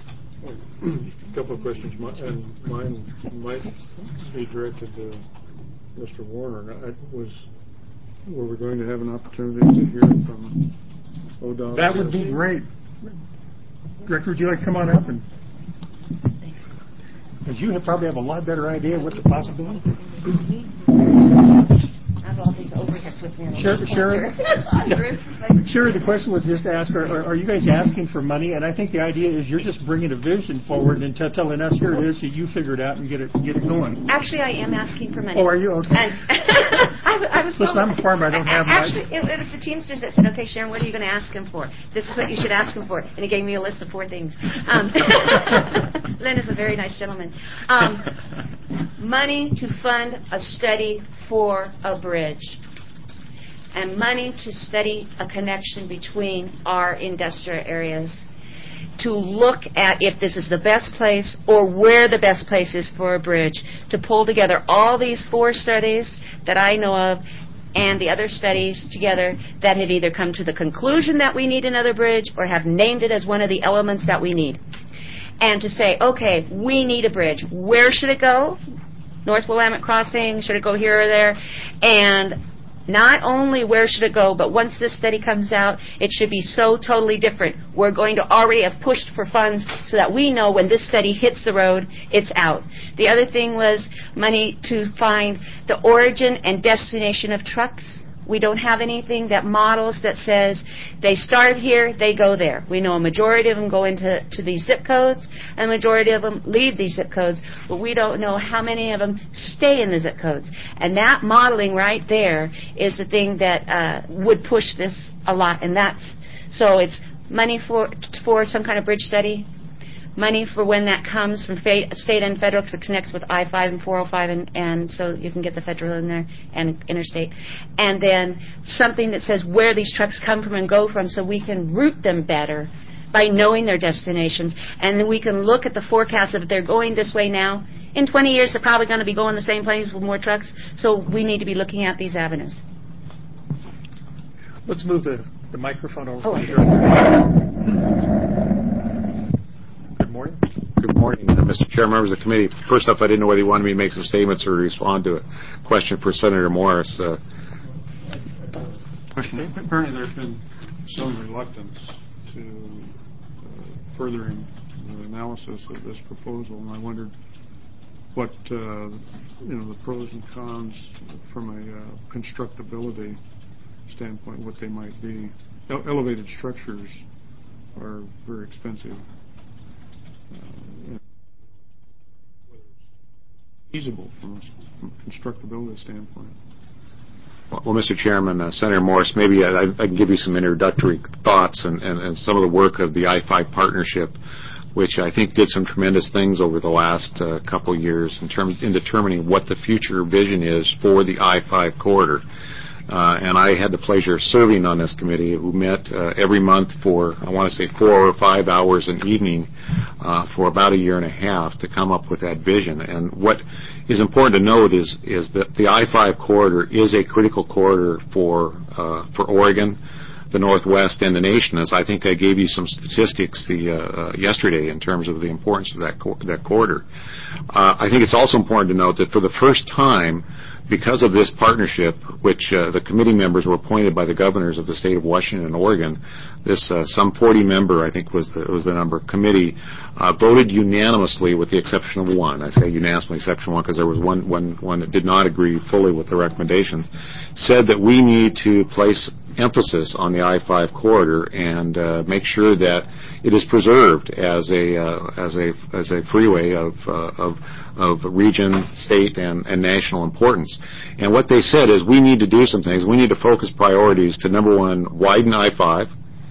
A couple of questions, and mine might be directed to Mister Warner. I was, were we going to have an opportunity to hear from O D O T? That would be great. Director, would you like to come on up? And because you have probably have a lot better idea what the possibility is. I have all these overheads with me. Sure, sure. Sure, the question was just to ask, are, are you guys asking for money? And I think the idea is you're just bringing a vision forward and t- telling us here it is, so you figure it out and get it get it going. Actually, I am asking for money. Oh, are you? Okay. And I, I was Listen, I'm a farmer. I don't have Actually, it, it was the Teamsters that said, okay, Sharon, what are you going to ask him for? This is what you should ask him for. And he gave me a list of four things. Um, Len is a very nice gentleman. Um, money to fund a study for a bridge, and money to study a connection between our industrial areas. to look at if this is the best place or where the best place is for a bridge, to pull together all these four studies that I know of and the other studies together that have either come to the conclusion that we need another bridge or have named it as one of the elements that we need. And to say, okay, we need a bridge. Where should it go? North Willamette Crossing? Should it go here or there? And not only where should it go, but once this study comes out, it should be so totally different. We're going to already have pushed for funds so that we know when this study hits the road, it's out. The other thing was money to find the origin and destination of trucks. We don't have anything that models that says they start here, they go there. We know a majority of them go into to these zip codes, and a majority of them leave these zip codes, but we don't know how many of them stay in the zip codes. And that modeling right there is the thing that uh, would push this a lot. And that's so it's money for for some kind of bridge study, money for when that comes from fa- state and federal, because it connects with I five and four oh five, and, and so you can get the federal in there and interstate. And then something that says where these trucks come from and go from, so we can route them better by knowing their destinations. And then we can look at the forecast of if they're going this way now. In twenty years, they're probably going to be going the same place with more trucks, so we need to be looking at these avenues. Let's move the, the microphone over. Oh, to Good morning. Good morning, uh, Mister Chair, members of the committee. First off, I didn't know whether you wanted me to make some statements or respond to a question for Senator Morris. Uh, Apparently there's been some reluctance to uh, furthering the analysis of this proposal, and I wondered what, uh, you know, the pros and cons from a uh, constructability standpoint, what they might be. Ele- elevated structures are very expensive. Uh, whether it's feasible from a constructability standpoint. Well, Mister Chairman, uh, Senator Morris, maybe I, I can give you some introductory thoughts and, and, and some of the work of the I five partnership, which I think did some tremendous things over the last uh, couple of years in terms in determining what the future vision is for the I five corridor. Uh, and I had the pleasure of serving on this committee, who met uh, every month for, I want to say, four or five hours an evening uh, for about a year and a half to come up with that vision. And what is important to note is is that the I five corridor is a critical corridor for uh, for Oregon, the Northwest, and the nation. As I think I gave you some statistics the uh, uh, yesterday in terms of the importance of that cor- that corridor. Uh, I think it's also important to note that for the first time, because of this partnership, which uh, the committee members were appointed by the governors of the state of Washington and Oregon, this uh, some forty member, I think was the was the number, committee uh, voted unanimously with the exception of one. I say unanimously exception of one because there was one, one, one that did not agree fully with the recommendations, said that we need to place emphasis on the I five corridor and uh, make sure that it is preserved as a uh, as a as a freeway of uh, of of region, state, and, and national importance. And what they said is we need to do some things. We need to focus priorities to, number one, widen I five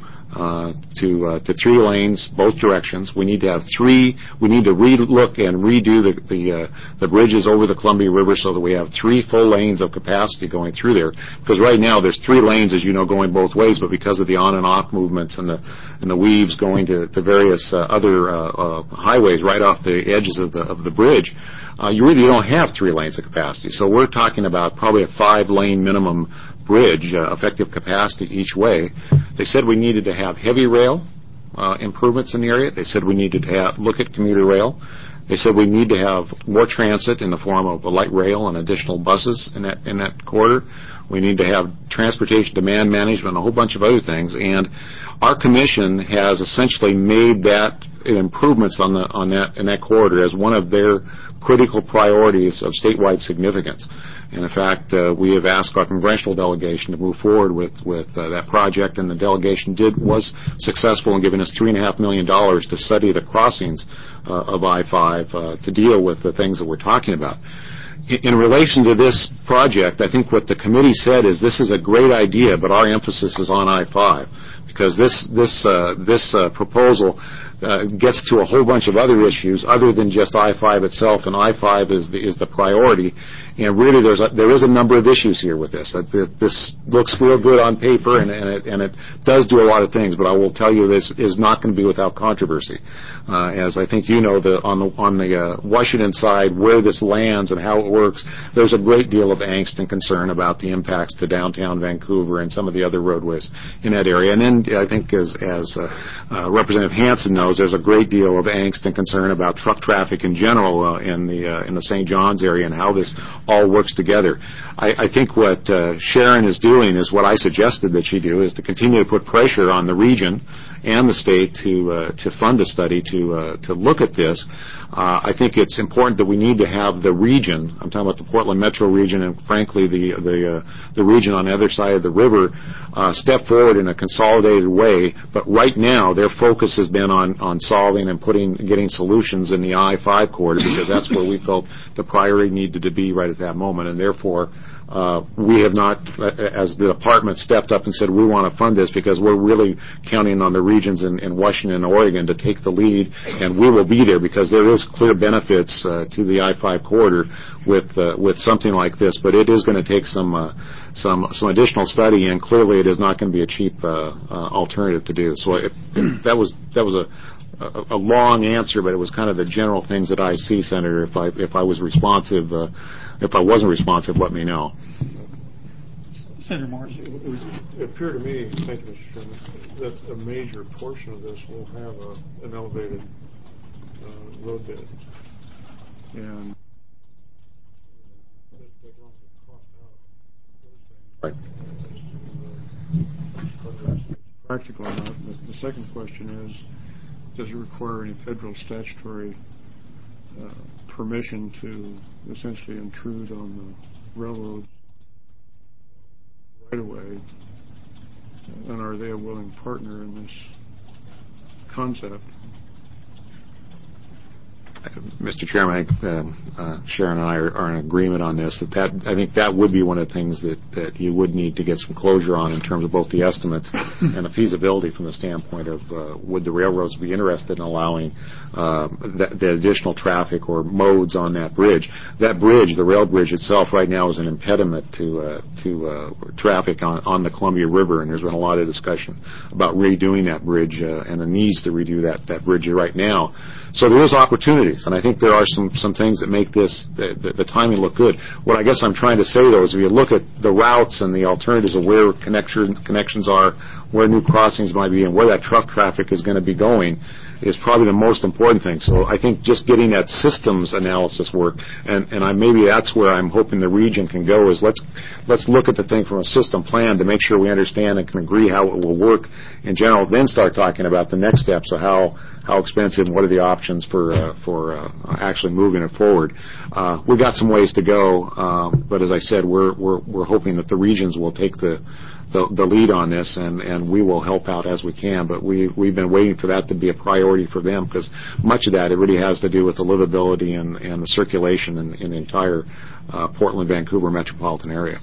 uh, to uh, to three lanes, both directions. We need to have three. We need to re-look and redo the the, uh, the bridges over the Columbia River so that we have three full lanes of capacity going through there. Because right now there's three lanes, as you know, going both ways, but because of the on and off movements and the and the weaves going to the various uh, other uh, uh, highways right off the edges of the of the bridge, uh, you really don't have three lanes of capacity. So we're talking about probably a five-lane minimum bridge, uh, effective capacity each way. They said we needed to have heavy rail uh, improvements in the area. They said we needed to have, look at commuter rail. They said we need to have more transit in the form of a light rail and additional buses in that in that corridor. We need to have transportation demand management and a whole bunch of other things. And our commission has essentially made that improvements on the on that in that corridor as one of their critical priorities of statewide significance. And in fact, uh, we have asked our congressional delegation to move forward with with uh, that project, and the delegation did was successful in giving us three and a half million dollars to study the crossings uh, of I five uh, to deal with the things that we're talking about. In relation to this project, I think what the committee said is this is a great idea, but our emphasis is on I five, because this this uh, this uh, proposal uh, gets to a whole bunch of other issues other than just I five itself, and I five is the, is the priority. And really, there's a, there is a number of issues here with this. That this looks real good on paper, and, and it and it does do a lot of things. But I will tell you, this is not going to be without controversy. Uh, as I think you know, the, on the on the uh, Washington side, where this lands and how it works, there's a great deal of angst and concern about the impacts to downtown Vancouver and some of the other roadways in that area. And then I think, as as uh, uh, Representative Hansen knows, there's a great deal of angst and concern about truck traffic in general uh, in the uh, in the Saint John's area and how this all works together. I, I think what uh, Sharon is doing is what I suggested that she do, is to continue to put pressure on the region and the state to uh, to fund a study to uh, to look at this. Uh, I think it's important that we need to have the region, I'm talking about the Portland Metro region and frankly the the uh, the region on the other side of the river, uh, step forward in a consolidated way. But right now their focus has been on, on solving and putting getting solutions in the I five corridor, because that's where we felt the priority needed to be right at that moment, and therefore Uh, we have not, as the department, stepped up and said we want to fund this, because we're really counting on the regions in, in Washington and Oregon to take the lead, and we will be there because there is clear benefits uh, to the I five corridor with uh, with something like this. But it is going to take some uh, some some additional study, and clearly it is not going to be a cheap uh, uh, alternative to do. So if, if that was that was a A, a long answer, but it was kind of the general things that I see, Senator. If I if I was responsive, uh, if I wasn't responsive, let me know. Senator Morris. It, would, it appeared to me, thank you, Mister Chairman, that a major portion of this will have a, an elevated uh, road bed, and it doesn't take long to cost out those things. Right. Whether it's practical or not. But the second question is, does it require any federal statutory uh, permission to essentially intrude on the railroad right away? And are they a willing partner in this concept? Mister Chairman, I think uh, uh, Sharon and I are, are in agreement on this. That, that I think that would be one of the things that, that you would need to get some closure on in terms of both the estimates and the feasibility from the standpoint of uh, would the railroads be interested in allowing uh, the, the additional traffic or modes on that bridge. That bridge, the rail bridge itself, right now is an impediment to uh, to uh, traffic on, on the Columbia River, and there's been a lot of discussion about redoing that bridge uh, and the needs to redo that that bridge right now. So there is opportunities, and I think there are some, some things that make this, the, the, the timing look good. What I guess I'm trying to say, though, is if you look at the routes and the alternatives of where connection, connections are, where new crossings might be, and where that truck traffic is going to be going, is probably the most important thing. So I think just getting that systems analysis work, and, and I, maybe that's where I'm hoping the region can go, is let's let's look at the thing from a system plan to make sure we understand and can agree how it will work in general, then start talking about the next steps of how how expensive and what are the options for uh, for uh, actually moving it forward. Uh, we've got some ways to go, um, but as I said, we're we're we're hoping that the regions will take the The, the lead on this, and, and we will help out as we can. But we, we've been waiting for that to be a priority for them, because much of that, it really has to do with the livability and, and the circulation in, in the entire uh, Portland, Vancouver metropolitan area.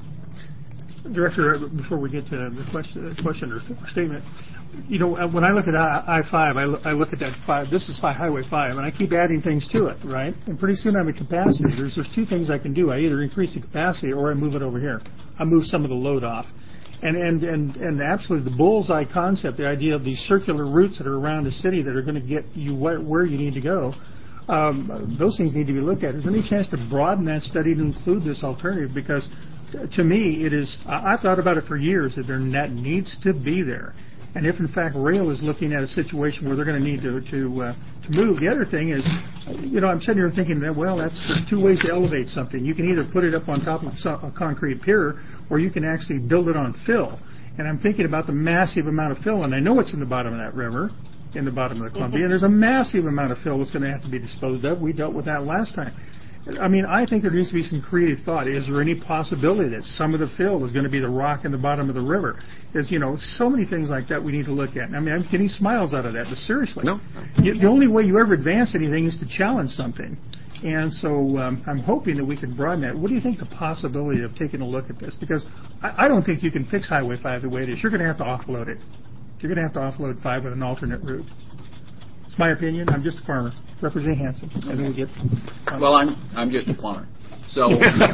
Director, before we get to the question, question or statement, you know, when I look at I five, I look, I look at that five. This is Highway five, and I keep adding things to it, right? And pretty soon I'm at capacity. There's there's two things I can do. I either increase the capacity or I move it over here. I move some of the load off. And, and, and, and absolutely the bullseye concept, the idea of these circular routes that are around the city that are going to get you where, where you need to go, um, those things need to be looked at. Is there any chance to broaden that study to include this alternative? Because t- to me, it is, I, I've thought about it for years, that there, that needs to be there. And if, in fact, rail is looking at a situation where they're going to need to to, uh, to move, the other thing is, you know, I'm sitting here thinking that, well, that's there's two ways to elevate something. You can either put it up on top of a concrete pier, or you can actually build it on fill. And I'm thinking about the massive amount of fill, and I know it's in the bottom of that river, in the bottom of the Columbia, and there's a massive amount of fill that's going to have to be disposed of. We dealt with that last time. I mean, I think there needs to be some creative thought. Is there any possibility that some of the fill is going to be the rock in the bottom of the river? There's, you know, so many things like that we need to look at. I mean, I'm getting smiles out of that, but seriously. No. You, the only way you ever advance anything is to challenge something. And so um, I'm hoping that we can broaden that. What do you think the possibility of taking a look at this? Because I, I don't think you can fix Highway five the way it is. You're going to have to offload it. You're going to have to offload five with an alternate route. It's my opinion. I'm just a farmer. Representative Hanson. And then we get. Um, Well, I'm I'm just a plumber. So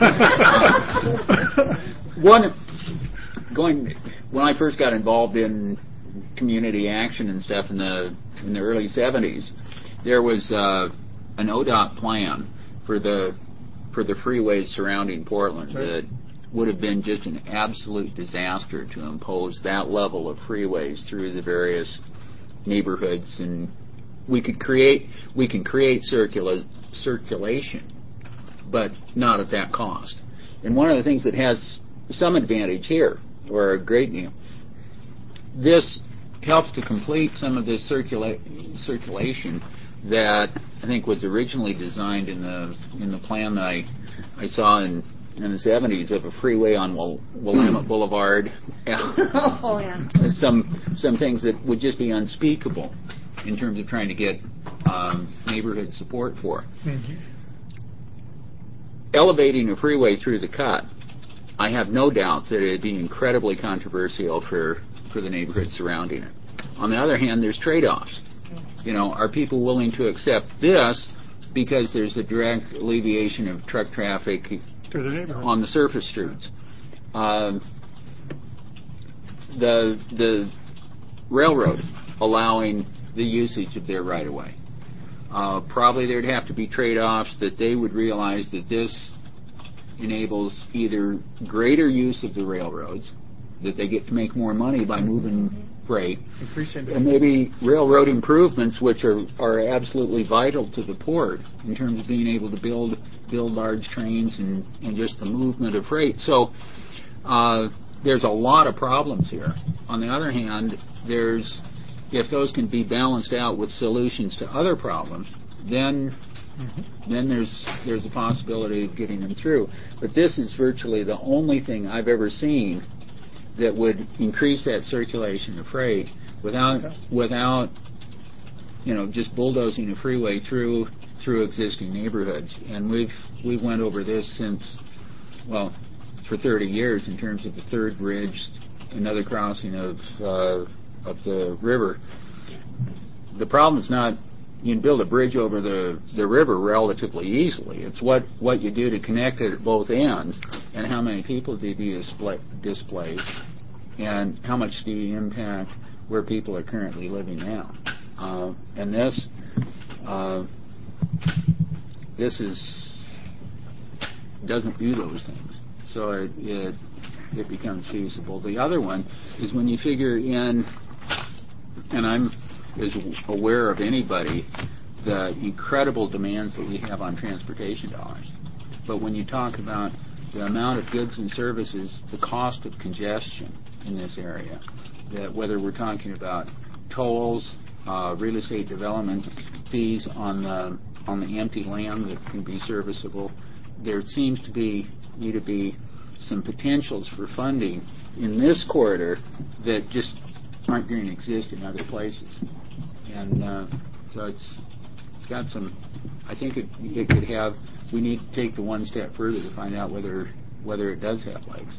uh, one going when I first got involved in community action and stuff in the in the early seventies, there was uh, an O D O T plan for the for the freeways surrounding Portland that would have been just an absolute disaster to impose that level of freeways through the various neighborhoods, and we could create we can create circula- circulation, but not at that cost. And one of the things that has some advantage here, or a great deal, this helps to complete some of this circula- circulation that I think was originally designed in the in the plan that I I saw in in the seventies of a freeway on Wil- Willamette Boulevard. Oh, yeah. Some some things that would just be unspeakable in terms of trying to get um, neighborhood support for. Mm-hmm. Elevating a freeway through the cut, I have no doubt that it would be incredibly controversial for, for the neighborhood surrounding it. On the other hand, there's trade-offs. You know, are people willing to accept this because there's a direct alleviation of truck traffic to the neighborhood on the surface streets? Um, the the railroad allowing the usage of their right-of-way. Uh, probably there'd have to be trade-offs that they would realize that this enables either greater use of the railroads, that they get to make more money by moving freight, and maybe railroad improvements, which are, are absolutely vital to the port in terms of being able to build build large trains and, and just the movement of freight. So uh, there's a lot of problems here. On the other hand, there's if those can be balanced out with solutions to other problems, then mm-hmm. then there's there's a possibility of getting them through. But this is virtually the only thing I've ever seen that would increase that circulation of freight without okay. without you know just bulldozing a freeway through through existing neighborhoods. And we've we've went over this since well for thirty years in terms of the third bridge, another crossing of uh, of the river. The problem is not you can build a bridge over the, the river relatively easily. It's what, what you do to connect it at both ends, and how many people do you display, displace, and how much do you impact where people are currently living now. Uh, and this uh, this is doesn't do those things. So it, it it becomes feasible. The other one is when you figure in, and I'm as aware of anybody, the incredible demands that we have on transportation dollars. But when you talk about the amount of goods and services, the cost of congestion in this area, that whether we're talking about tolls, uh, real estate development fees on the on the empty land that can be serviceable, there seems to be need to be some potentials for funding in this corridor that just aren't going to exist in other places. And uh, so it's it's got some. I think it it could have. We need to take the one step further to find out whether whether it does have legs.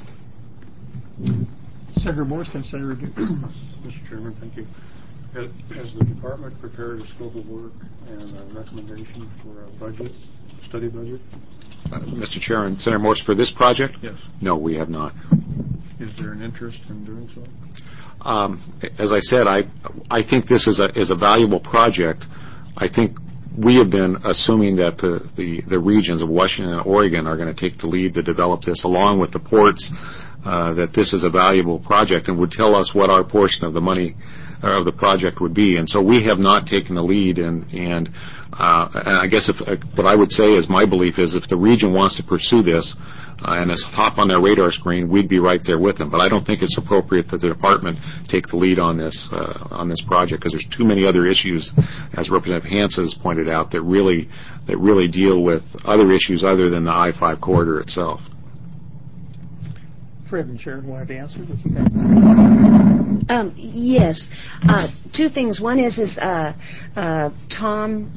Senator Morse and Senator Duke. Mister Chairman, thank you. Has, has the department prepared a scope of work and a recommendation for a budget, study budget? Uh, Mister Chairman, Senator Morse, for this project? Yes. No, we have not. Is there an interest in doing so? Um, as I said, I I think this is a is a valuable project. I think we have been assuming that the, the, the regions of Washington and Oregon are going to take the lead to develop this, along with the ports, uh, that this is a valuable project and would tell us what our portion of the money uh, of the project would be. And so we have not taken the lead. And, and, uh, and I guess if, uh, what I would say is my belief is if the region wants to pursue this uh, and is top on their radar screen, we'd be right there with them. But I don't think it's appropriate that the department take the lead on this uh, on this project, because there's too many other issues, as Representative Hansen has pointed out, that really that really deal with other issues other than the I five corridor itself. Fred and Sharon wanted to answer what you guys. Um, yes, uh, two things. One is is uh, uh, Tom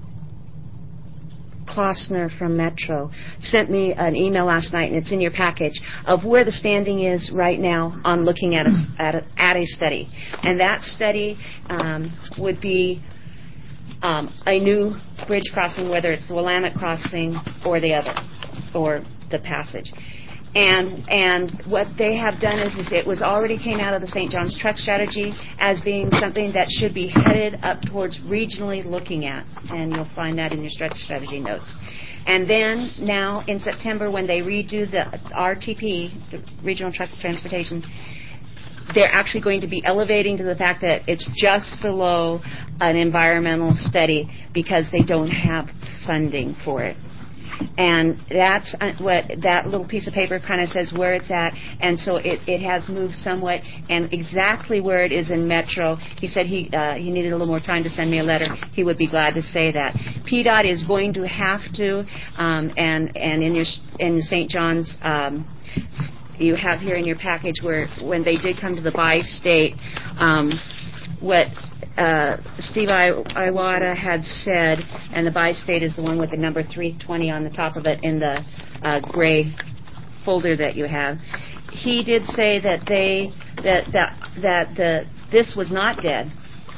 Klossner from Metro sent me an email last night, and it's in your package, of where the standing is right now on looking at a, at a, at a study. And that study um, would be um, a new bridge crossing, whether it's the Willamette crossing or the other, or the passage. And and what they have done is, is it was already came out of the Saint John's truck strategy as being something that should be headed up towards regionally looking at, and you'll find that in your truck strategy notes. And then now in September, when they redo the R T P, the Regional Truck Transportation, they're actually going to be elevating to the fact that it's just below an environmental study because they don't have funding for it. And that's what that little piece of paper kind of says where it's at, and so it, it has moved somewhat, and exactly where it is in Metro. He said he uh, he needed a little more time to send me a letter. He would be glad to say that. P DOT is going to have to, um, and and in your in the Saint John's, um, you have here in your package where when they did come to the bi-state, um, what uh, Steve I- Iwata had said, and the bi-state is the one with the number three twenty on the top of it in the uh, gray folder that you have. He did say that they that that that the this was not dead,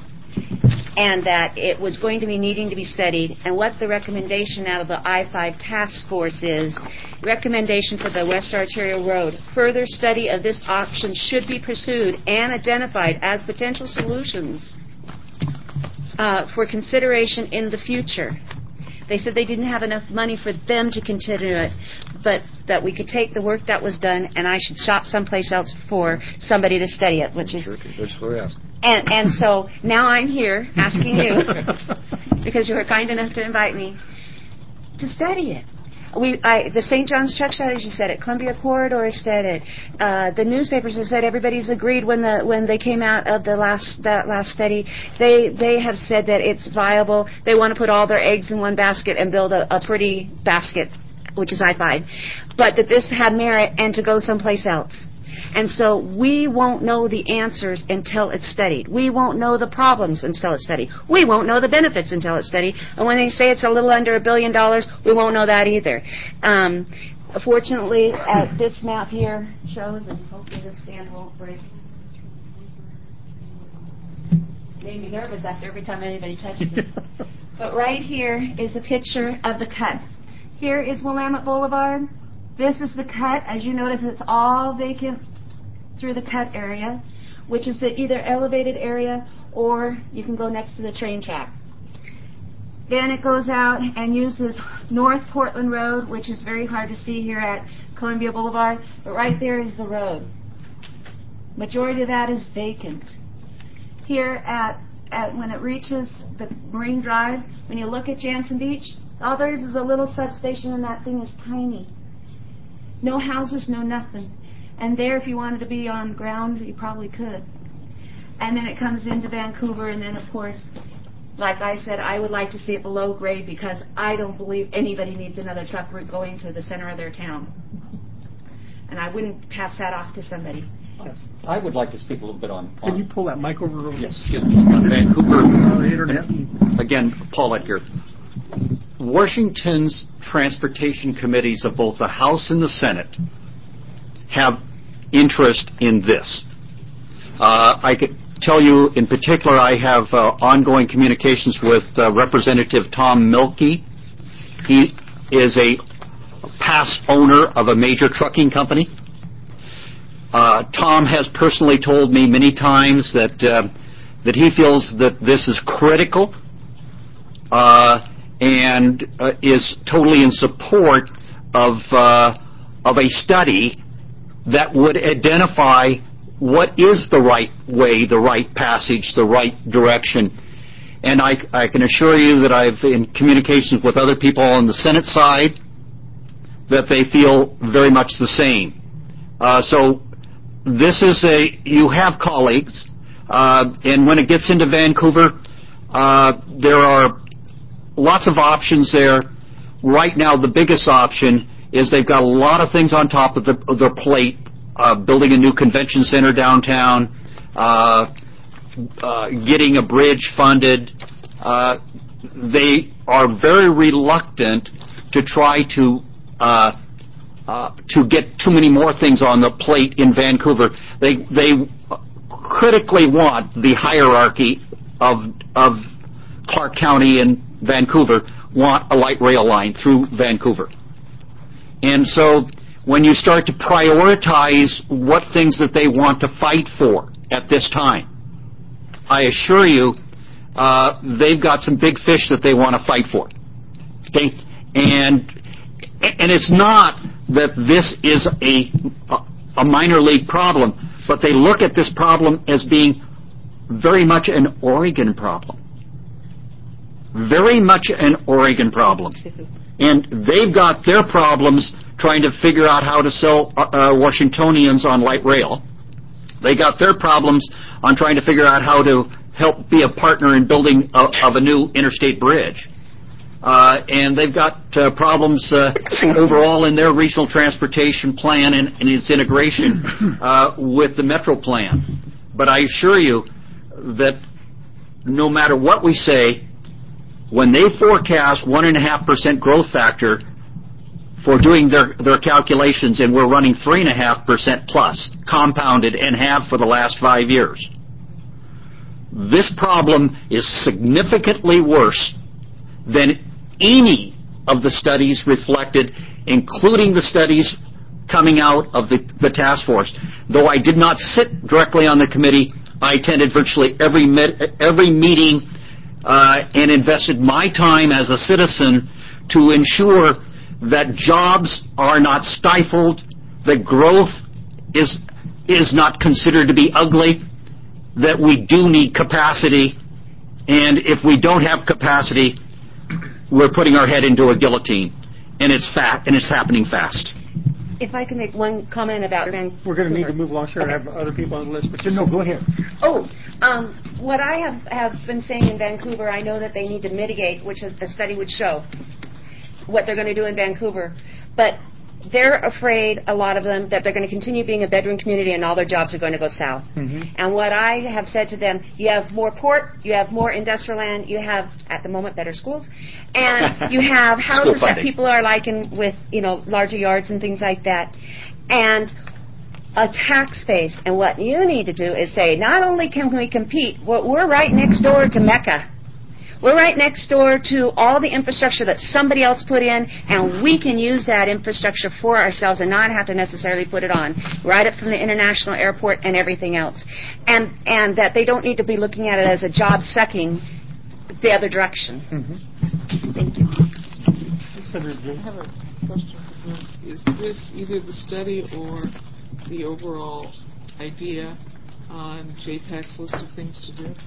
and that it was going to be needing to be studied, and what the recommendation out of the I five task force is, recommendation for the West Arterial Road, further study of this option should be pursued and identified as potential solutions uh, for consideration in the future. They said they didn't have enough money for them to consider it, but that we could take the work that was done and I should shop someplace else for somebody to study it, which is... And, and so now I'm here asking you, because you were kind enough to invite me, to study it. We, I, the Saint John's Truck Strategy said it. Columbia Corridor said it. Uh, the newspapers have said everybody's agreed when the when they came out of the last that last study. They they have said that it's viable. They want to put all their eggs in one basket and build a, a pretty basket, which is I five, but that this had merit and to go someplace else. And so we won't know the answers until it's studied. We won't know the problems until it's studied. We won't know the benefits until it's studied. And when they say it's a little under a billion dollars, we won't know that either. Um, fortunately, uh, this map here shows, and hopefully this stand won't break. Made me nervous after every time anybody touches it. But right here is a picture of the cut. Here is Willamette Boulevard. This is the cut. As you notice, it's all vacant through the cut area, which is the either elevated area or you can go next to the train track. Then it goes out and uses North Portland Road, which is very hard to see here at Columbia Boulevard, but right there is the road. Majority of that is vacant. Here at, at when it reaches the Marine Drive, when you look at Jansen Beach, all there is is a little substation and that thing is tiny. No houses, no nothing. And there, if you wanted to be on ground, you probably could. And then it comes into Vancouver, and then, of course, like I said, I would like to see it below grade because I don't believe anybody needs another truck route going through the center of their town. And I wouldn't pass that off to somebody. Yes. I would like to speak a little bit on... on Can you pull that mic over? over yes. On Vancouver. Uh, the internet. Again, Paul Edgar. Washington's transportation committees of both the House and the Senate have interest in this. Uh, I could tell you in particular I have uh, ongoing communications with uh, Representative Tom Milkey. He is a past owner of a major trucking company. Uh, Tom has personally told me many times that uh, that he feels that this is critical uh, and uh, is totally in support of uh, of a study that would identify what is the right way, the right passage, the right direction. And I, I can assure you that I've in communications with other people on the Senate side that they feel very much the same. Uh, so this is a, you have colleagues, uh, and when it gets into Vancouver, uh, there are lots of options there. Right now, the biggest option is they've got a lot of things on top of, the, of their plate, uh, building a new convention center downtown, uh, uh, getting a bridge funded. Uh, they are very reluctant to try to uh, uh, to get too many more things on the plate in Vancouver. They they critically want the hierarchy of of Clark County and Vancouver want a light rail line through Vancouver. And so when you start to prioritize what things that they want to fight for at this time, I assure you uh, they've got some big fish that they want to fight for. Okay? And and it's not that this is a a minor league problem, but they look at this problem as being very much an Oregon problem. Very much an Oregon problem. And they've got their problems trying to figure out how to sell uh, Washingtonians on light rail. They got their problems on trying to figure out how to help be a partner in building a, of a new interstate bridge. Uh, and they've got uh, problems uh, overall in their regional transportation plan and, and its integration uh, with the Metro plan. But I assure you that no matter what we say, when they forecast one and a half percent growth factor for doing their, their calculations, and we're running three and a half percent plus, compounded, and have for the last five years, this problem is significantly worse than any of the studies reflected, including the studies coming out of the, the task force. Though I did not sit directly on the committee, I attended virtually every med, every meeting uh, and invested my time as a citizen to ensure that jobs are not stifled, that growth is is not considered to be ugly, that we do need capacity, and if we don't have capacity, we're putting our head into a guillotine, and it's fat, and it's happening fast. If I can make one comment about Vancouver. We're going to need to move along, Sharon. I have other people on the list, but no, go ahead. Oh, um, what I have, have been saying in Vancouver, I know that they need to mitigate, which a study would show what they're going to do in Vancouver, but they're afraid, a lot of them, that they're going to continue being a bedroom community and all their jobs are going to go south. Mm-hmm. And what I have said to them, you have more port, you have more industrial land, you have, at the moment, better schools, and you have houses that people are liking with, you know, larger yards and things like that, and a tax base. And what you need to do is say, not only can we compete, well, we're right next door to Mecca. We're right next door to all the infrastructure that somebody else put in, and we can use that infrastructure for ourselves and not have to necessarily put it on, right up from the international airport and everything else. And and that they don't need to be looking at it as a job sucking the other direction. Mm-hmm. Thank you. I have a question for Bruce. Is this either the study or the overall idea on J PAC's list of things to do?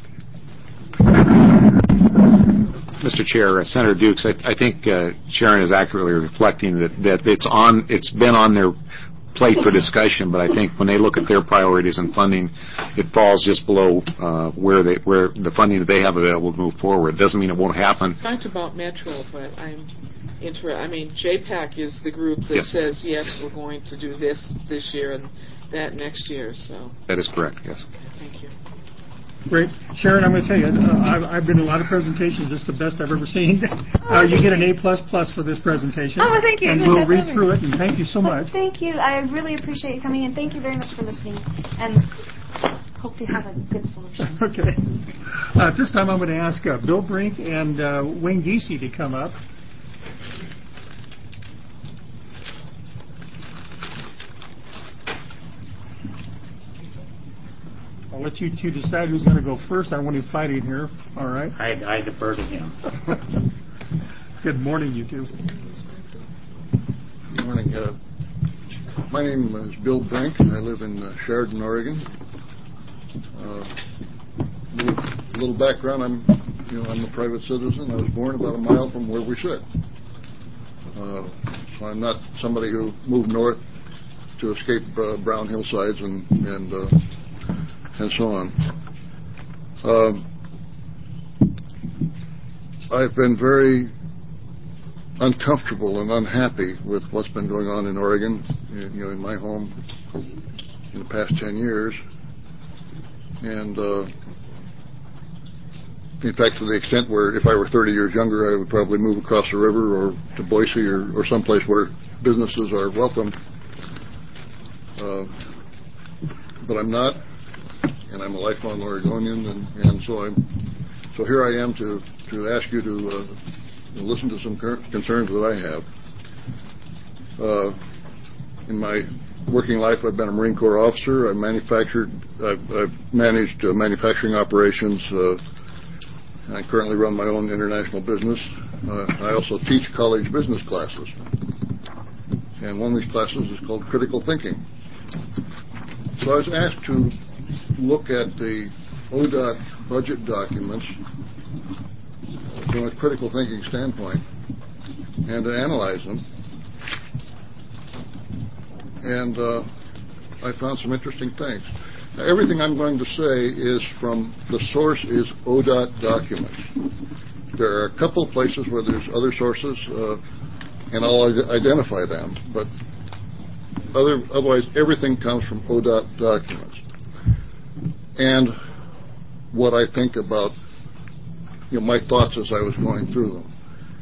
Mister Chair, uh, Senator Dukes, I, I think uh, Sharon is accurately reflecting that, that it's on, it's been on their plate for discussion, but I think when they look at their priorities and funding, it falls just below uh, where they, where the funding that they have available to move forward. It doesn't mean it won't happen. I talked about Metro, but I'm interested. I mean, J PAC is the group that yes. says yes, we're going to do this this year and that next year. So that is correct. Yes. Okay, thank you. Great. Sharon, I'm going to tell you, uh, I've, I've been in a lot of presentations. It's the best I've ever seen. Uh, you get an A plus plus for this presentation. Oh, thank you. And we'll read through it, and thank you so much. Well, thank you. I really appreciate you coming in. Thank you very much for listening, and hope you have a good solution. Okay. Uh, at this time, I'm going to ask uh, Bill Brink and uh, Wayne Giese to come up. I'll let you two decide who's going to go first. I don't want you fighting here. All right. I, I defer to him. Good morning, you two. Good morning. Uh, my name is Bill Brink. I live in uh, Sheridan, Oregon. Uh, little, little background. I'm, you know, I'm a private citizen. I was born about a mile from where we sit. Uh, so I'm not somebody who moved north to escape uh, brown hillsides and and. Uh, and so on. Um, I've been very uncomfortable and unhappy with what's been going on in Oregon, you know, in my home in the past ten years. And uh, in fact, to the extent where if I were thirty years younger, I would probably move across the river or to Boise or, or someplace where businesses are welcome. Uh, but I'm not. And I'm a lifelong Oregonian, and, and so I'm So here I am to, to ask you to uh, listen to some cur- concerns that I have. Uh, in my working life, I've been a Marine Corps officer. I manufactured, I've, I've managed uh, manufacturing operations. Uh, I currently run my own international business. Uh, I also teach college business classes. And one of these classes is called Critical Thinking. So I was asked to look at the O D O T budget documents from a critical thinking standpoint and to analyze them. And uh, I found some interesting things. Now, everything I'm going to say is from, the source is O D O T documents. There are a couple of places where there's other sources, uh, and I'll identify them, but other, otherwise everything comes from O D O T documents. And what I think about, you know, my thoughts as I was going through them.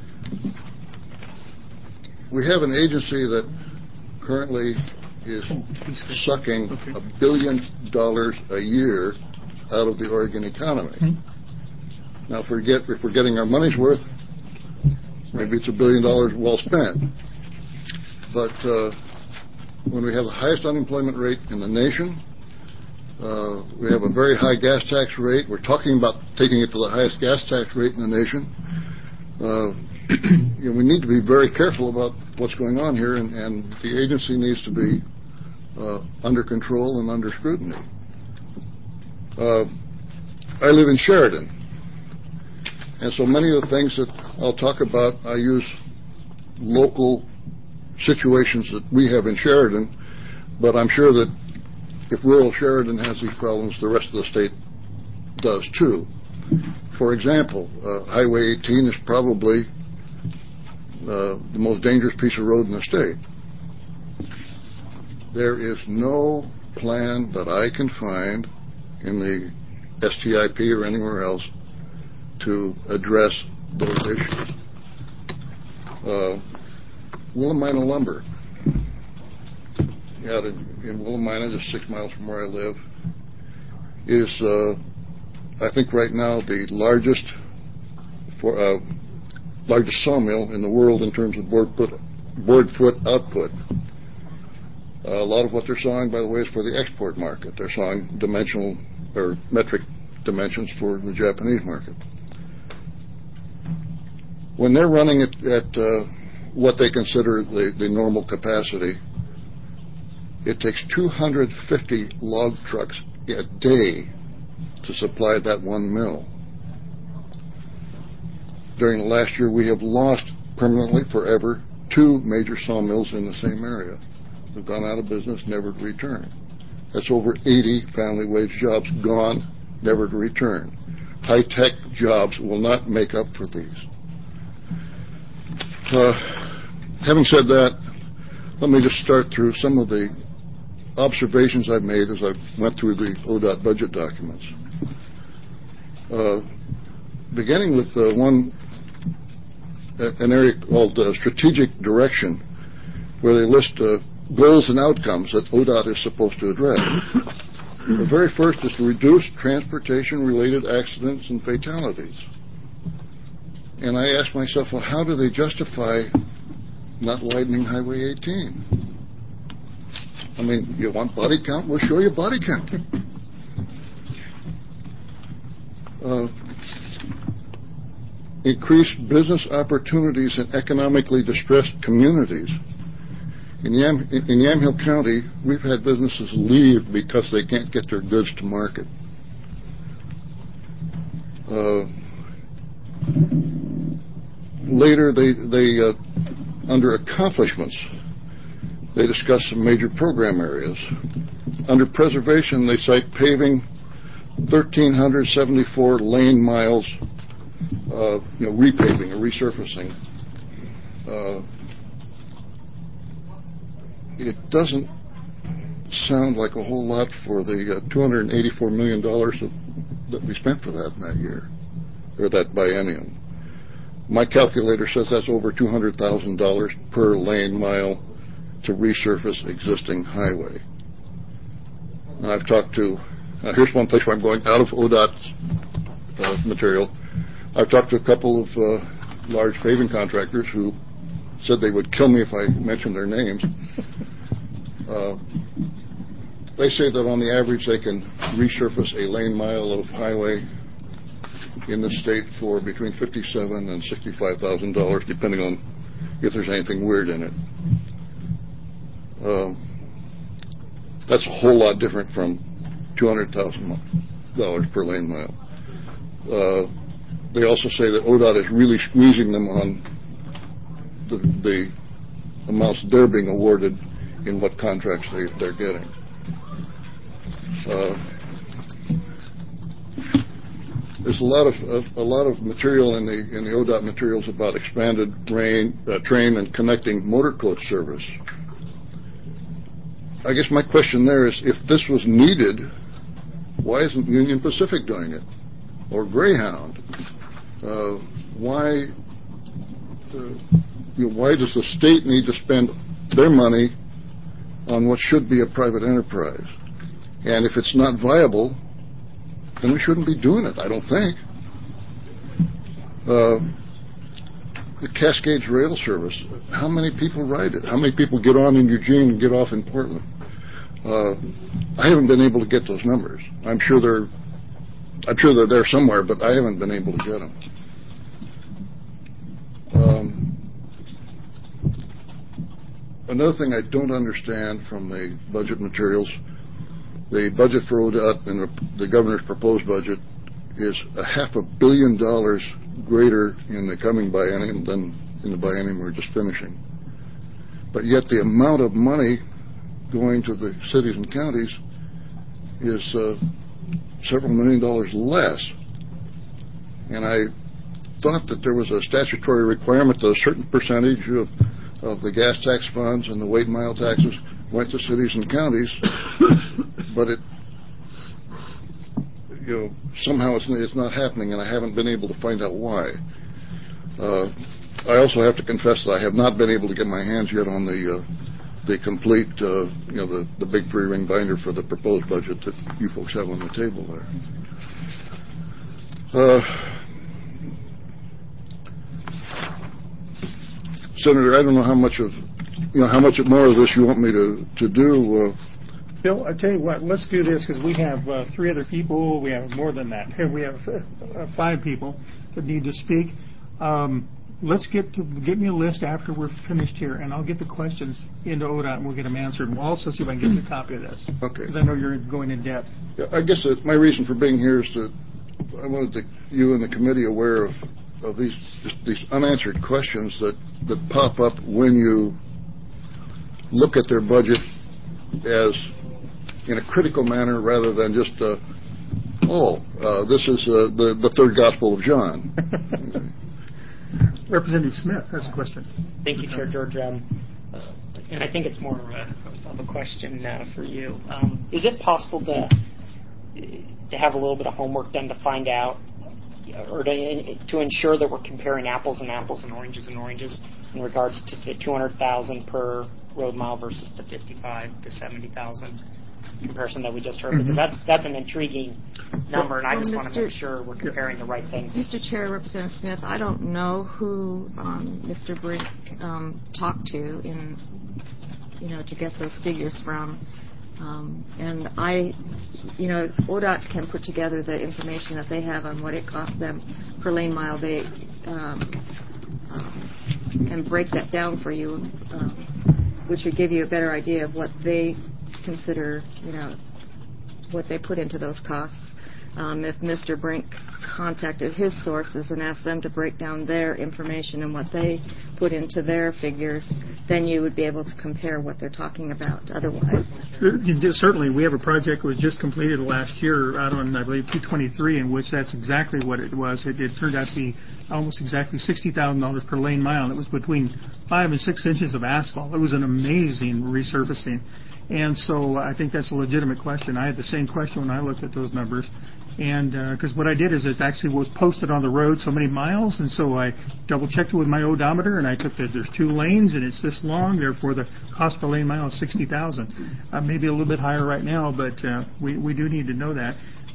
We have an agency that currently is sucking a billion dollars a year out of the Oregon economy. Now, if, we get, if we're getting our money's worth, maybe it's a billion dollars well spent. But uh, when we have the highest unemployment rate in the nation, uh, we have a very high gas tax rate. We're talking about taking it to the highest gas tax rate in the nation. Uh, you know, we need to be very careful about what's going on here, and, and the agency needs to be uh, under control and under scrutiny. Uh, I live in Sheridan, and so many of the things that I'll talk about, I use local situations that we have in Sheridan, but I'm sure that if rural Sheridan has these problems, the rest of the state does too. For example, uh, Highway eighteen is probably uh, the most dangerous piece of road in the state. There is no plan that I can find in the S T I P or anywhere else to address those issues. Uh, Willamina Lumber, out in, in Willamina, just six miles from where I live, is uh, I think right now the largest for uh, largest sawmill in the world in terms of board foot, board foot output. Uh, a lot of what they're sawing, by the way, is for the export market. They're sawing dimensional or metric dimensions for the Japanese market. When they're running at, at uh, what they consider the, the normal capacity, it takes two hundred fifty log trucks a day to supply that one mill. During the last year, we have lost permanently, forever, two major sawmills in the same area. They've gone out of business, never to return. That's over eighty family wage jobs gone, never to return. High-tech jobs will not make up for these. Uh, having said that, let me just start through some of the observations I've made as I went through the O D O T budget documents. Uh, beginning with uh, one, uh, an area called uh, strategic direction, where they list uh, goals and outcomes that O D O T is supposed to address. The very first is to reduce transportation-related accidents and fatalities. And I asked myself, well, how do they justify not widening Highway eighteen? I mean, you want body count? We'll show you body count. Uh, increase business opportunities in economically distressed communities. In, Yam, in Yamhill County, we've had businesses leave because they can't get their goods to market. Uh, later, they, they uh, under accomplishments, they discuss some major program areas. Under preservation, they cite paving one thousand three hundred seventy-four lane miles, uh, you know, repaving or resurfacing. Uh, it doesn't sound like a whole lot for the uh, two hundred eighty-four million dollars that, that we spent for that in that year, or that biennium. My calculator says that's over two hundred thousand dollars per lane mile to resurface existing highway. And I've talked to, uh, here's one place where I'm going out of O D O T uh, material. I've talked to a couple of uh, large paving contractors who said they would kill me if I mentioned their names. Uh, they say that on the average they can resurface a lane mile of highway in the state for between fifty-seven thousand dollars and sixty-five thousand dollars, depending on if there's anything weird in it. Uh, that's a whole lot different from two hundred thousand dollars per lane mile. Uh, they also say that O D O T is really squeezing them on the, the amounts they're being awarded in what contracts they, they're getting. Uh, there's a lot of, of a lot of material in the in the O D O T materials about expanded rain, uh, train and connecting motor coach service. I guess my question there is, if this was needed, why isn't Union Pacific doing it, or Greyhound? Uh, why? Uh, you know, why does the state need to spend their money on what should be a private enterprise? And if it's not viable, then we shouldn't be doing it, I don't think. Uh, the Cascades Rail Service, how many people ride it? How many people get on in Eugene and get off in Portland? Uh, I haven't been able to get those numbers. I'm sure they're, I'm sure they're there somewhere, but I haven't been able to get them. Um, another thing I don't understand from the budget materials, the budget for O D O T and the governor's proposed budget is a half a billion dollars greater in the coming biennium than in the biennium we're just finishing. But yet the amount of money going to the cities and counties is uh, several million dollars less. And I thought that there was a statutory requirement that a certain percentage of, of the gas tax funds and the weight and mile taxes went to cities and counties, but it, you know, somehow it's, it's not happening, and I haven't been able to find out why. Uh, I also have to confess that I have not been able to get my hands yet on the uh, the complete, uh, you know, the, the big three-ring binder for the proposed budget that you folks have on the table there. Uh, Senator, I don't know how much of, you know, how much more of this you want me to, to do. Uh, Bill, I tell you what, let's do this because we have uh, three other people. We have more than that. We have uh, five people that need to speak. Um, let's get to, get me a list after we're finished here, and I'll get the questions into O D O T and we'll get them answered. And we'll also see if I can get you a copy of this. Okay. Because I know you're going in depth. Yeah, I guess that my reason for being here is that I wanted to, you and the committee aware of, of these these unanswered questions that, that pop up when you look at their budget as in a critical manner rather than just, uh, oh, uh, this is uh, the, the third Gospel of John. Representative Smith has a question. Thank you, Chair George. Um, uh, and I think it's more of a, of a question uh, for you. Um, is it possible to to have a little bit of homework done to find out or to, to ensure that we're comparing apples and apples and oranges and oranges in regards to the two hundred thousand per road mile versus the fifty-five to seventy thousand comparison that we just heard? Mm-hmm. Because that's that's an intriguing number, and I well, just Mister want to make sure we're comparing the right things. Mister Chair, Representative Smith, I don't know who um, Mister Brink um, talked to in, you know, to get those figures from. Um, and I, you know, O D O T can put together the information that they have on what it costs them per lane mile. They um, um, can break that down for you, um, which would give you a better idea of what they consider, you know, what they put into those costs. Um, if Mister Brink contacted his sources and asked them to break down their information and what they put into their figures, then you would be able to compare what they're talking about. Otherwise, certainly, we have a project that was just completed last year out on, I believe, two twenty-three, in which that's exactly what it was. It, it turned out to be almost exactly sixty thousand dollars per lane mile, and it was between five and six inches of asphalt. It was an amazing resurfacing. And so I think that's a legitimate question. I had the same question when I looked at those numbers. And because uh, what I did is it actually was posted on the road so many miles, and so I double-checked it with my odometer, and I took that there's two lanes, and it's this long, therefore the cost per lane mile is sixty thousand dollars. Uh, maybe a little bit higher right now, but uh, we, we do need to know that.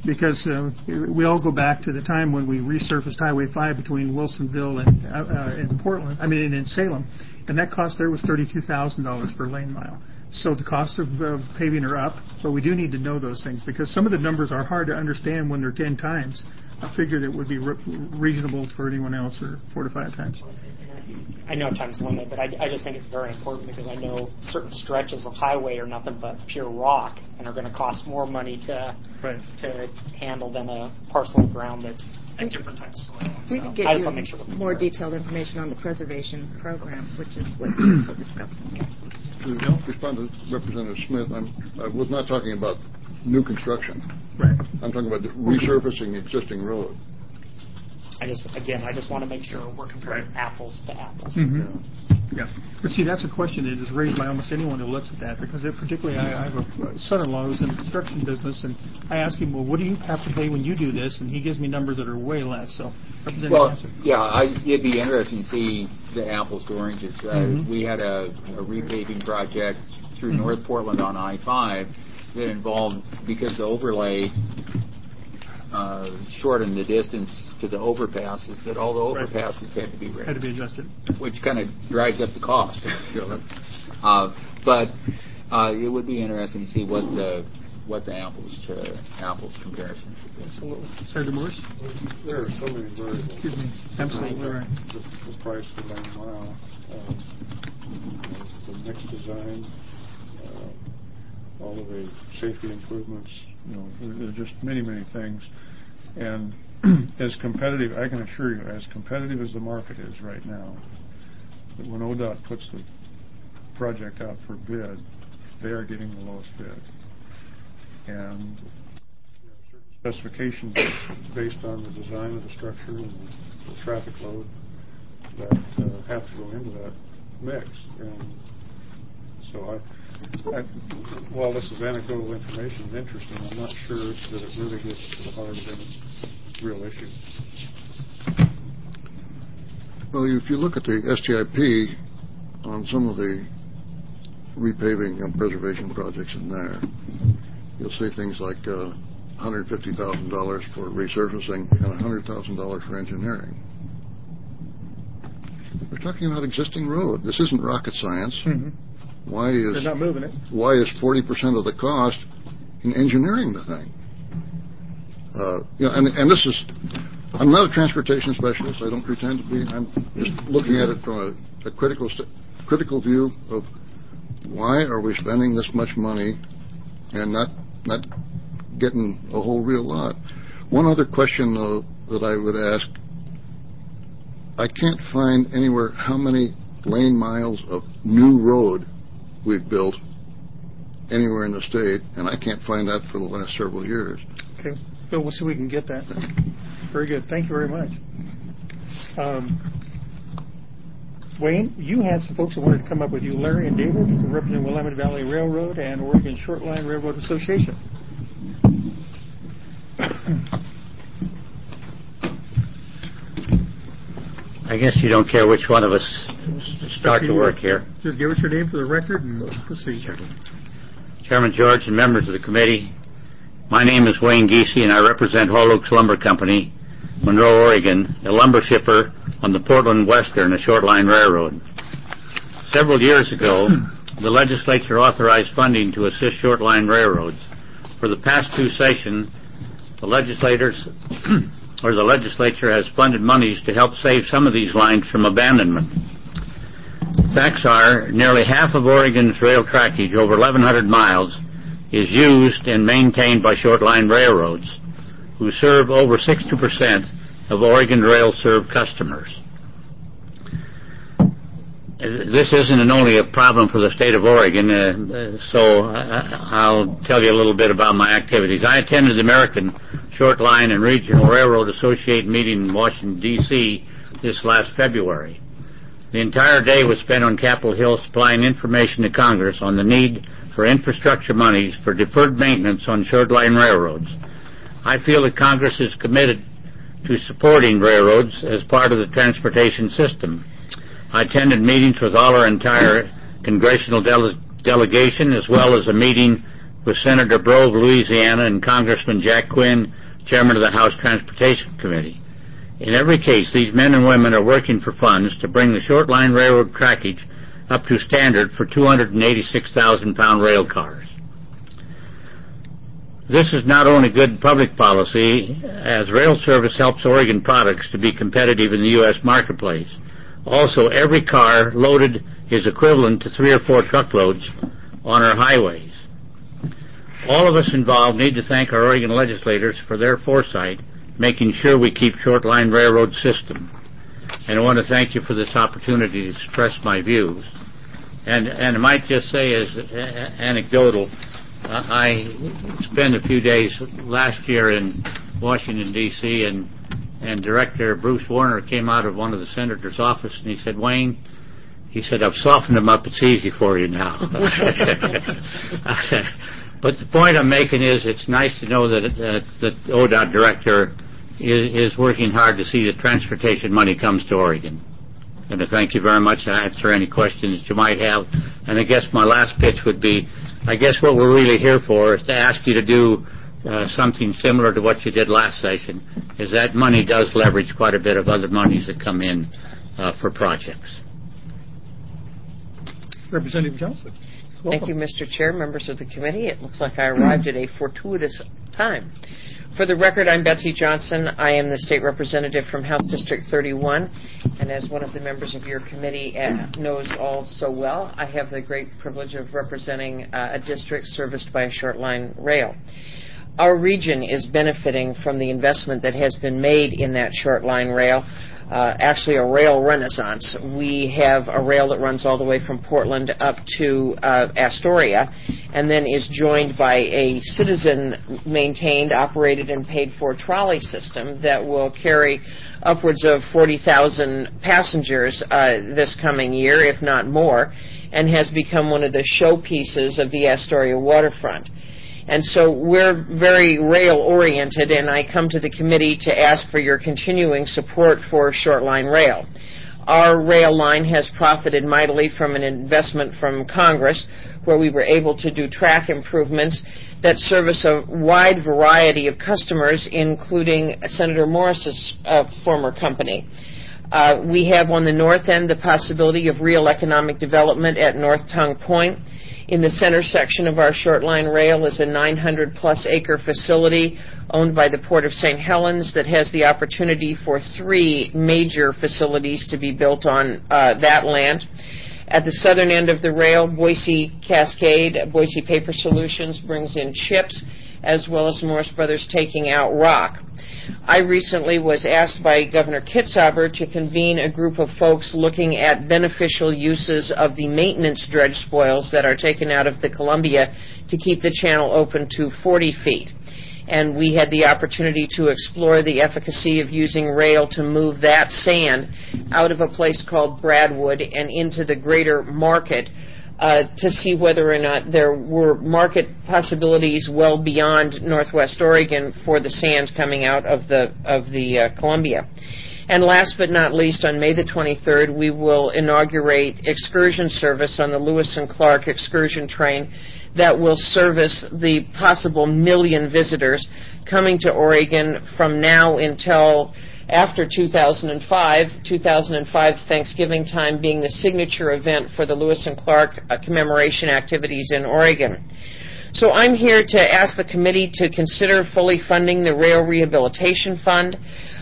because uh, we all go back to the time when we resurfaced Highway five between Wilsonville and, uh, uh, and Portland, I mean, and in Salem, and that cost there was thirty-two thousand dollars per lane mile. So the cost of uh, paving are up, but we do need to know those things because some of the numbers are hard to understand when they're ten times a figure that would be re- reasonable for anyone else, or four to five times. I know time's limited, but I, I just think it's very important because I know certain stretches of highway are nothing but pure rock and are going to cost more money to right. to handle than a parcel of ground that's a different type of soil. We so could get I just you want to make sure we're more prepared. detailed information on the preservation program, which is what we're discussing. To respond to Representative Smith, I'm, I was not talking about new construction. Right. I'm talking about resurfacing the existing road. I just, again, I just want to make sure we're comparing right. apples to apples. Mm-hmm. Yeah. But see, that's a question that is raised by almost anyone who looks at that, because it, particularly I, I have a son-in-law who's in the construction business, and I ask him, well, what do you have to pay when you do this? And he gives me numbers that are way less. So, Representative well, Hanson. yeah, I, it'd be interesting to see the apples to oranges. Uh, mm-hmm. We had a, a repaving project through mm-hmm. North Portland on I five that involved, because the overlay uh, shortened the distance to the overpasses, that all the overpasses right. had to be raised. Had to be adjusted. Which kind of drives up the cost. uh, but uh, it would be interesting to see what the what the apples to apples comparison should be. Absolutely. Senator Morris? There are so many variables. Excuse me. Absolutely right. The, the price per lane mile, uh, the mixed design, uh, all of the safety improvements, you know, there are just many, many things. And as competitive, I can assure you, as competitive as the market is right now, that when O D O T puts the project out for bid, they are getting the lowest bid. And there are certain specifications based on the design of the structure and the, the traffic load that uh, have to go into that mix. And so I, I, while this is anecdotal information and interesting, I'm not sure that it really gets to the heart of any real issue. Well, if you look at the S T I P on some of the repaving and preservation projects in there, you'll see things like uh, one hundred fifty thousand dollars for resurfacing and one hundred thousand dollars for engineering. We're talking about existing road. This isn't rocket science. Mm-hmm. Why is They're not moving it. Why is forty percent of the cost in engineering the thing? Uh, you know, and, and this is, I'm not a transportation specialist. I don't pretend to be. I'm just looking at it from a, a critical st- critical view of why are we spending this much money and not not getting a whole real lot. One other question, though, that I would ask, I can't find anywhere how many lane miles of new road we've built anywhere in the state, and I can't find that for the last several years. Okay. Bill, we'll see if we can get that. Very good. Thank you very much. Um, Wayne, you had some folks that wanted to come up with you, Larry and David, to represent Willamette Valley Railroad and Oregon Short Line Railroad Association. I guess you don't care which one of us start to work here. Just give us your name for the record and proceed. Chairman George and members of the committee, my name is Wayne Giese and I represent Whole Oaks Lumber Company, Monroe, Oregon, a lumber shipper on the Portland Western, a short line railroad. Several years ago, the legislature authorized funding to assist short line railroads. For the past two sessions, the legislators or the legislature has funded monies to help save some of these lines from abandonment. Facts are, nearly half of Oregon's rail trackage, over eleven hundred miles, is used and maintained by short line railroads, who serve over sixty percent of Oregon Rail served customers. This isn't only a problem for the state of Oregon, uh, so I, I'll tell you a little bit about my activities. I attended the American Short Line and Regional Railroad Association meeting in Washington, D C this last February. The entire day was spent on Capitol Hill supplying information to Congress on the need for infrastructure monies for deferred maintenance on short line railroads. I feel that Congress is committed to supporting railroads as part of the transportation system. I attended meetings with all our entire congressional dele- delegation, as well as a meeting with Senator Breaux of Louisiana and Congressman Jack Quinn, Chairman of the House Transportation Committee. In every case, these men and women are working for funds to bring the short line railroad trackage up to standard for two hundred eighty-six thousand pound rail cars. This is not only good public policy, as rail service helps Oregon products to be competitive in the U S marketplace. Also, every car loaded is equivalent to three or four truckloads on our highways. All of us involved need to thank our Oregon legislators for their foresight, making sure we keep short line railroad system. And I want to thank you for this opportunity to express my views. And, and I might just say as uh, anecdotal, uh, I spent a few days last year in Washington, D C, and, and Director Bruce Warner came out of one of the senator's office, and he said, Wayne, he said, I've softened them up. It's easy for you now. But the point I'm making is it's nice to know that uh, the O D O T director is, is working hard to see that transportation money comes to Oregon. And to thank you very much. I answer any questions that you might have. And I guess my last pitch would be, I guess what we're really here for is to ask you to do uh, something similar to what you did last session, is that money does leverage quite a bit of other monies that come in uh, for projects. Representative Johnson. Welcome. Thank you, Mister Chair, members of the committee. It looks like I arrived at a fortuitous time. For the record, I'm Betsy Johnson. I am the state representative from House District thirty-one, and as one of the members of your committee uh, knows all so well, I have the great privilege of representing uh, a district serviced by a short line rail. Our region is benefiting from the investment that has been made in that short line rail. Uh, actually a rail renaissance. We have a rail that runs all the way from Portland up to uh, Astoria and then is joined by a citizen-maintained, operated, and paid-for trolley system that will carry upwards of forty thousand passengers uh, this coming year, if not more, and has become one of the showpieces of the Astoria waterfront. And so we're very rail-oriented, and I come to the committee to ask for your continuing support for short line rail. Our rail line has profited mightily from an investment from Congress, where we were able to do track improvements that service a wide variety of customers, including Senator Morris's uh, former company. Uh, we have on the north end the possibility of real economic development at North Tongue Point. In the center section of our short line rail is a nine hundred plus acre facility owned by the Port of Saint Helens that has the opportunity for three major facilities to be built on uh, that land. At the southern end of the rail, Boise Cascade, Boise Paper Solutions brings in chips, as well as Morris Brothers taking out rock. I recently was asked by Governor Kitzhaber to convene a group of folks looking at beneficial uses of the maintenance dredge spoils that are taken out of the Columbia to keep the channel open to forty feet. And we had the opportunity to explore the efficacy of using rail to move that sand out of a place called Bradwood and into the greater market uh, to see whether or not there were market possibilities well beyond Northwest Oregon for the sand coming out of the of the uh, Columbia. And last but not least, on May the twenty-third, we will inaugurate excursion service on the Lewis and Clark excursion train that will service the possible million visitors coming to Oregon from now until after two thousand five, two thousand five Thanksgiving time being the signature event for the Lewis and Clark uh, commemoration activities in Oregon. So I'm here to ask the committee to consider fully funding the Rail Rehabilitation Fund.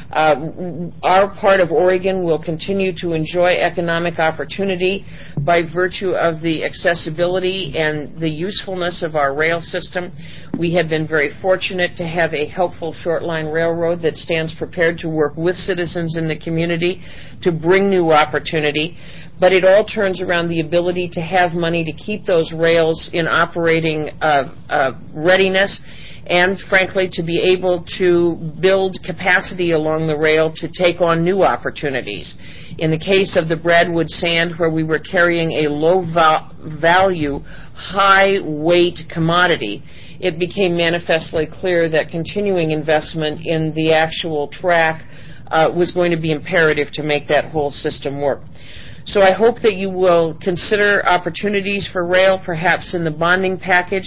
Uh, our part of Oregon will continue to enjoy economic opportunity by virtue of the accessibility and the usefulness of our rail system. We have been very fortunate to have a helpful short line railroad that stands prepared to work with citizens in the community to bring new opportunity. But it all turns around the ability to have money to keep those rails in operating uh, uh, readiness, and frankly to be able to build capacity along the rail to take on new opportunities. In the case of the Bradwood sand, where we were carrying a low val- value, high weight commodity, it became manifestly clear that continuing investment in the actual track uh, was going to be imperative to make that whole system work. So I hope that you will consider opportunities for rail, perhaps in the bonding package.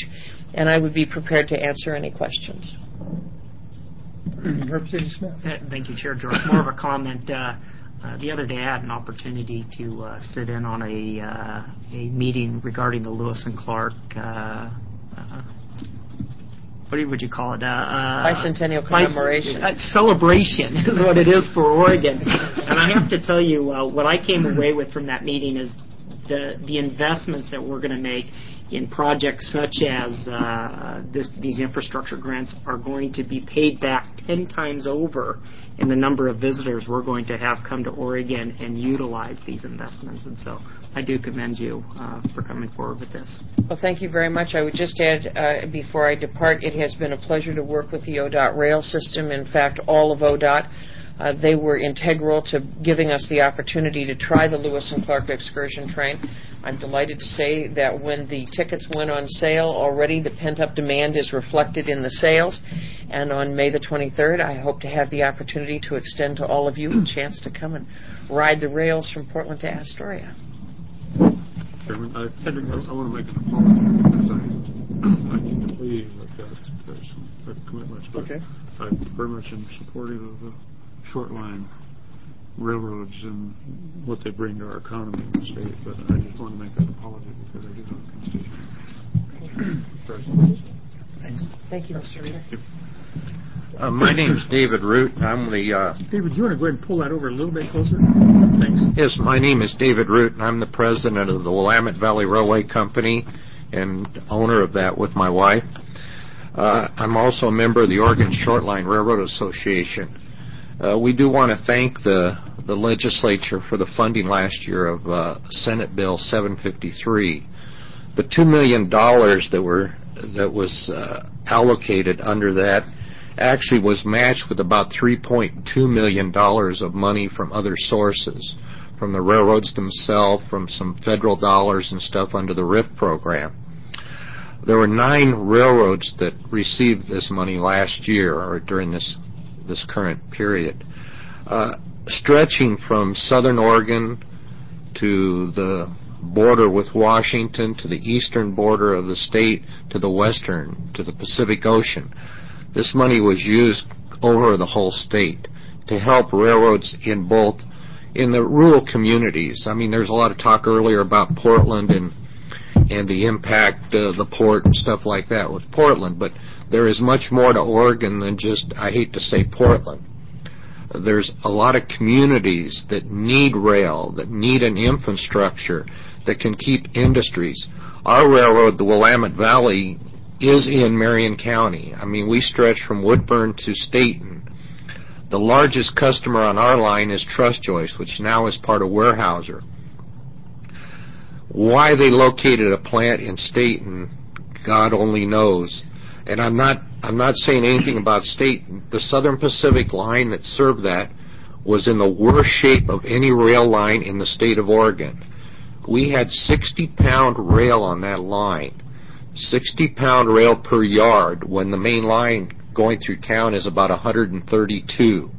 and I would be prepared to answer any questions. Representative Smith. Uh, Thank you, Chair George. More of a comment. Uh, uh, the other day, I had an opportunity to uh, sit in on a uh, a meeting regarding the Lewis and Clark. Uh, uh, what would you call it? Uh, uh, Bicentennial commemoration. Uh, celebration is what it is for Oregon. And I have to tell you, uh, what I came away with from that meeting is the the investments that we're going to make in projects such as uh, this, these infrastructure grants are going to be paid back ten times over in the number of visitors we're going to have come to Oregon and utilize these investments. And so I do commend you uh, for coming forward with this. Well, thank you very much. I would just add, uh, before I depart, it has been a pleasure to work with the O D O T rail system. In fact, all of O D O T. Uh, they were integral to giving us the opportunity to try the Lewis and Clark excursion train. I'm delighted to say that when the tickets went on sale already, the pent-up demand is reflected in the sales. And on May the twenty-third, I hope to have the opportunity to extend to all of you a chance to come and ride the rails from Portland to Astoria. Chairman, I, I want to make an apology because I, I need to leave. I've got there's some commitments, but okay. I'm very much in supportive of the short line railroads and what they bring to our economy in the state, but I just want to make that apology because I do have a constituent. Thanks. Thank you, Mister Reader. Uh, my name's David Root. I'm the... Uh, David, you want to go ahead and pull that over a little bit closer? Thanks. Yes, my name is David Root, and I'm the president of the Willamette Valley Railway Company and owner of that with my wife. Uh, I'm also a member of the Oregon Short Line Railroad Association. Uh, we do want to thank the, the legislature for the funding last year of uh, Senate Bill seven fifty-three. The two million dollars that were that was uh, allocated under that actually was matched with about three point two million dollars of money from other sources, from the railroads themselves, from some federal dollars and stuff under the R I F program. There were nine railroads that received this money last year, or during this this current period, uh, stretching from southern Oregon to the border with Washington, to the eastern border of the state, to the western, to the Pacific Ocean. This money was used over the whole state to help railroads in both in the rural communities. I mean, there's a lot of talk earlier about Portland and and the impact of the port and stuff like that with Portland, but there is much more to Oregon than just, I hate to say, Portland. There's a lot of communities that need rail, that need an infrastructure that can keep industries. Our railroad, the Willamette Valley, is in Marion County. I mean, we stretch from Woodburn to Staten. The largest customer on our line is Trust Joyce, which now is part of Weyerhaeuser. Why they located a plant in Staten, God only knows. And I'm not I'm not saying anything about Staten. The Southern Pacific line that served that was in the worst shape of any rail line in the state of Oregon. We had sixty pound rail on that line. sixty pound rail per yard when the main line going through town is about one hundred thirty-two.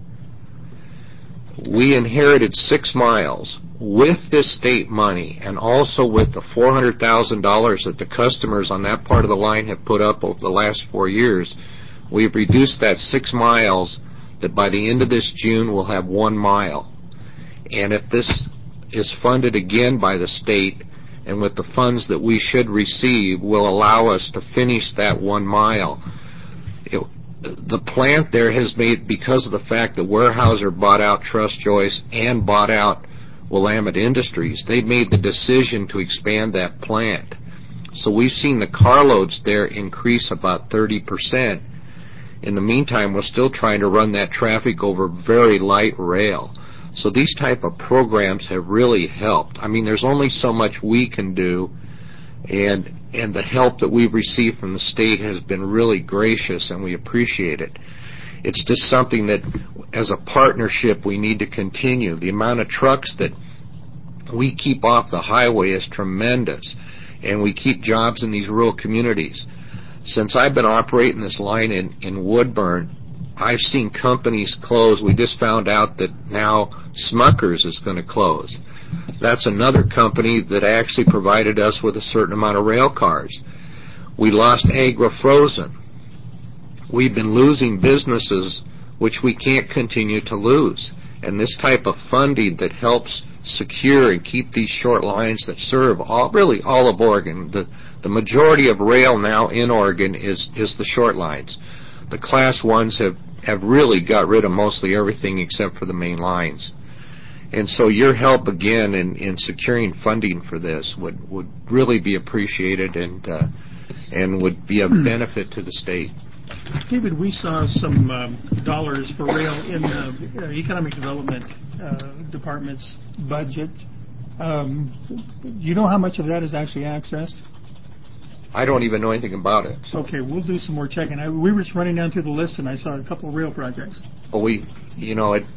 We inherited six miles with this state money and also with the four hundred thousand dollars that the customers on that part of the line have put up over the last four years. We've reduced that six miles that by the end of this June we'll have one mile. And if this is funded again by the state and with the funds that we should receive will allow us to finish that one mile. It, the plant there has made, because of the fact that Weyerhaeuser bought out Trust Joyce and bought out Willamette Industries, they made the decision to expand that plant. So we've seen the carloads there increase about thirty percent. In the meantime, we're still trying to run that traffic over very light rail. So these type of programs have really helped. I mean, there's only so much we can do, and and the help that we've received from the state has been really gracious, and we appreciate it. It's just something that, as a partnership, we need to continue. The amount of trucks that we keep off the highway is tremendous, and we keep jobs in these rural communities. Since I've been operating this line in, in Woodburn, I've seen companies close. We just found out that now Smuckers is going to close. That's another company that actually provided us with a certain amount of rail cars. We lost Agra Frozen. We've been losing businesses which we can't continue to lose. And this type of funding that helps secure and keep these short lines that serve all, really all of Oregon. The, the majority of rail now in Oregon is, is the short lines. The class ones have, have really got rid of mostly everything except for the main lines. And so your help again in, in securing funding for this would, would really be appreciated and, uh, and would be a benefit to the state. David, we saw some um, dollars for rail in the uh, Economic Development uh, Department's budget. Um, do you know how much of that is actually accessed? I don't even know anything about it. So. Okay, we'll do some more checking. I, we were just running down through the list, and I saw a couple of rail projects. Well, we, you know, it,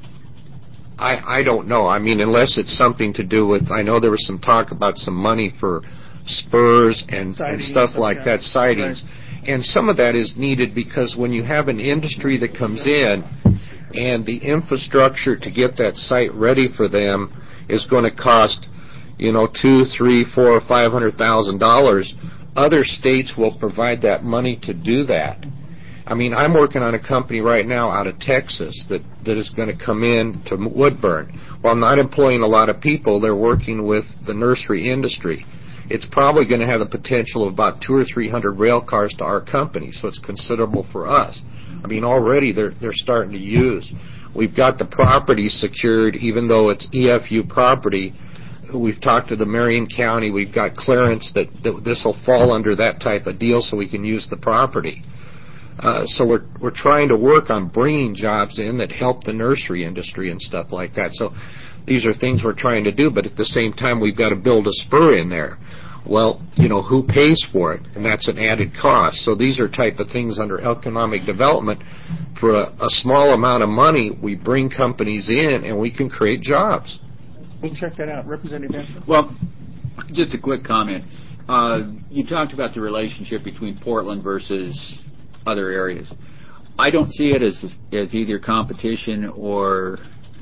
I, I don't know. I mean, unless it's something to do with, I know there was some talk about some money for spurs and, and stuff like that, that sightings. Right. And some of that is needed because when you have an industry that comes in and the infrastructure to get that site ready for them is going to cost, you know, two, three, four, or five hundred thousand dollars, other states will provide that money to do that. I mean, I'm working on a company right now out of Texas that, that is going to come in to Woodburn. While not employing a lot of people, they're working with the nursery industry. It's probably going to have the potential of about two or three hundred rail cars to our company, so it's considerable for us. I mean, already they're they're starting to use. We've got the property secured, even though it's E F U property. We've talked to the Marion County. We've got clearance that, that this will fall under that type of deal, so we can use the property. Uh, so we're we're trying to work on bringing jobs in that help the nursery industry and stuff like that. So these are things we're trying to do, but at the same time we've got to build a spur in there. Well, you know, who pays for it? And that's an added cost. So these are type of things under economic development. For a, a small amount of money, we bring companies in and we can create jobs. We'll check that out. Representative Benson. Well, just a quick comment. Uh, you talked about the relationship between Portland versus other areas. I don't see it as as either competition or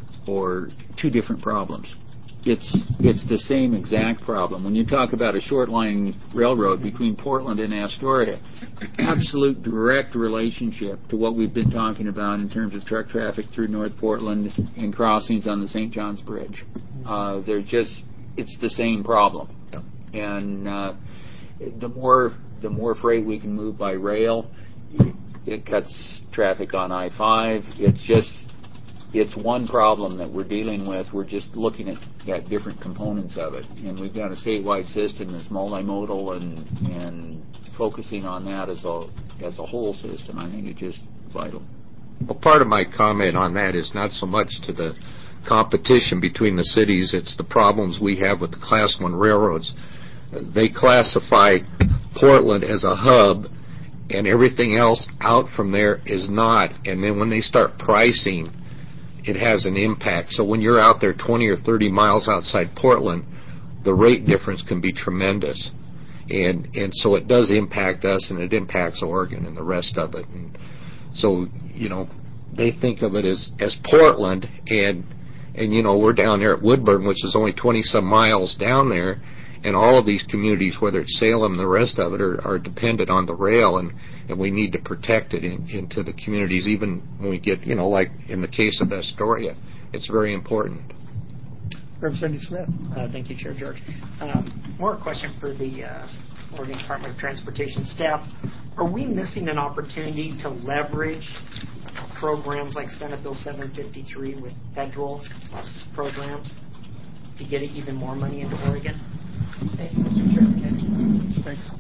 or two different problems. It's it's the same exact problem. When you talk about a short line railroad between Portland and Astoria, absolute direct relationship to what we've been talking about in terms of truck traffic through North Portland and crossings on the Saint Johns Bridge. Uh, they're just it's the same problem, and uh, the more the more freight we can move by rail, it cuts traffic on I five. It's just It's one problem that we're dealing with. We're just looking at, at different components of it. And we've got a statewide system that's multimodal, and and focusing on that as a, as a whole system, I think it's just vital. Well, part of my comment on that is not so much to the competition between the cities. It's the problems we have with the Class one railroads. They classify Portland as a hub, and everything else out from there is not. And then when they start pricing, it has an impact. So when you're out there twenty or thirty miles outside Portland, the rate difference can be tremendous. And and so it does impact us, and it impacts Oregon and the rest of it. And so, you know, they think of it as, as Portland, and, and, you know, we're down there at Woodburn, which is only twenty-some miles down there, and all of these communities, whether it's Salem and the rest of it, are, are dependent on the rail, and, and we need to protect it in, into the communities, even when we get, you know, like in the case of Astoria. It's very important. Representative Smith. Uh, thank you, Chair George. Um, more a question for the uh, Oregon Department of Transportation staff. Are we missing an opportunity to leverage programs like Senate Bill seven fifty-three with federal programs to get even more money into Oregon? Thank you, Mister Chairman. Thanks.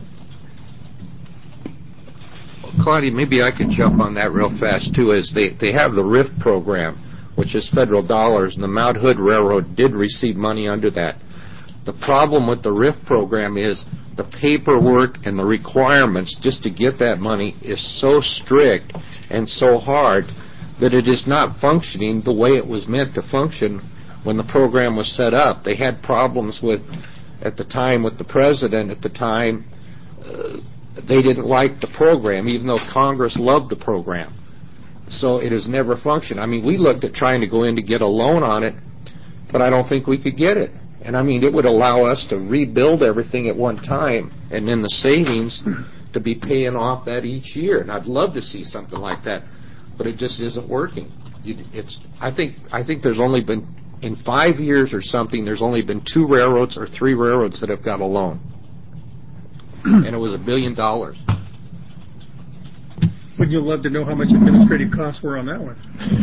Well, Claudia, maybe I could jump on that real fast, too, as they, they have the R I F program, which is federal dollars, and the Mount Hood Railroad did receive money under that. The problem with the R I F program is the paperwork and the requirements just to get that money is so strict and so hard that it is not functioning the way it was meant to function when the program was set up. They had problems with, at the time, with the president at the time. Uh, they didn't like the program, even though Congress loved the program. So it has never functioned. I mean, we looked at trying to go in to get a loan on it, but I don't think we could get it. And I mean, it would allow us to rebuild everything at one time, and then the savings to be paying off that each year. And I'd love to see something like that, but it just isn't working. It's, I think, I think there's only been, in five years or something, there's only been two railroads or three railroads that have got a loan. And it was a billion dollars. Would you love to know how much administrative costs were on that one?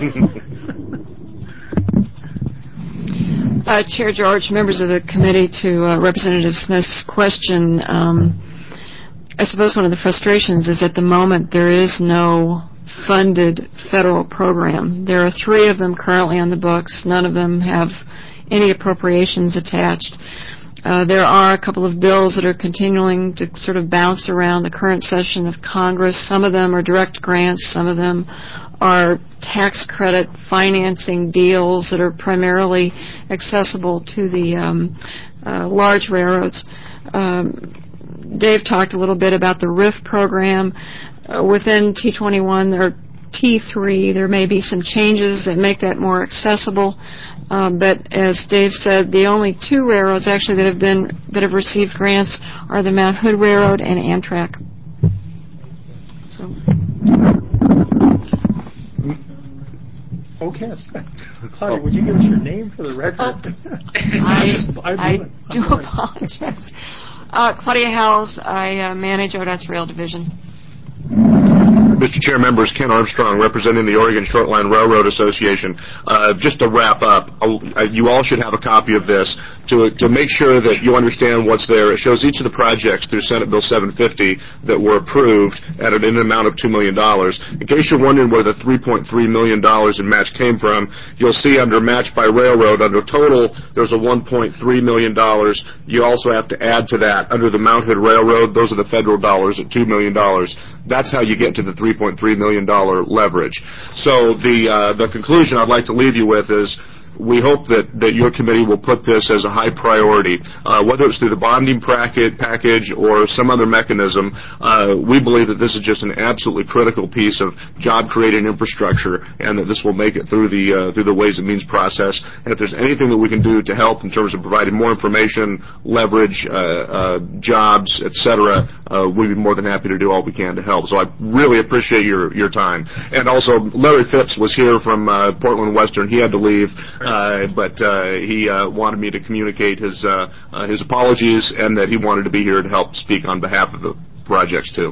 uh, Chair George, members of the committee, to uh, Representative Smith's question, um, I suppose one of the frustrations is at the moment there is no funded federal program. There are three of them currently on the books. None of them have any appropriations attached. Uh, there are a couple of bills that are continuing to sort of bounce around the current session of Congress. Some of them are direct grants. Some of them are tax credit financing deals that are primarily accessible to the um, uh, large railroads. Um, Dave talked a little bit about the R I F program. Uh, within T twenty-one or T three, there may be some changes that make that more accessible. Um, but as Dave said, the only two railroads actually that have been that have received grants are the Mount Hood Railroad and Amtrak. So. Okay. Claudia, would you give us your name for the record? Oh, I, I do apologize. Uh, Claudia Howells. I uh, manage O D O T's rail division. Mister Chair, members, Ken Armstrong, representing the Oregon Short Line Railroad Association. Uh, just to wrap up, uh, you all should have a copy of this to to make sure that you understand what's there. It shows each of the projects through Senate Bill seven fifty that were approved at an, an amount of two million dollars. In case you're wondering where the three point three million dollars in match came from, you'll see under match by railroad, under total, there's a one point three million dollars. You also have to add to that, under the Mount Hood Railroad, those are the federal dollars at two million dollars. That's how you get to the three point three million dollars leverage. So the uh, the conclusion I'd like to leave you with is we hope that, that your committee will put this as a high priority, uh, whether it's through the bonding packet, package or some other mechanism. Uh, we believe that this is just an absolutely critical piece of job-creating infrastructure, and that this will make it through the uh, through the Ways and Means process. And if there's anything that we can do to help in terms of providing more information, leverage, uh, uh, jobs, et cetera, uh, we'd be more than happy to do all we can to help. So I really appreciate your your time. And also, Larry Phipps was here from uh, Portland Western. He had to leave. Uh, but uh, he uh, wanted me to communicate his uh, uh, his apologies and that he wanted to be here to help speak on behalf of the projects too.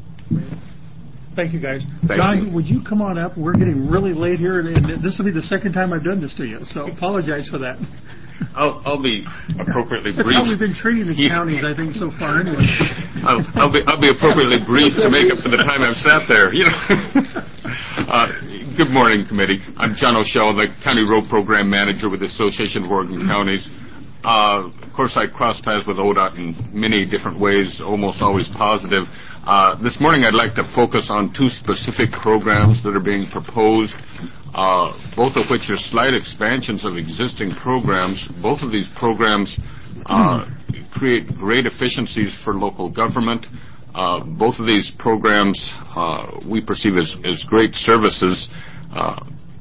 Thank you, guys. Thank Don, you. would you come on up? We're getting really late here, and this will be the second time I've done this to you, so apologize for that. I'll, I'll be appropriately That's brief. how we've been treating the counties, I think, so far. Anyway, I'll, I'll be I'll be appropriately brief to make up for the time I've sat there. You know. uh, good morning, committee. I'm John O'Shell, the County Road Program Manager with the Association of Oregon Counties. Uh, of course, I cross ties with O D O T in many different ways, almost always positive. Uh, this morning, I'd like to focus on two specific programs that are being proposed, uh, both of which are slight expansions of existing programs. Both of these programs uh, create great efficiencies for local government. Uh, both of these programs uh, we perceive as, as great services uh,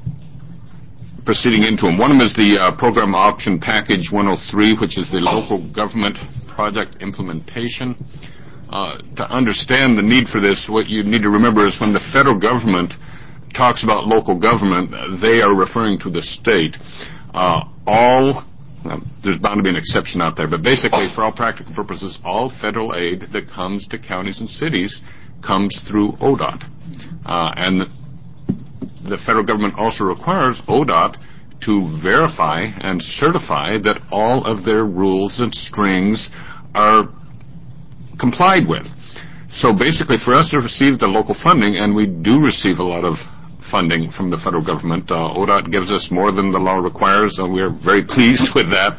proceeding into them. One of them is the uh, Program Option Package one oh three, which is the local government project implementation. Uh, to understand the need for this, what you need to remember is when the federal government talks about local government, they are referring to the state. Uh, all, uh, there's bound to be an exception out there, but basically for all practical purposes, all federal aid that comes to counties and cities comes through O D O T. Uh, and the federal government also requires O D O T to verify and certify that all of their rules and strings are complied with. So basically, for us to receive the local funding, and we do receive a lot of funding from the federal government, uh, O D O T gives us more than the law requires, and we're very pleased with that.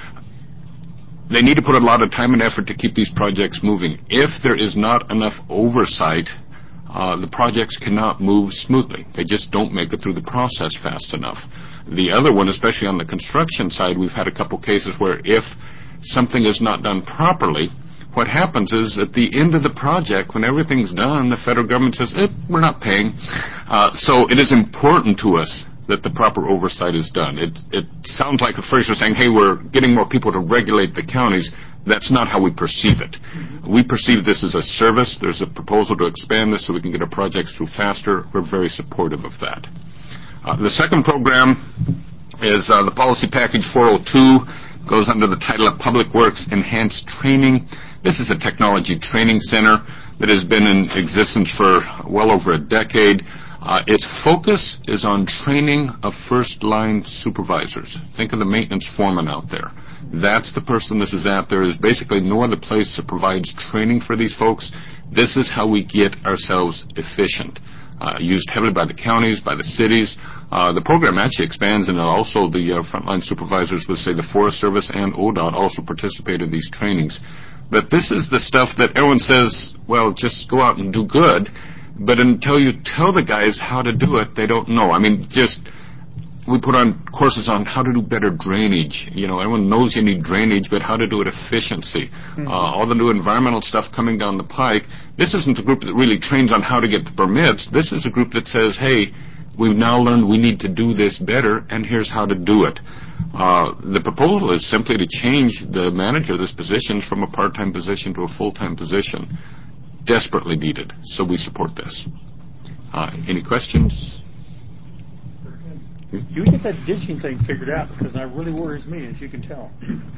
They need to put a lot of time and effort to keep these projects moving. If there is not enough oversight, uh, the projects cannot move smoothly. They just don't make it through the process fast enough. The other one, especially on the construction side, we've had a couple cases where if something is not done properly, what happens is at the end of the project, when everything's done, the federal government says, eh, we're not paying. Uh, so it is important to us that the proper oversight is done. It, it sounds like the phrase we're saying, hey, we're getting more people to regulate the counties. That's not how we perceive it. We perceive this as a service. There's a proposal to expand this so we can get our projects through faster. We're very supportive of that. Uh, the second program is uh, the policy package four oh two, goes under the title of Public Works Enhanced Training. This is a technology training center that has been in existence for well over a decade. Uh, its focus is on training of first-line supervisors. Think of the maintenance foreman out there. That's the person this is at. There is basically no other place that provides training for these folks. This is how we get ourselves efficient. Uh, used heavily by the counties, by the cities. Uh, the program actually expands, and also the uh, frontline supervisors with, say, the Forest Service and O D O T also participate in these trainings. But this is the stuff that everyone says, well, just go out and do good. But until you tell the guys how to do it, they don't know. I mean, just, we put on courses on how to do better drainage. You know, everyone knows you need drainage, but how to do it efficiency. Mm-hmm. Uh, all the new environmental stuff coming down the pike. This isn't a group that really trains on how to get the permits. This is a group that says, hey, we've now learned we need to do this better, and here's how to do it. Uh, the proposal is simply to change the manager of this position from a part-time position to a full-time position. Desperately needed, so we support this. Uh, any questions? You get that ditching thing figured out, because that really worries me, as you can tell.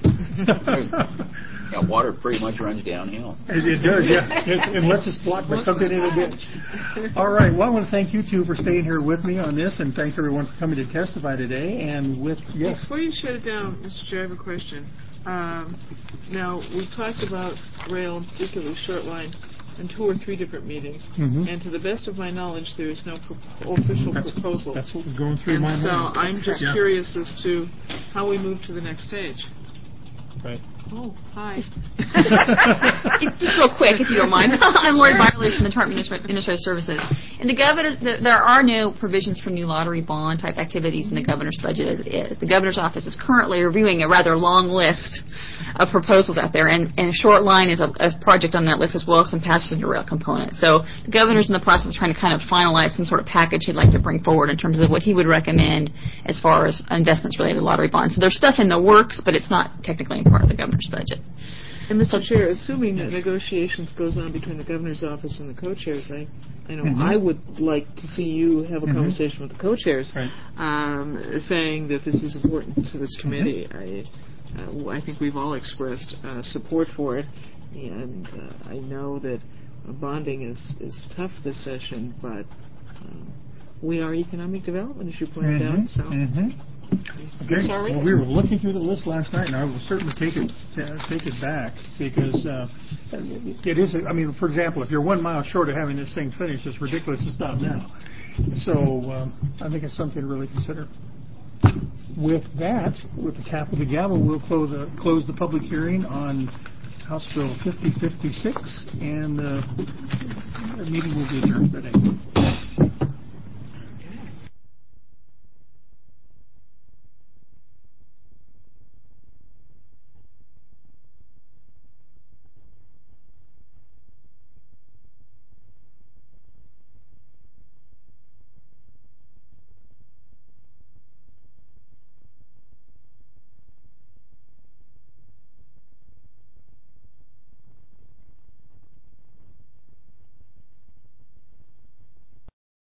Yeah, water pretty much runs downhill. It, it does, yeah, unless it's blocked by something in the ditch. All right, well, I want to thank you two for staying here with me on this, and thank everyone for coming to testify today. And with yes, before you shut it down, Mister Chair, I have a question. Um, now we've talked about rail, and particularly short line, in two or three different meetings. Mm-hmm. And to the best of my knowledge, there is no pro- official that's, proposal. That's what was going through and my so mind. So I'm just yeah. curious as to how we move to the next stage. Right. Oh, hi. Just real quick, if you don't mind. I'm Lori Byerly from the Department of Administrative Services. In the governor, the, there are no provisions for new lottery bond type activities in the governor's budget as it is. The governor's office is currently reviewing a rather long list of proposals out there, and, and a short line is a, a project on that list as well as some passenger rail components. So the governor's in the process of trying to kind of finalize some sort of package he'd like to bring forward in terms of what he would recommend as far as investments related to lottery bonds. So there's stuff in the works, but it's not technically a part of the governor's budget. And Mister Chair, assuming that negotiations goes on between the governor's office and the co-chairs, I, I know mm-hmm. I would like to see you have a mm-hmm. conversation with the co-chairs, right. um, saying that this is important to this committee. Mm-hmm. I, uh, I think we've all expressed uh, support for it, and uh, I know that bonding is, is tough this session, but um, we are economic development, as you pointed mm-hmm. out. So. Mm-hmm. Okay. Well, we were looking through the list last night, and I will certainly take it uh, take it back because uh, it is. I mean, for example, if you're one mile short of having this thing finished, it's ridiculous to stop now. So um, I think it's something to really consider. With that, with the tap of the gavel, we'll close the, close the public hearing on House Bill fifty fifty-six, and uh, the meeting will be adjourned today.